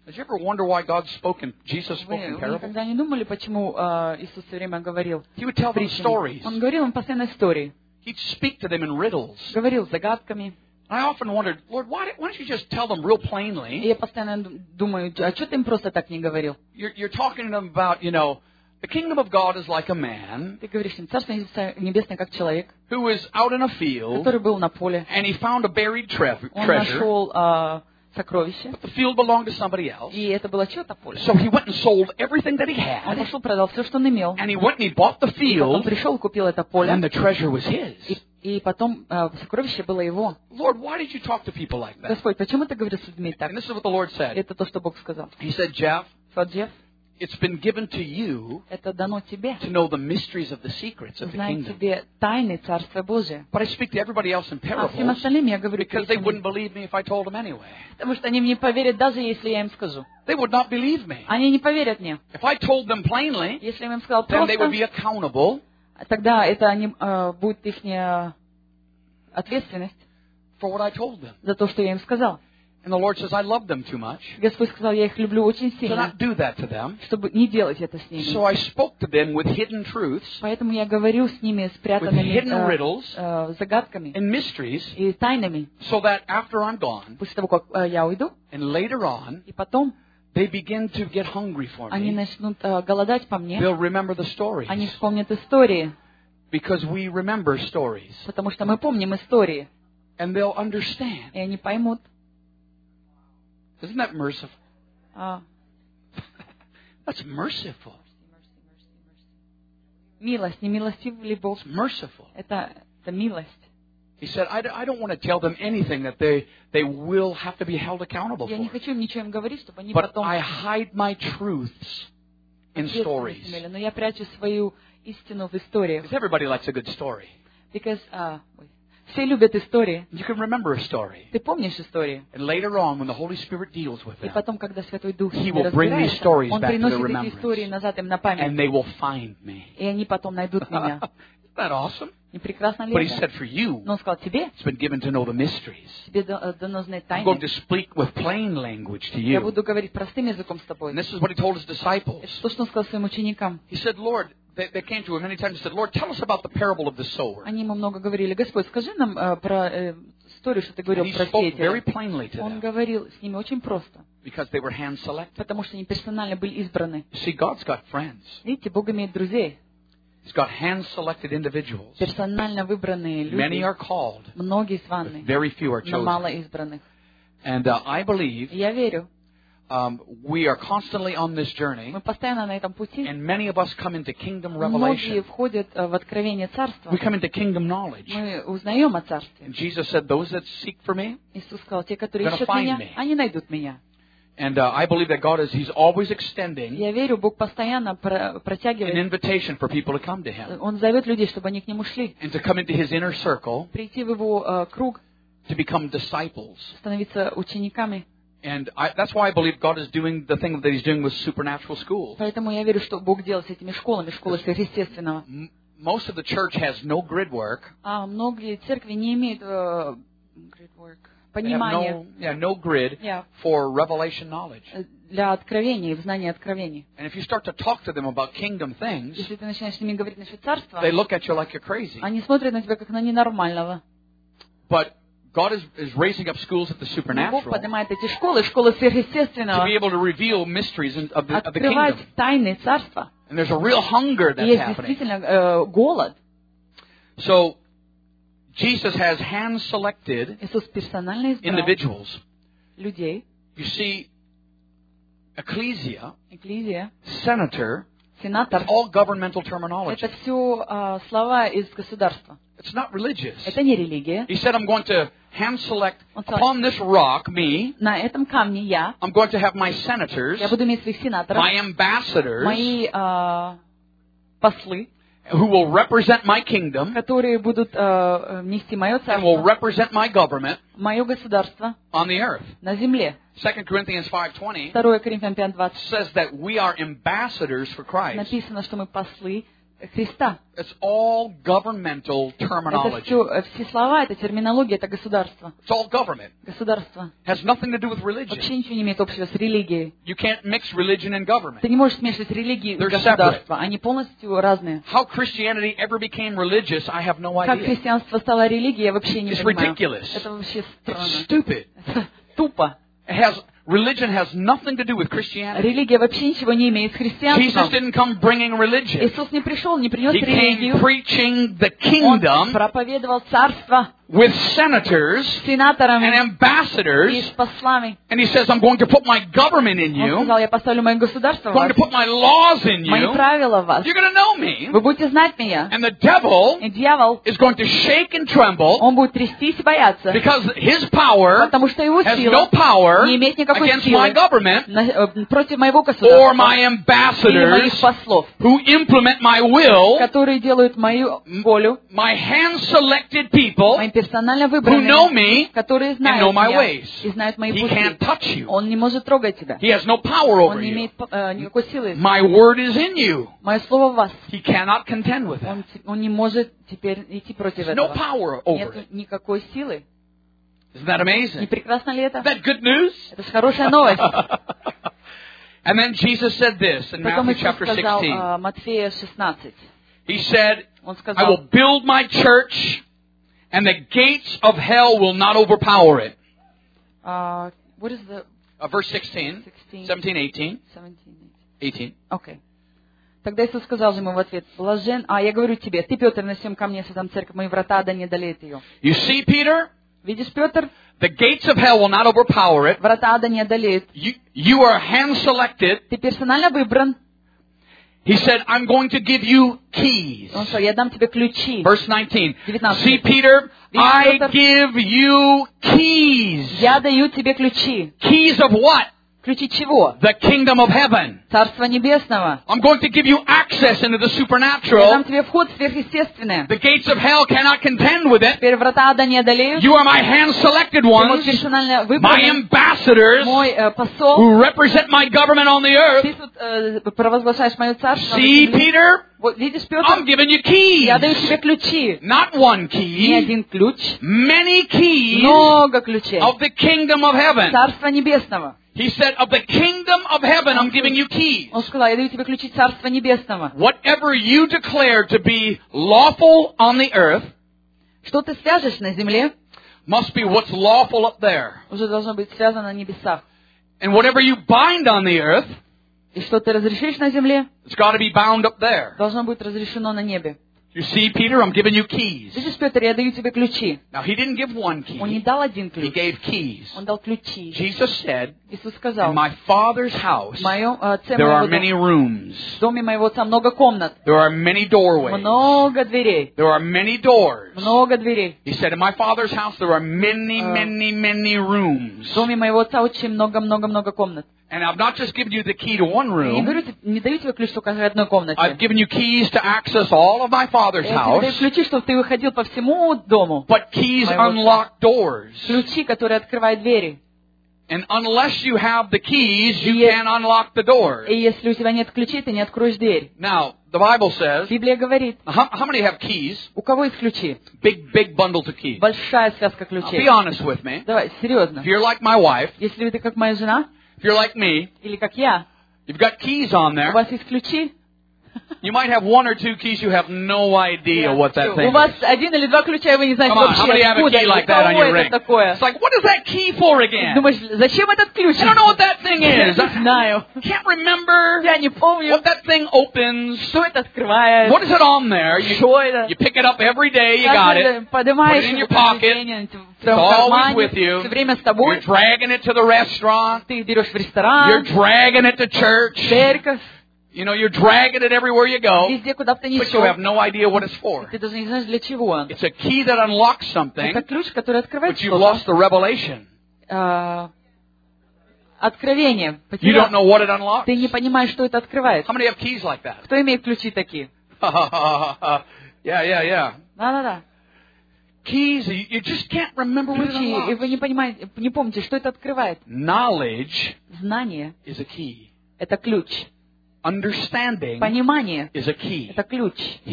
Did you ever wonder why God spoke and Jesus spoke in Вы parables? никогда не думали, почему Иисус все время говорил He would tell them притчами? stories. Он говорил им постоянно истории, He'd speak to them in riddles. говорил загадками. And I often wondered, Lord, why don't you just tell them real И plainly? я постоянно думаю, а что ты им просто так не говорил? You're talking to them about, the kingdom of God is like a man Ты говоришь им, Царство Небесное как человек, who was out in a field который был на поле. and he found a buried Он treasure. нашел сокровище, The field belonged to somebody else. и это было чье-то поле. So he went and sold everything that he Он had. пошел, продал все, что он имел. And he went and he bought the И потом field. пришел, купил это And поле. the treasure was his. И потом сокровище было его. Lord, why did you talk to people like that? Господь, почему ты говоришь с людьми так? And this is what the Lord said. Это то, что Бог сказал. He said, Jeff, Джефф, it's been given to you это дано тебе. to know the mysteries of the secrets of the Знай kingdom. тебе тайны Царства Божия. But I speak to everybody else in А всем parables остальным я говорю because they притчами, wouldn't believe me if I told them anyway. потому что они мне поверят, даже если я им скажу. They would not believe me. Они не поверят мне. If I told them plainly, Если я им сказал then they would be просто, accountable тогда это будет их ответственность for what I told them. за то, что я им сказал. And the Lord says, I love them too much Господь сказал, я их люблю очень to сильно, not do that to them. чтобы не делать это с ними. So I spoke to them with hidden truths, Поэтому я говорю с ними with спрятанными hidden riddles загадками and mysteries, и тайнами. so that after I'm gone, После того, как я уйду, and later on, и потом they begin to get hungry for они me. начнут голодать по мне, They'll remember the stories они вспомнят истории, because we remember stories, потому что мы помним истории, and they'll understand. и они поймут. Isn't that merciful? а, That's merciful. Милость, не милостив ли Бог? It's merciful. Это милость. He said, I don't want to tell them anything that they will have to be held accountable Я не for. хочу им ничего им говорить, чтобы они But потом I hide my truths in ответственность stories. имели. Но я прячу свою истину в историях. Because everybody likes a good story. Because, все любят истории. You can remember a story. Ты помнишь истории? And later on, when the Holy Spirit deals with И them, потом, когда Святой Дух с He ними will bring these разбирается, stories Он back to приносит their эти remembrance. истории назад им на and память. they will find me. И они потом найдут меня. Isn't that awesome? Не прекрасно ли But He это? said, for you, Но Он сказал, тебе it's been given to know the mysteries. дано знать I'm going тайны. to speak with plain language to Я you. буду говорить простым языком с тобой. And this is what He told His disciples. Это то, что Он сказал своим ученикам. He said, Lord, they came to Him many times and said, Lord, tell us about the parable of the sower. Они ему много говорили, Господь, скажи нам про историю, что ты And говорил He про spoke very сеятеля. plainly to Он them говорил с ними очень просто, because they were hand-selected. потому что они персонально были избраны. You see, God's got friends. Видите, Бог имеет друзей, He's got hand-selected individuals. персонально выбранные Many люди. are called, Многие but званы, very few are но мало chosen. избранных. And I believe И я верю, we are constantly on this journey, мы постоянно на этом пути. and many of us come into kingdom Многие revelation. входят в откровение Царства. We come into kingdom knowledge. Мы узнаем о Царстве. And Jesus said, those that seek for me, Иисус сказал, те, которые Gonna ищут find меня, me. они найдут меня. and I believe that God He's always extending Я верю, Бог постоянно an протягивает. invitation for people to come to Him Он зовет людей, чтобы они к Нему шли. and to come into His inner circle Прийти в Его круг, to become disciples. становиться учениками. And that's why I believe God is doing the thing that He's doing with supernatural schools. Поэтому я верю, что Бог делает с этими школами, школы сверхъестественного. Most of the church has no grid work. А многие церкви не имеют They have понимания no grid for revelation knowledge. для откровений, в знании откровений. And if you start to talk to them about kingdom things, Если ты начинаешь с ними говорить насчет царства, they look at you like you're crazy. они смотрят на тебя как на ненормального. But God is raising up schools at the Но Бог supernatural поднимает эти школы, школы to сверхъестественного, be able to reveal mysteries of the открывать kingdom. тайны царства. And there's a real hunger И that's есть happening. действительно голод. So Jesus has hand-selected Иисус персонально избрал individuals. людей, You see, ecclesia, экклезия, senator, сенатор. all governmental terminology. Это все слова из государства. It's not religious. Это не религия. He said, I'm going to hand-select Он сказал, upon this rock, me. на этом камне я I'm going to have my senators, буду иметь своих сенаторов, my ambassadors, мои послы, who will represent my kingdom которые будут нести мое and will царство, represent my government мое государство on the earth. на земле. 2 Corinthians 5:20 2 Коринфянам 5:20 says that we are ambassadors for Christ. написано, что мы послы Христа. It's all governmental Это terminology. все слова, это терминология, это государство. It's all government. Государство. Has nothing to do with religion. Вообще ничего не имеет общего с религией. You can't mix religion and government. Ты не можешь смешивать религию и They're государство. Они полностью разные. How Christianity ever became religious, I have no Как idea. христианство стало религией, я вообще не It's понимаю. ridiculous. Это вообще It's странно. stupid. Это тупо. Religion has nothing to do with Christianity. Религия вообще ничего не имеет с Jesus христианством. didn't come bringing religion. Иисус не пришел, не принес He came религию. preaching the Он kingdom проповедовал царство with senators с сенаторами and и ambassadors. с послами. And he says, I'm going to put my government in Он you. сказал, я поставлю мое государство в I'm going вас, to put my laws in мои you. правила в вас. You're going to know me. Вы будете знать меня. And the devil И дьявол, is going to shake and tremble он будет трястись и бояться, because his power потому что его has no сила power не имеет никакой against my силы government против моего or государства my или моих ambassadors послов, who implement my will, которые делают мою волю, my hand-selected people мои персонально who выбранные, know me которые and знают know my меня ways. и знают мои He пути. can't touch you. Он не может трогать тебя. He has no power Он over не you. имеет никакой силы. My word is in you. Мое слово в вас. He cannot contend with that. Он не может теперь идти против There's no этого. power over Нет it. никакой силы. Isn't that Не amazing? прекрасно ли это? Isn't that good news? Это же хорошая новость. And then Jesus said this in Потом Matthew Иисус chapter сказал 16. Матфея 16. He said, Он I will сказал, build my church, and the gates of hell will not overpower it. what is the Verse 16, 17, 18. 18. Окей. Тогда Иисус сказал же ему в ответ, блажен, я говорю тебе, ты, Петр, на всем камне создам церковь, мои врата да не одолеют ее. You see, Peter? Видишь, Петр? The gates of hell will not overpower it. Врата ада не одолеют. You are hand-selected. Ты персонально выбран. He said, I'm going to give you keys. Он сказал, я дам тебе ключи. Verse 19. 19. See, Peter, I Петр, give you keys. я даю тебе ключи. Keys of what? Ключи чего? The kingdom of heaven. Царство небесного. I'm going to give you access into the Я supernatural. дам тебе вход в сверхъестественное. The gates of hell cannot contend with it. Теперь врата ада не одолеют. You are my hand-selected Ты мой ones, персонально my выбранный, ambassadors мой посол. who represent my government on the earth. Ты тут провозглашаешь мое царство. на See, земле. Peter, Вот видишь, Петр, I'm giving you keys. я даю тебе ключи. Not one Не key, один ключ, many keys много ключей. of the kingdom of heaven. Царство небесного. He said, of the kingdom of heaven, I'm giving you keys. Он сказал, я даю тебе ключи царства небесного. Whatever you declare to be lawful on the earth Что ты свяжешь на земле, must be what's lawful up there. уже должно быть связано на небесах. And whatever you bind on the earth, И что ты разрешишь на земле, it's got to be bound up there. должно быть разрешено на небе. You see, Peter, I'm giving you keys. Видишь, Петр, я даю тебе ключи. Now, he didn't give one Он не key. дал один He ключ, gave keys. он дал ключи. Jesus said, Иисус in сказал, my Father's в house, моем отце there are моего many дома, rooms. в доме моего отца много комнат, There are many doorways. много дверей, There are many doors. много дверей. He said, in my Father's house, there are many, many rooms. В доме моего отца очень много комнат. And I've not just given you the key to one Я room. не даю тебе ключ только к одной комнате. I've given you keys to access all of my Father's Я тебе даю house. ключи, чтобы ты выходил по всему дому. But keys Моего unlock doors. Ключи, которые открывают двери. And unless you have the keys, you Yes. can't unlock the doors. И если у тебя нет ключей, ты не откроешь дверь. Now, the Bible says, Библия говорит, how many have keys? у кого есть ключи? Big bundles of keys. Большая связка Now, ключей. be honest with me. Давай, серьезно. If you're like my wife, Если ты как моя жена, if you're like me, или как я, you've got keys on у there. вас есть ключи, You might have one or two keys, you have no idea what that thing у вас is. один или два ключа, и вы не знаете Come on, how many вообще, have a откуда key и like that on кого your это ring? такое. It's like, what is that key for again? Думаешь, зачем этот ключ? I don't know what that thing Я is. не знаю. I can't remember Я не помню, what that thing opens. что это открывает. What is it on there? Что это? You pick it up every day, you got it. Поднимаешь Put it in your его каждый pocket. день, в It's твоем always кармане, with you. все время с You're тобой. dragging it to the restaurant. Ты их берешь в You're ресторан, dragging it to church. в церковь, You know, you're dragging it everywhere you go. везде, куда бы ты ни But you have шел. no idea what it's for. Ты даже не знаешь, для чего он. It's a key that unlocks Это something, ключ, который открывает but you've что-то. lost the revelation. Откровение. You Потерял. don't know what it unlocks. Ты не понимаешь, что это открывает. How many have keys like that? Кто имеет ключи такие? Yeah. Да. Keys, you just can't remember what it Ключи, и unlocks. вы не понимаете, не помните, что это открывает. Knowledge Знание is a key. — это ключ. Understanding Понимание is a key. — это ключ.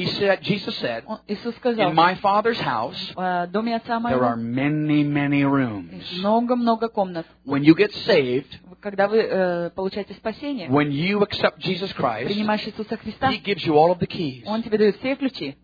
Jesus said, Иисус сказал, in my Father's house, в доме Отца there are моего many, many есть rooms. много-много комнат. When you get saved, Когда вы получаете спасение, when you accept Jesus Christ, принимаешь Иисуса Христа, He gives you all of the keys. Он тебе дает все ключи.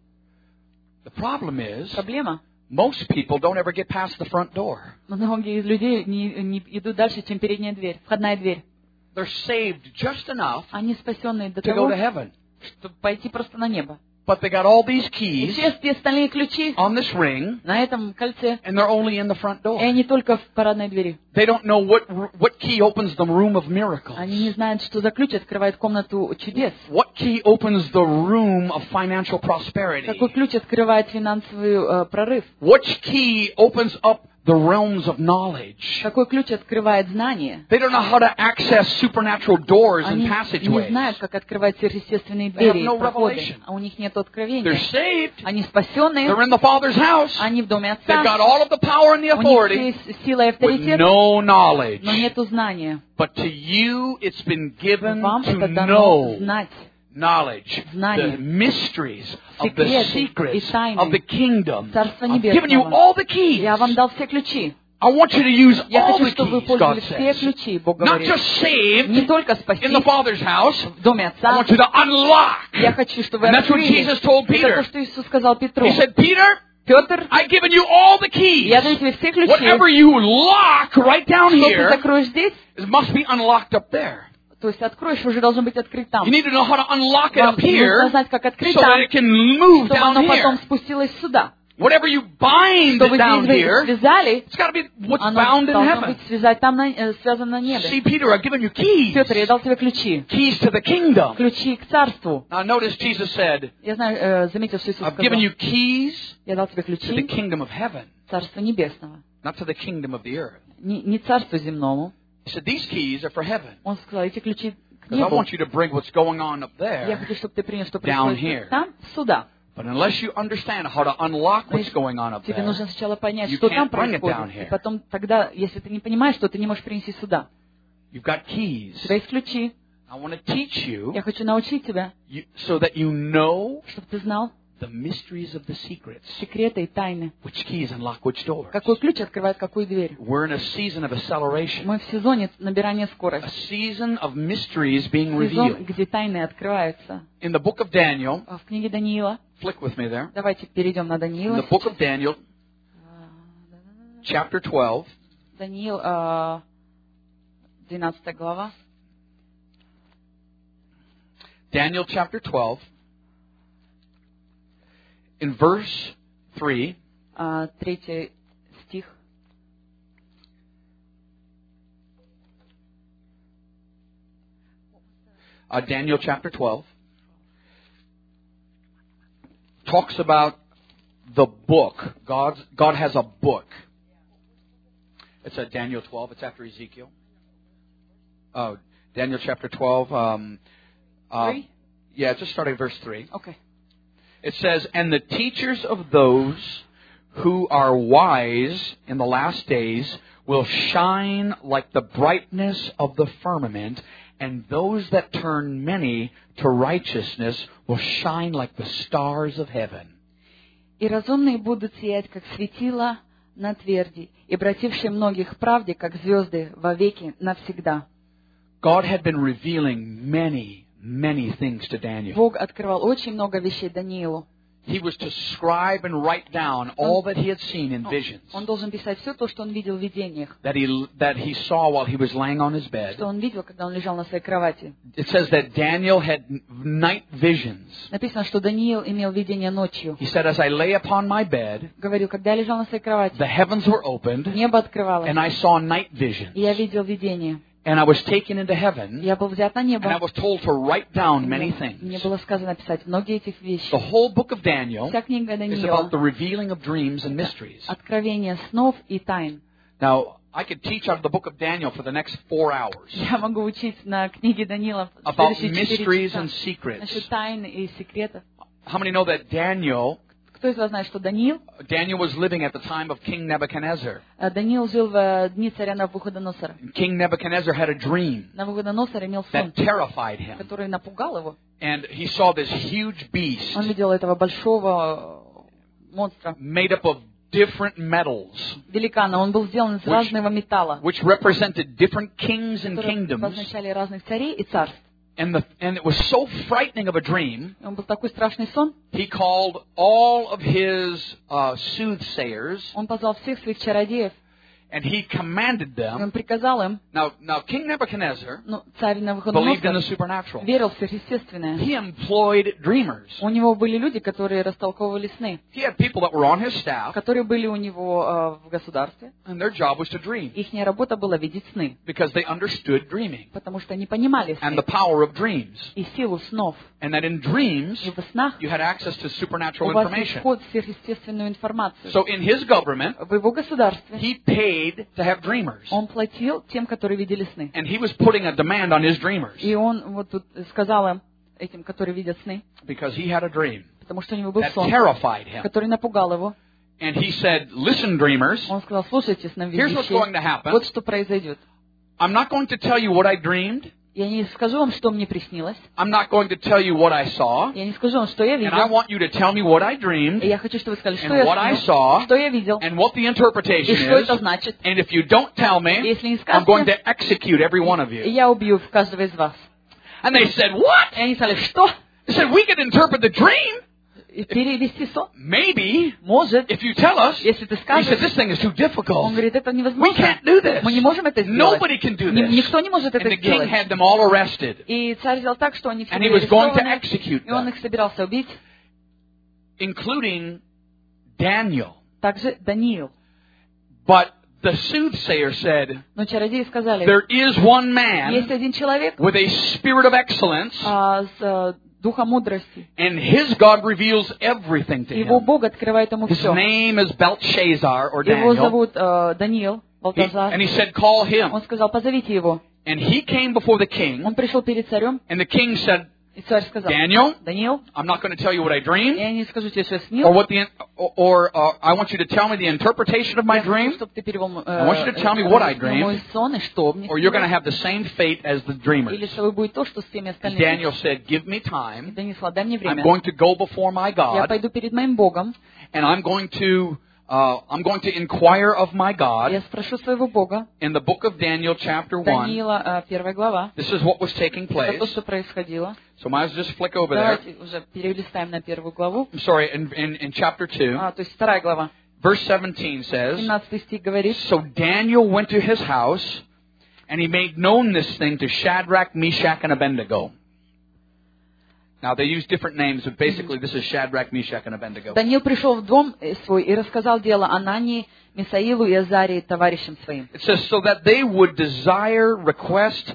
The problem is, Проблема: most people don't ever get past the front door. многие из людей не идут дальше, чем передняя дверь, входная дверь. They're saved just enough Они спасенные до to go того, to heaven. чтобы пойти просто на небо. But they got all these И keys все эти остальные ключи on this ring, на этом кольце, and they're only in the front и door. они только в парадной двери. They don't know what key opens the room of miracles. Они не знают, что за ключ открывает комнату чудес. What key opens the room of financial prosperity? Какой ключ открывает финансовый прорыв? Which key opens up the realms of knowledge? Какой ключ открывает знание? They don't know how to access supernatural doors and Они не passageways. знают, как открывать сверхъестественные They двери have и no проходы. revelation. А у них нет They're откровения. saved. Они спасенные, They're in the Father's house. они в доме They've got Отца, all of the power and the у них authority есть сила и with авторитет, no knowledge. но нету знания. But to you, it's been given Вам to это дано know знать knowledge, знание, the mysteries of the секреты и secrets тайны of the kingdom. Царства I've given you Небесного. all the keys. Я вам дал все ключи. I want you to use Я all хочу, the чтобы вы keys, God пользовались все says. ключи, Бог Not говорит. just saved Не только in the спастись Father's house. в доме I Отца. want you to unlock. Я хочу, чтобы вы And that's what открыли. Jesus told Это Peter. то, что Иисус сказал Петру. He said, Peter, Петр, I've given you all the keys. я даю тебе все ключи. Whatever you lock right down Что ты here, закроешь здесь, it must be unlocked up there. то есть откроешь, уже должен быть открыт там. You need to know how to unlock it Вам up here нужно знать, как открыть so that там, it can move чтобы down оно потом here. спустилось сюда. Whatever you bind Что вы down здесь here, связали, it's got to be what's оно bound in должно heaven. быть связать там, связано на See, небе. Peter, I've given you keys. Петр, я дал тебе ключи. Keys to the kingdom. Ключи к царству. Now notice Jesus said, Я знаю, заметил, что Иисус I've given сказал. you keys Я дал тебе to the ключи kingdom of heaven, Царства Небесного. not to the kingdom of the earth. Не царству земному. He said, these keys are for heaven. Он сказал, эти ключи к Because I небу. want you to bring what's going on up Я there. хочу, чтобы ты принял, что down происходит here. там, сюда. But unless you understand how to unlock what's going on up Тебе there, нужно сначала понять, you что там can't bring it down происходит. here. И потом тогда, если ты не понимаешь, что ты не можешь принести сюда. you've got У keys. тебя есть ключи. I want to teach you, Я хочу научить тебя, so that you know чтобы ты знал the mysteries of the secrets. секреты и тайны. Which keys unlock which doors. Какой ключ открывает какую дверь. We're in a season of acceleration. Мы в сезоне набирания A скорости. season of mysteries being Сезон, revealed. где тайны открываются. In the book of Daniel, В книге Даниила. flick with me there. Давайте перейдем на In Даниила. the book of Daniel, chapter 12, Даниил, 12 глава. Daniel chapter 12, in verse 3, 3 стих. Daniel chapter 12, talks about the book. God has a book. It's at Daniel 12. It's after Ezekiel. Oh, Daniel chapter 12. 3? Yeah, just starting at verse 3. Okay. It says, "And the teachers of those who are wise in the last days will shine like the brightness of the firmament, and those that turn many to righteousness will shine like the stars of heaven." «И разумные будут сиять, как светила на тверди, и обратившие многих к правде, как звезды, вовеки навсегда». God had been revealing many things to Daniel. Бог открывал очень много вещей Даниилу. He was to scribe and write down all that he had seen in visions, Он должен писать все то, что он видел в видениях, that he saw while he was laying on his bed. что он видел, когда он лежал на своей кровати. It says that Daniel had night visions. Написано, что Даниил имел видение ночью. He said, "As I lay upon my bed, Говорил, когда я лежал на своей кровати, the heavens were opened, небо открывалось, and I saw night visions. и я видел видение. And I was taken into heaven, Я был взят на and I небо. was told to write down many Мне things." было сказано писать многие этих вещей. The whole book of Daniel Вся книга is Даниила about the revealing of dreams and mysteries. откровение снов и тайн. Now, I could teach out of the book of Daniel for the next 4 hours Я могу учить на книге Даниила about следующие 4 mysteries часа and secrets. насчет тайн и секретов. How many know that Daniel Кто из вас знает, что Даниил? Daniel was living at the time of King Nebuchadnezzar. Даниил жил в дни царя Навуходоносора. King Nebuchadnezzar had a dream Навуходоносор имел сон, that terrified him. который напугал его. And he saw this huge beast Он видел этого большого монстра, made up of different metals, великана. Он был сделан из разного металла, which represented different kings and которые kingdoms. обозначали разных царей и царств. And it was so frightening of a dream, И он был такой страшный сон. he called all of his soothsayers, Он позвал всех своих чародеев, and he commanded и он them. приказал им, Now King Nebuchadnezzar царь believed in the Навуходоносор supernatural. верил в сверхъестественное. He employed dreamers. У него были люди, которые растолковывали сны, He had people that were on his staff, которые были у него в государстве. and their job was to dream, Ихняя работа была видеть сны, because they understood dreaming потому что они понимали and сны the power of dreams. и силу снов. And that in dreams, И в снах you had access to supernatural у вас есть information. вход в сверхъестественную информацию. So in his government, В его государстве he paid to have dreamers. он платил тем, которые видели сны. And he was putting a demand on his dreamers, И он вот тут сказал им, этим, которые видят сны, because he had a dream потому что у него был that сон, terrified him. который напугал его. And he said, listen, dreamers, Он сказал: слушайте, here's what's сновидящие, going to happen. вот что произойдет. I'm not going to tell you what I dreamed. Я не скажу вам, что мне приснилось. I'm not going to tell you what I saw. Я не скажу вам, что я And I видел. want you to tell me what I dreamed, И я хочу, чтобы вы сказали, что and what I я saw, снил, что я видел, and what the и interpretation что это is. значит. And if you don't tell me, Если не I'm going скажете, to execute every one of и you. я убью каждого из вас. And they said, what? И они сказали: что? They said, we can interpret the dream. И перевести сон? Maybe, Может, if you tell us. если ты He said, скажешь. this thing is too Он difficult. говорит: это We невозможно. can't do this. Мы не можем это сделать. Nobody can do this. Никто не может And это the king сделать. had them all arrested. И царь сделал так, что они все And he были was going to арестованы, execute и он them, их собирался убить. including Daniel. Также Даниил. But the soothsayer said, Но чародеи сказали: there is one есть man один человек with a spirit of excellence, с духом мудрости. and his God reveals everything to Его him. Бог открывает ему His все. name is Belshazzar, or Его Daniel. зовут Даниил, Балтазар. And he said, call him. Он сказал: позовите его. And he came before the king, Он пришел перед царем, and the king said, и царь сказал: Daniel, Даниил, I'm not going to tell you what I dreamed, я не скажу тебе, что я or снил. what I want you to tell me the interpretation of my Я хочу, dream, чтобы ты перевел I want you to tell me what I dreamed, мой сон и что мне or you're going to снилось. have the same fate as the dreamers. Или что будет то, что с теми остальными. Daniel said, give me И time. Даниил сказал: дай мне I'm время. going to go before my Я God, пойду перед моим Богом, and I'm going to inquire of my я God спрошу своего Бога. in the book of Daniel, chapter 1. Даниила, 1 глава. This is what was taking Это place. то, что происходило. So might as well just flick over there. Давайте уже перелистаем на 1 главу. I'm sorry, in chapter 2, То есть 2 глава. verse 17 says, 17 стих говорит: So Daniel went to his house, and he made known this thing to Shadrach, Meshach, and Abednego. Now, they use different names, but basically this is Shadrach, Meshach, and Abednego. Даниил пришел в дом свой и рассказал дело Анании, Мисаилу и Азарии, товарищам своим. It says, so that they would desire, request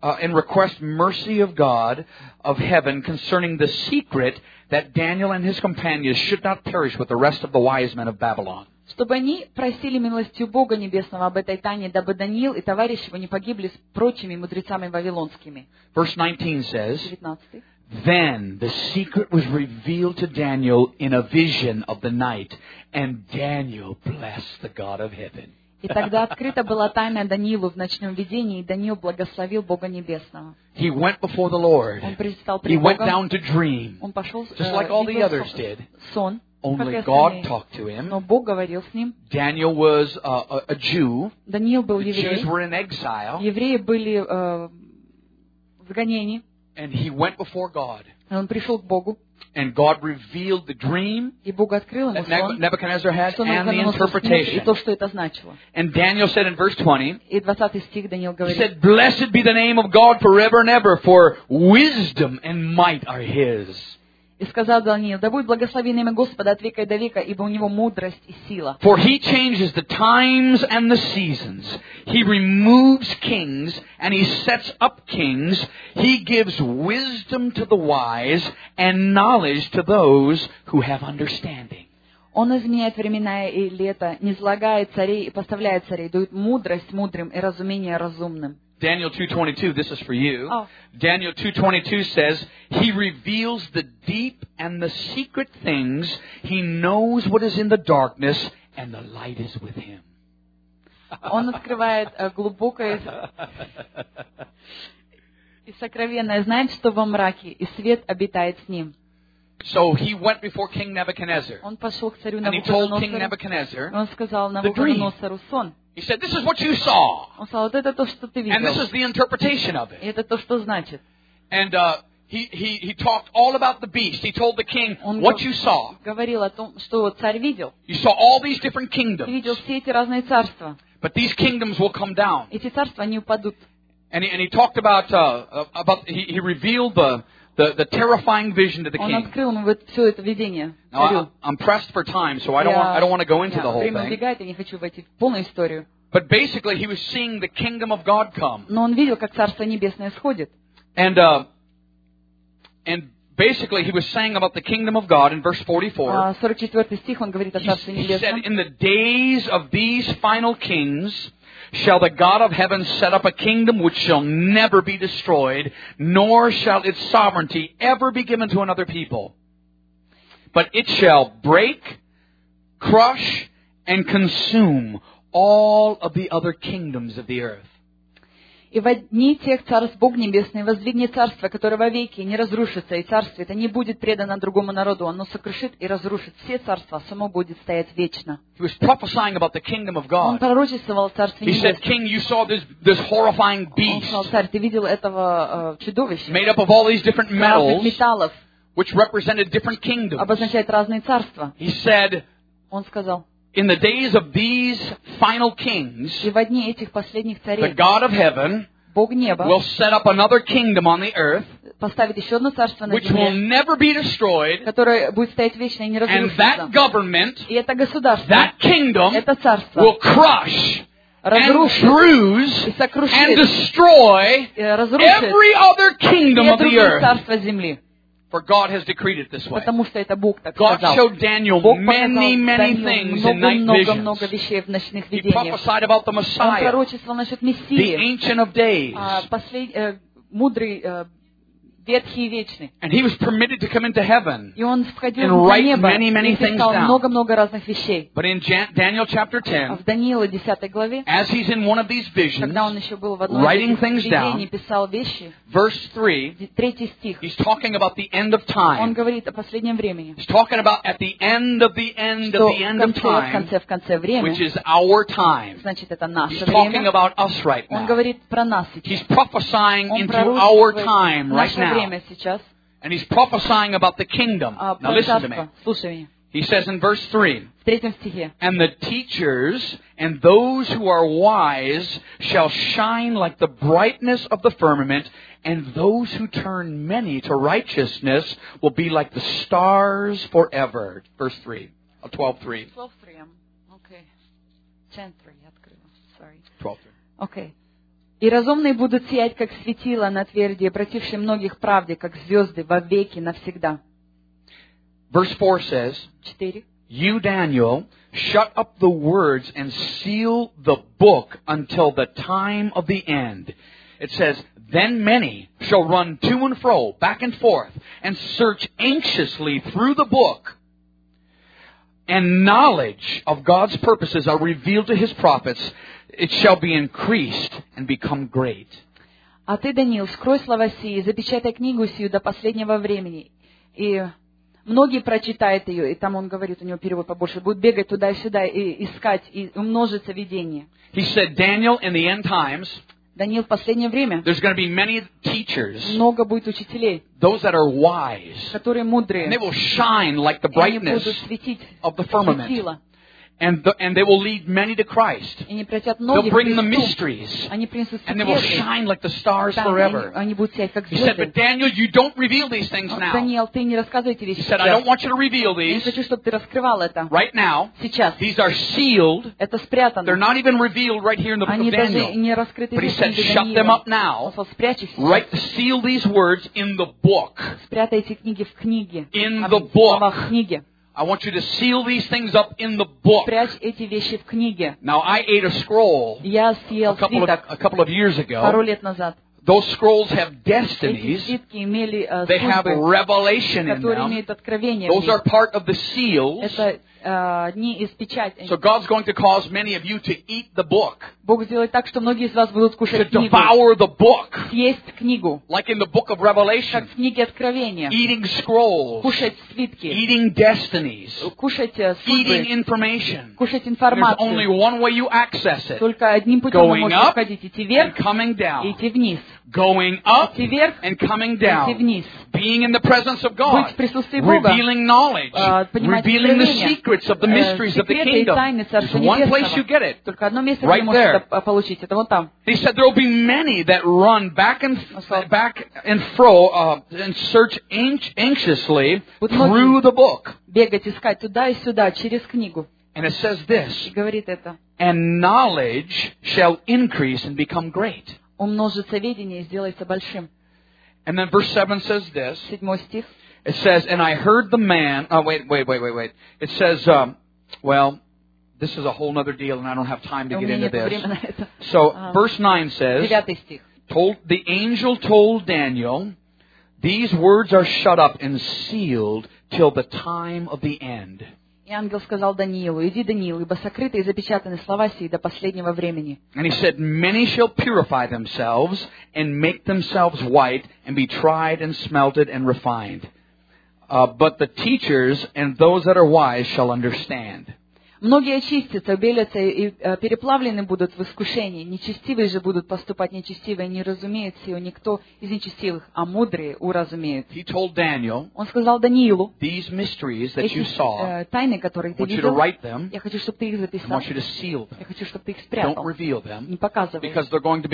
mercy of God of heaven concerning the secret that Daniel and his companions should not perish with the rest of the wise men of Babylon. Чтобы они просили милостью Бога Небесного об этой тайне, дабы Даниил и товарищи его не погибли с прочими мудрецами вавилонскими. Verse 19 says, 19. Then the secret was revealed to Daniel in a vision of the night, and Daniel blessed the God of heaven. И тогда открыта была тайна Даниилу в ночном видении, и Даниил благословил Бога Небесного. He went before the Lord. Он предстал He пред went Богом, down to dream, он пошел, just like all the видел others did. сон, как и Only God остальные. talked to him. Но Бог говорил с ним. Daniel was a Jew. Даниил был The Jews еврей. were in exile. Евреи были в изгнании. And he went before God. И он пришел к Богу. And God revealed the dream И Бог открыл ему that сон, Nebuchadnezzar had что and the Навуходоносор снил, и то, interpretation. что это значило. And Daniel said in verse 20, И 20 стих Даниил he говорит: said, Blessed be the name of God forever and ever, for wisdom and might are his. И сказал Даниил: да будет благословено имя Господа от века и до века, ибо у него мудрость и сила. For he changes the times and the seasons. He removes kings and he sets up kings. He gives wisdom to the wise and knowledge to those who have understanding. Он изменяет времена и лета, низлагает царей и поставляет царей, дает мудрость мудрым и разумение разумным. Daniel 2:22, this is for you. Oh. Daniel 2:22 says, He reveals the deep and the secret things. He knows what is in the darkness, and the light is with Him. Он открывает глубокое и сокровенное, знает, что во мраке, и свет обитает с ним. So he went before King Nebuchadnezzar. Он пошел к царю And he told King Навуходоносору, Nebuchadnezzar, и он сказал Навуходоносору сон. he said, this is what you saw. Он сказал, вот это то, что ты And this видел, is the interpretation of и it. это то, что значит. And he talked all about the beast. He told the king Он what you saw. говорил о том, что царь видел. You saw all these different Ты kingdoms. видел все эти разные царства. But these kingdoms will come down. Эти царства, они упадут. And he talked about he revealed the terrifying vision to the Он king. открыл ему вот все это видение Now, царю. I'm pressed for time, so I don't want to go into the whole Время thing. убегает, я не хочу войти в полную историю. But basically, he was seeing the kingdom of God come. Но он видел, как Царство Небесное сходит. And basically, he was saying about the kingdom of God in verse 44. 44 стих, он говорит о Царстве He said, Небесном. in the days of these final kings shall the God of heaven set up a kingdom which shall never be destroyed, nor shall its sovereignty ever be given to another people. But it shall break, crush, and consume all of the other kingdoms of the earth. И во дни тех царств Бог Небесный воздвигнет царство, которое вовеки не разрушится, и царство это не будет предано другому народу. Оно сокрушит и разрушит все царства, само будет стоять вечно. He was prophesying about the kingdom of Он God. пророчествовал о Царстве He said, Небесном. King, you saw this horrifying Он beast сказал, царь, ты видел этого чудовища, made up of all these different разных metals, металлов, which represented different kingdoms. обозначает разные царства. He said, Он сказал, in the days of these final kings, и во дни этих последних the царей God of heaven Бог неба will set up another kingdom on the earth, поставит еще одно царство на which will земле, never be destroyed, которое будет стоять вечно и не and that разрушится. government, И это государство, that kingdom, это царство will crush and разрушит bruise и and сокрушит, destroy и разрушит every other kingdom все of the другие earth. царства земли. For God has decreed it this way. Потому что это Бог так God сказал. showed Daniel Бог many, many показал things in night много-много visions. вещей в ночных He видениях. prophesied about the Он Messiah, пророчествовал насчет the Мессии, Ancient of Days. мудрый, ветхий и вечный. And he was permitted to come into heaven. И он входил And на write небо many, many и писал things down. много-много разных вещей. But in Daniel chapter А 10, в Даниила 10 главе, as he's in one of these visions, когда он еще был в одной writing из things этих down, видений, писал вещи, verse 3, 3 стих, he's talking about the end of он time. говорит о последнем времени. He's talking about at the end of the end Что of the end of time, в конце which время, is our time. значит, это He's наше talking время. about us right Он now. говорит про нас He's сейчас. prophesying Он into our пророчествует time right наше now. время сейчас. And he's prophesying about the kingdom. Now Про listen to me. царство. Слушай меня. He says in verse 3, В 3 стихе. and the teachers and those who are wise shall shine like the brightness of the firmament, and those who turn many to righteousness will be like the stars forever. Verse 3, 12:3. 12:3. Окей. 10:3 я открыла. Sorry. 12:3. Окей. И разумные будут сиять, как светило на тверди, обратившие многих правде, как звезды, во веки, навсегда. Verse 4 says, 4. You, Daniel, shut up the words and seal the book until the time of the end. It says, then many shall run to and fro, back and forth, and search anxiously through the book. And knowledge of God's purposes are revealed to His prophets. It shall be increased and become great. А ты, Даниил, скрой слова сии, запечатай книгу сию до последнего времени. И многие прочитают ее, и там он говорит, у него перевод побольше, будут бегать туда и сюда, и искать, и умножится видение. He said, Daniel, in the end times, Даниил, в последнее время there's going to be many teachers, много будет учителей, those that are wise, которые мудрые, and they will shine like the и они brightness будут светить, of the как firmament. светило. And they will lead many to Christ. И они превратят They'll многих bring the в Христу. mysteries. Они принесут And they will секреты. shine like the stars Да, forever. они будут сиять, как He said, звезды. but Daniel, you don't reveal these things now. Даниил, ты не рассказывай эти вещи He said, I don't сейчас. want you to reveal Я не these хочу, чтобы ты раскрывал это right now. сейчас. These are sealed. Это They're спрятано. not even revealed right here in the book Они of даже Daniel. не раскрыты But he в said, книге shut them Даниила. up now. Он сказал, спрячь их Write, сейчас. seal these words in the book. Спрятай эти книги в книге. In В the book. словах книги. I want you to seal these things up in the book. Прячь эти вещи в книге. Now, I ate a scroll Я съел свиток a couple of years пару ago. лет назад. Those scrolls have Эти destinies. свитки имели They have судьбы, revelation in которые them. имеют откровение в Those are них. part of the seals. Это дни из печати. So God's going to cause many of you to eat the book, Бог сделает так, что многие из вас будут to кушать книгу, devour the book, съесть книгу, like in the book of как Revelation, в книге Откровения, eating scrolls, кушать свитки, eating destinies, кушать eating судьбы, information. кушать There's only информацию. one way you access it. Только одним путем вы Going можете up входить. Идти and вверх coming и down. идти вниз. Going up Идти вверх and coming и идти down. вниз. Being in the presence of Быть God. в присутствии Бога. Revealing knowledge. Понимать Revealing the откровения, secrets of the mysteries of the секреты и kingdom. тайны There's Царства one place you Небесного. get it. Только одно место, Right где вы можете there. это получить. Это вот там. He said there will be many that run back and fro and search anxiously through the book. Бегать, искать туда и сюда, через книгу. And it says this, И говорит это. and knowledge shall increase and become great. Умножится ведение и сделается большим. And then verse 7 says this. 7 стих. It says, and I heard the man... Oh, wait. It says, well, this is a whole other deal, and I don't have time to У get меня into нет this. времени на это. So, verse 9 says, 9 стих. the angel told Daniel, these words are shut up and sealed till the time of the end. И ангел сказал Даниилу: иди, Даниил, ибо сокрыты и запечатаны слова сии до последнего времени. And he said, many shall purify themselves and make themselves white and be tried and smelted and refined. But the teachers and those that are wise shall understand. Многие очистятся, убелятся и переплавлены будут в искушении. Нечестивые же будут поступать нечестиво, и не разумеет сего никто из нечестивых, а мудрые уразумеют. He told Daniel, Он сказал Даниилу: these mysteries that эти you saw, тайны, которые I ты want you to видел, write them. я хочу, чтобы ты их I записал. want you to seal them. Я хочу, чтобы ты их Don't спрятал. reveal them. Не показывай. Because they're going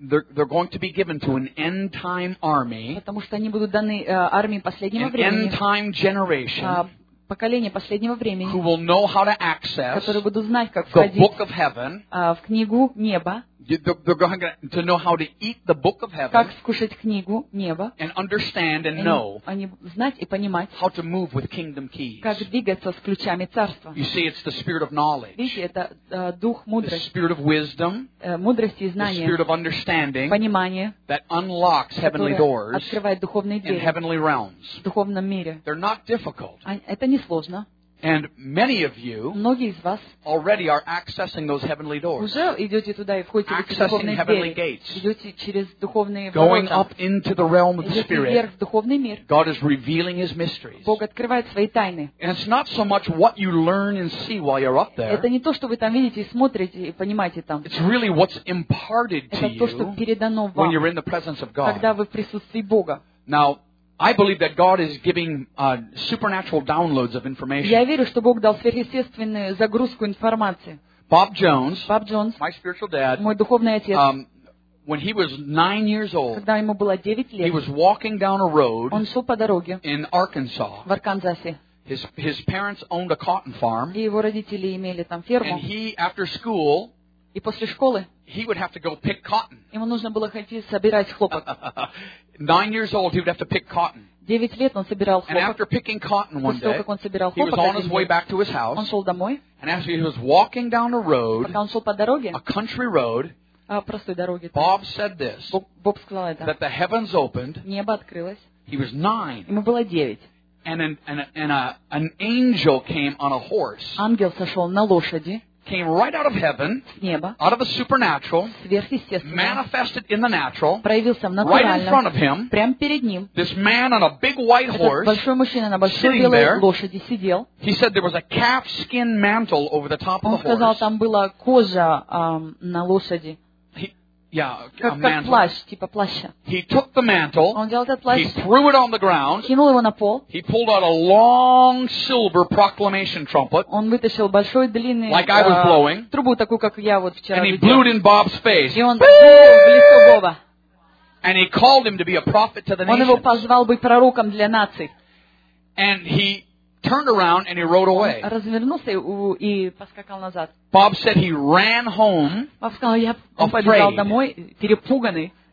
to be given to an end time army, Потому что они будут даны армии последнего an времени, end time generation, поколение последнего времени, who will know how to access которые будут знать, как the входить book of heaven. в книгу неба, They're going to know how to eat the book of как heaven скушать книгу неба, and understand and know они знать и понимать, how to move with kingdom keys. как двигаться с ключами царства. You see, it's the spirit of knowledge, Видите, это дух the мудрости, spirit of wisdom, мудрости и the знания, spirit of understanding понимания, that unlocks heavenly которое doors открывает духовные in двери heavenly realms. в духовном мире. They're not difficult. Это не сложно. And many of you Многие из вас already are accessing those heavenly doors, уже идете туда и входите в эти accessing духовные heavenly двери, gates, идете через духовные going ворота, up into the realm of the идете Spirit. вверх в духовный мир. God is revealing His mysteries. Бог открывает свои тайны. And it's not so much what you learn and see while you're up there. Это не то, что вы там видите и смотрите и понимаете там. It's really what's imparted to Это то, что you передано when вам, you're in the presence of God. когда вы в присутствии Бога. Now, I believe that God is giving supernatural downloads of Я information. верю, что Бог дал сверхъестественную загрузку информации. Bob Jones, Боб Джонс, my spiritual dad, мой духовный отец, when he was 9 years old, когда ему было 9 he лет, was walking down a road он шел по дороге in Arkansas. в Арканзасе, His parents owned a cotton farm, и его родители имели там and ферму, he, after school, и после школы he would have to go pick cotton. ему нужно было ходить собирать хлопок. 9 years old, he would have to pick cotton. 9 лет он собирал And хлопок. after picking cotton one После того, day, как он собирал he was хлопок, on his один way день, back to his он house, шел домой. and as he was walking down a road, Пока он шел по дороге, a country road, простой дороге, Bob said this, Боб сказал это. that the heavens opened. Небо открылось. He was 9, Ему было 9. and an angel came on a horse, Ангел сошел на лошади came right out of heaven, с неба, out of the supernatural, сверхъестественно, manifested in the natural, проявился в right in front of натуральном, him. прямо перед ним. This man on a big white Этот horse, большой мужчина на большой sitting белой there. лошади сидел. he said there was a calf skin mantle over the top of Он the сказал, horse. там была кожа на лошади, Yeah, a как mantle. плащ, типа плаща. He took the mantle, Он взял этот плащ, he threw it on the ground, кинул его на пол, he pulled out a long silver proclamation trumpet, он вытащил большой длинный Like I was blowing. трубу, такую, как я вот вчера and he blew видел. it in Bob's face. И он дул в лицо Боба. And he called him to be a prophet to the Он его nations. позвал быть пророком для наций. And he turned around and he rode away. Он развернулся и поскакал назад. Bob said he ran home Боб сказал, он побежал Afraid. домой, перепуганный.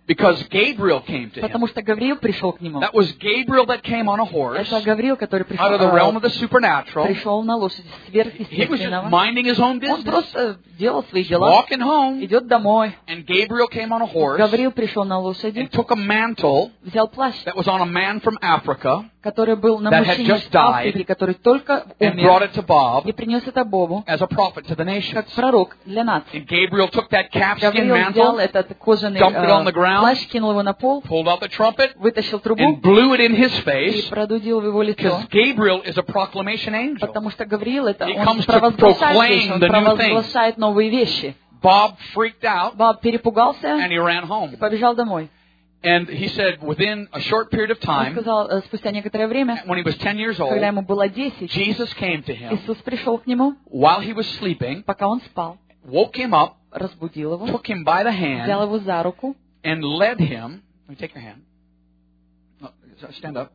Because Gabriel came to him. Потому что Гавриил пришел к нему. That was Gabriel that came on a horse Это Гавриил, который пришел, out of the realm of the supernatural. пришел на лошади He was just сверхъестественного. minding his own Он business, просто делал свои дела, walking home, идет домой. and Gabriel came on a horse Гавриил пришел на лошади, and took a mantle взял плащ, that was on a man from Africa который был на that had мужчине just из Африки, который только and brought умер, it to Bob и принес это Богу, as a prophet to the nations. как пророк для нации. And Gabriel took that calfskin Гавриил взял mantle, этот кожаный dumped it on the ground, плащ, кинул его на пол, pulled out the trumpet, вытащил трубу and blew it in his и face, продудил в его лицо. because Gabriel is a proclamation angel. Потому что Гавриил это He он comes to провозглашает proclaim вещи, он the new провозглашает новые вещи. Bob freaked out, Баб перепугался and he ran и home. побежал домой. And he said within a short period of Он time, сказал, спустя некоторое время, when he was 10 years old, когда ему было 10, Jesus came to him Иисус пришел к нему, while he was sleeping, пока он спал, woke him up, разбудил его, took him by the взял hand, его за руку, and led him. Let me take your hand. No, stand up.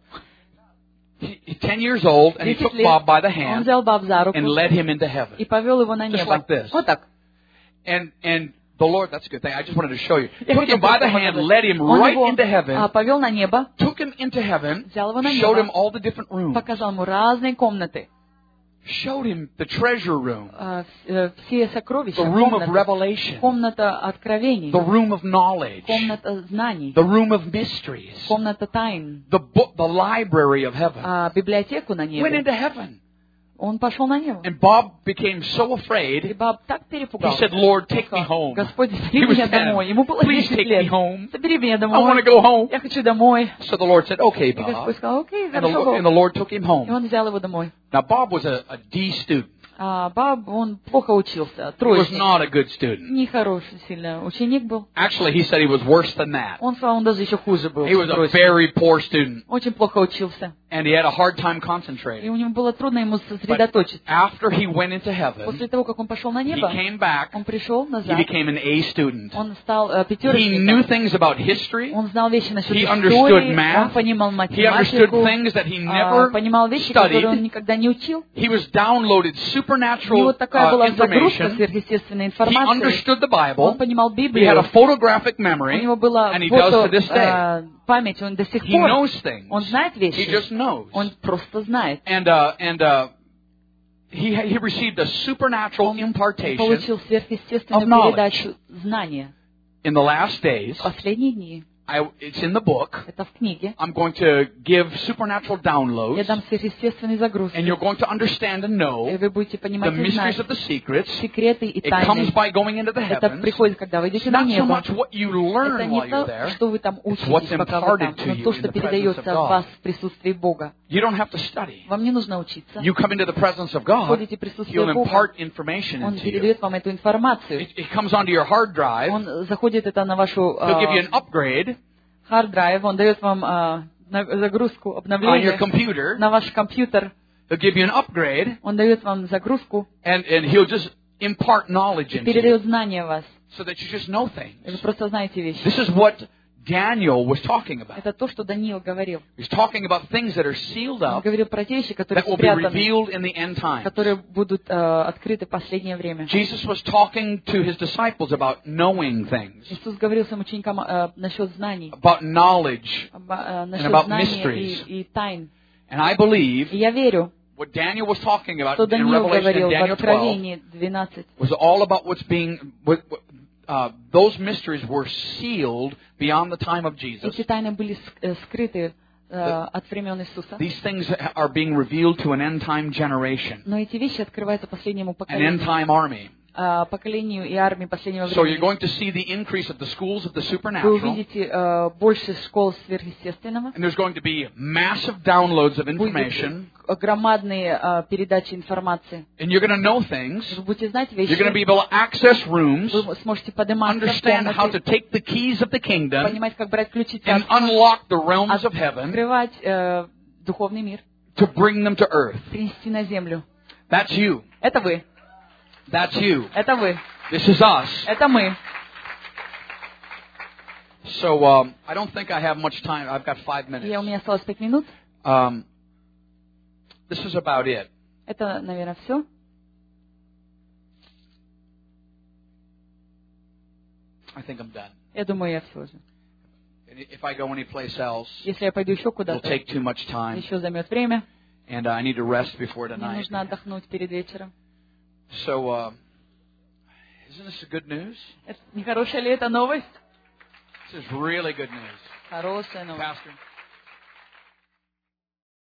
10 years old, and he 10 took лет, Bob by the он hand взял Баб за руку and led him into heaven. и повел его на Just небо. like this. Вот так. And the Lord, that's a good thing. I just wanted to show you. Я Took хотел him by the просто hand, показать. led him Он right его into heaven, повел на небо, took him into heaven, взял его на showed him небо, all the different rooms, показал ему разные комнаты, showed him the treasure room, все сокровища, the room of комната, revelation, комната откровений, the room of knowledge, комната знаний, the room of mysteries, комната тайн, the book, the library of heaven. библиотеку на Went небе. into heaven. Он пошел на небо. And Bob became so И afraid, Баб так he перепугался. said, Lord, take me home. Господь, He забери was меня 10. домой. Ему было Please 10 take me лет. home. Забери меня I want to домой. go home. Я хочу домой. So the Lord said, okay, И Господь Bob. сказал, окей, And хорошо, the Бог. Lord took him И home. он взял его домой. Now, Bob was a D student. Баб, он плохо учился, He was троечник. not a good student. Нехороший сильно ученик был. Actually, he said he was worse than that. Он сказал, он даже еще хуже был. He was a троечник. very poor student, Очень плохо учился. and he had a hard time И concentrating. у него было трудно ему But сосредоточиться. after he went into heaven, После того, как он пошел на he небо, came back, он пришел he назад. became an A student. Он стал He knew пятерочником. things about history. Он знал вещи насчет He истории, understood он math. понимал He understood математику, things that he never понимал вещи, которые он studied. никогда не учил. He was downloaded У него supernatural такая была загрузка information. сверхъестественной He информации. understood the Он Bible. понимал He had Библию. a photographic У memory, него была and he does to this day. память, он до сих He пор, knows things. он знает He вещи. just knows. Он просто знает. And he received a supernatural Он impartation получил сверхъестественную of knowledge. передачу знания. in the last days. В последние дни, It's in the book. это в книге, I'm going to give supernatural я downloads, дам сверхъестественные загрузки. and you're going to understand and И know вы будете the понимать и mysteries знать of the secrets. секреты и It comes тайны. by going into the Это heavens. приходит, когда вы идете It's на not so небо. much what you Это learn не while you're то, there. что вы там what's учитесь, пока вы там, imparted to но you то, in что the передается presence of в вас God. в присутствии Бога. You don't have to study. Вам не нужно учиться. You come into the presence of God, Входите в присутствие He'll Бога. impart information Он into you. передает вам эту информацию. It comes onto your hard drive. Он заходит это на вашу He'll give you an upgrade хард-драйв, он дает вам загрузку, on your обновление computer. на ваш компьютер. He'll give you an upgrade, Он дает вам загрузку and He'll just impart knowledge и into you передает знания в вас. so that you just know И вы things. просто знаете вещи. This is what Daniel was talking about. Это то, что Даниил говорил. He's talking about things that are sealed Он up говорил про те вещи, которые that will be спрятаны, revealed in the end times. которые будут открыты в последнее время. Jesus was talking to his disciples about knowing things, Иисус говорил своим ученикам насчет знаний, about knowledge. насчет about знаний mysteries. и тайн. And I believe И я верю, what Daniel was talking about что in Даниил Revelation говорил and в Daniel 12 Откровении 12. was all about what's being, those mysteries were sealed beyond the time of Jesus. Эти тайны были скрыты от времен Иисуса. These things are being revealed to an end-time generation, Но эти вещи открываются последнему an поколению, end-time army. поколению и армии последнего So you're времени. going to see the increase of the schools of the Вы supernatural, увидите больше школ сверхъестественного. and there's going to be massive downloads of information, Будут громадные передачи информации. and you're going to know things. Вы будете знать You're going to be вещи. able to access rooms, Вы сможете подниматься в understand how to комнаты, take the keys of the kingdom понимать, как брать ключи and царства, unlock the realms of heaven открывать духовный мир, to bring them to earth. принести на землю. That's you. Это вы. That's you. Это вы. This is us. Это мы. So I don't think I have much time. I've got 5 У minutes. меня осталось 5 минут. This is about it. Это, наверное, все. I think I'm done. Я думаю, я все уже. If I go anyplace else, Если я пойду еще it will куда-то, take too much time, еще займет время. and I need to rest before Мне tonight. нужно отдохнуть перед вечером. So, isn't this good news? Не хорошая ли это новость? This is really good news. Хорошая новость. Pastor.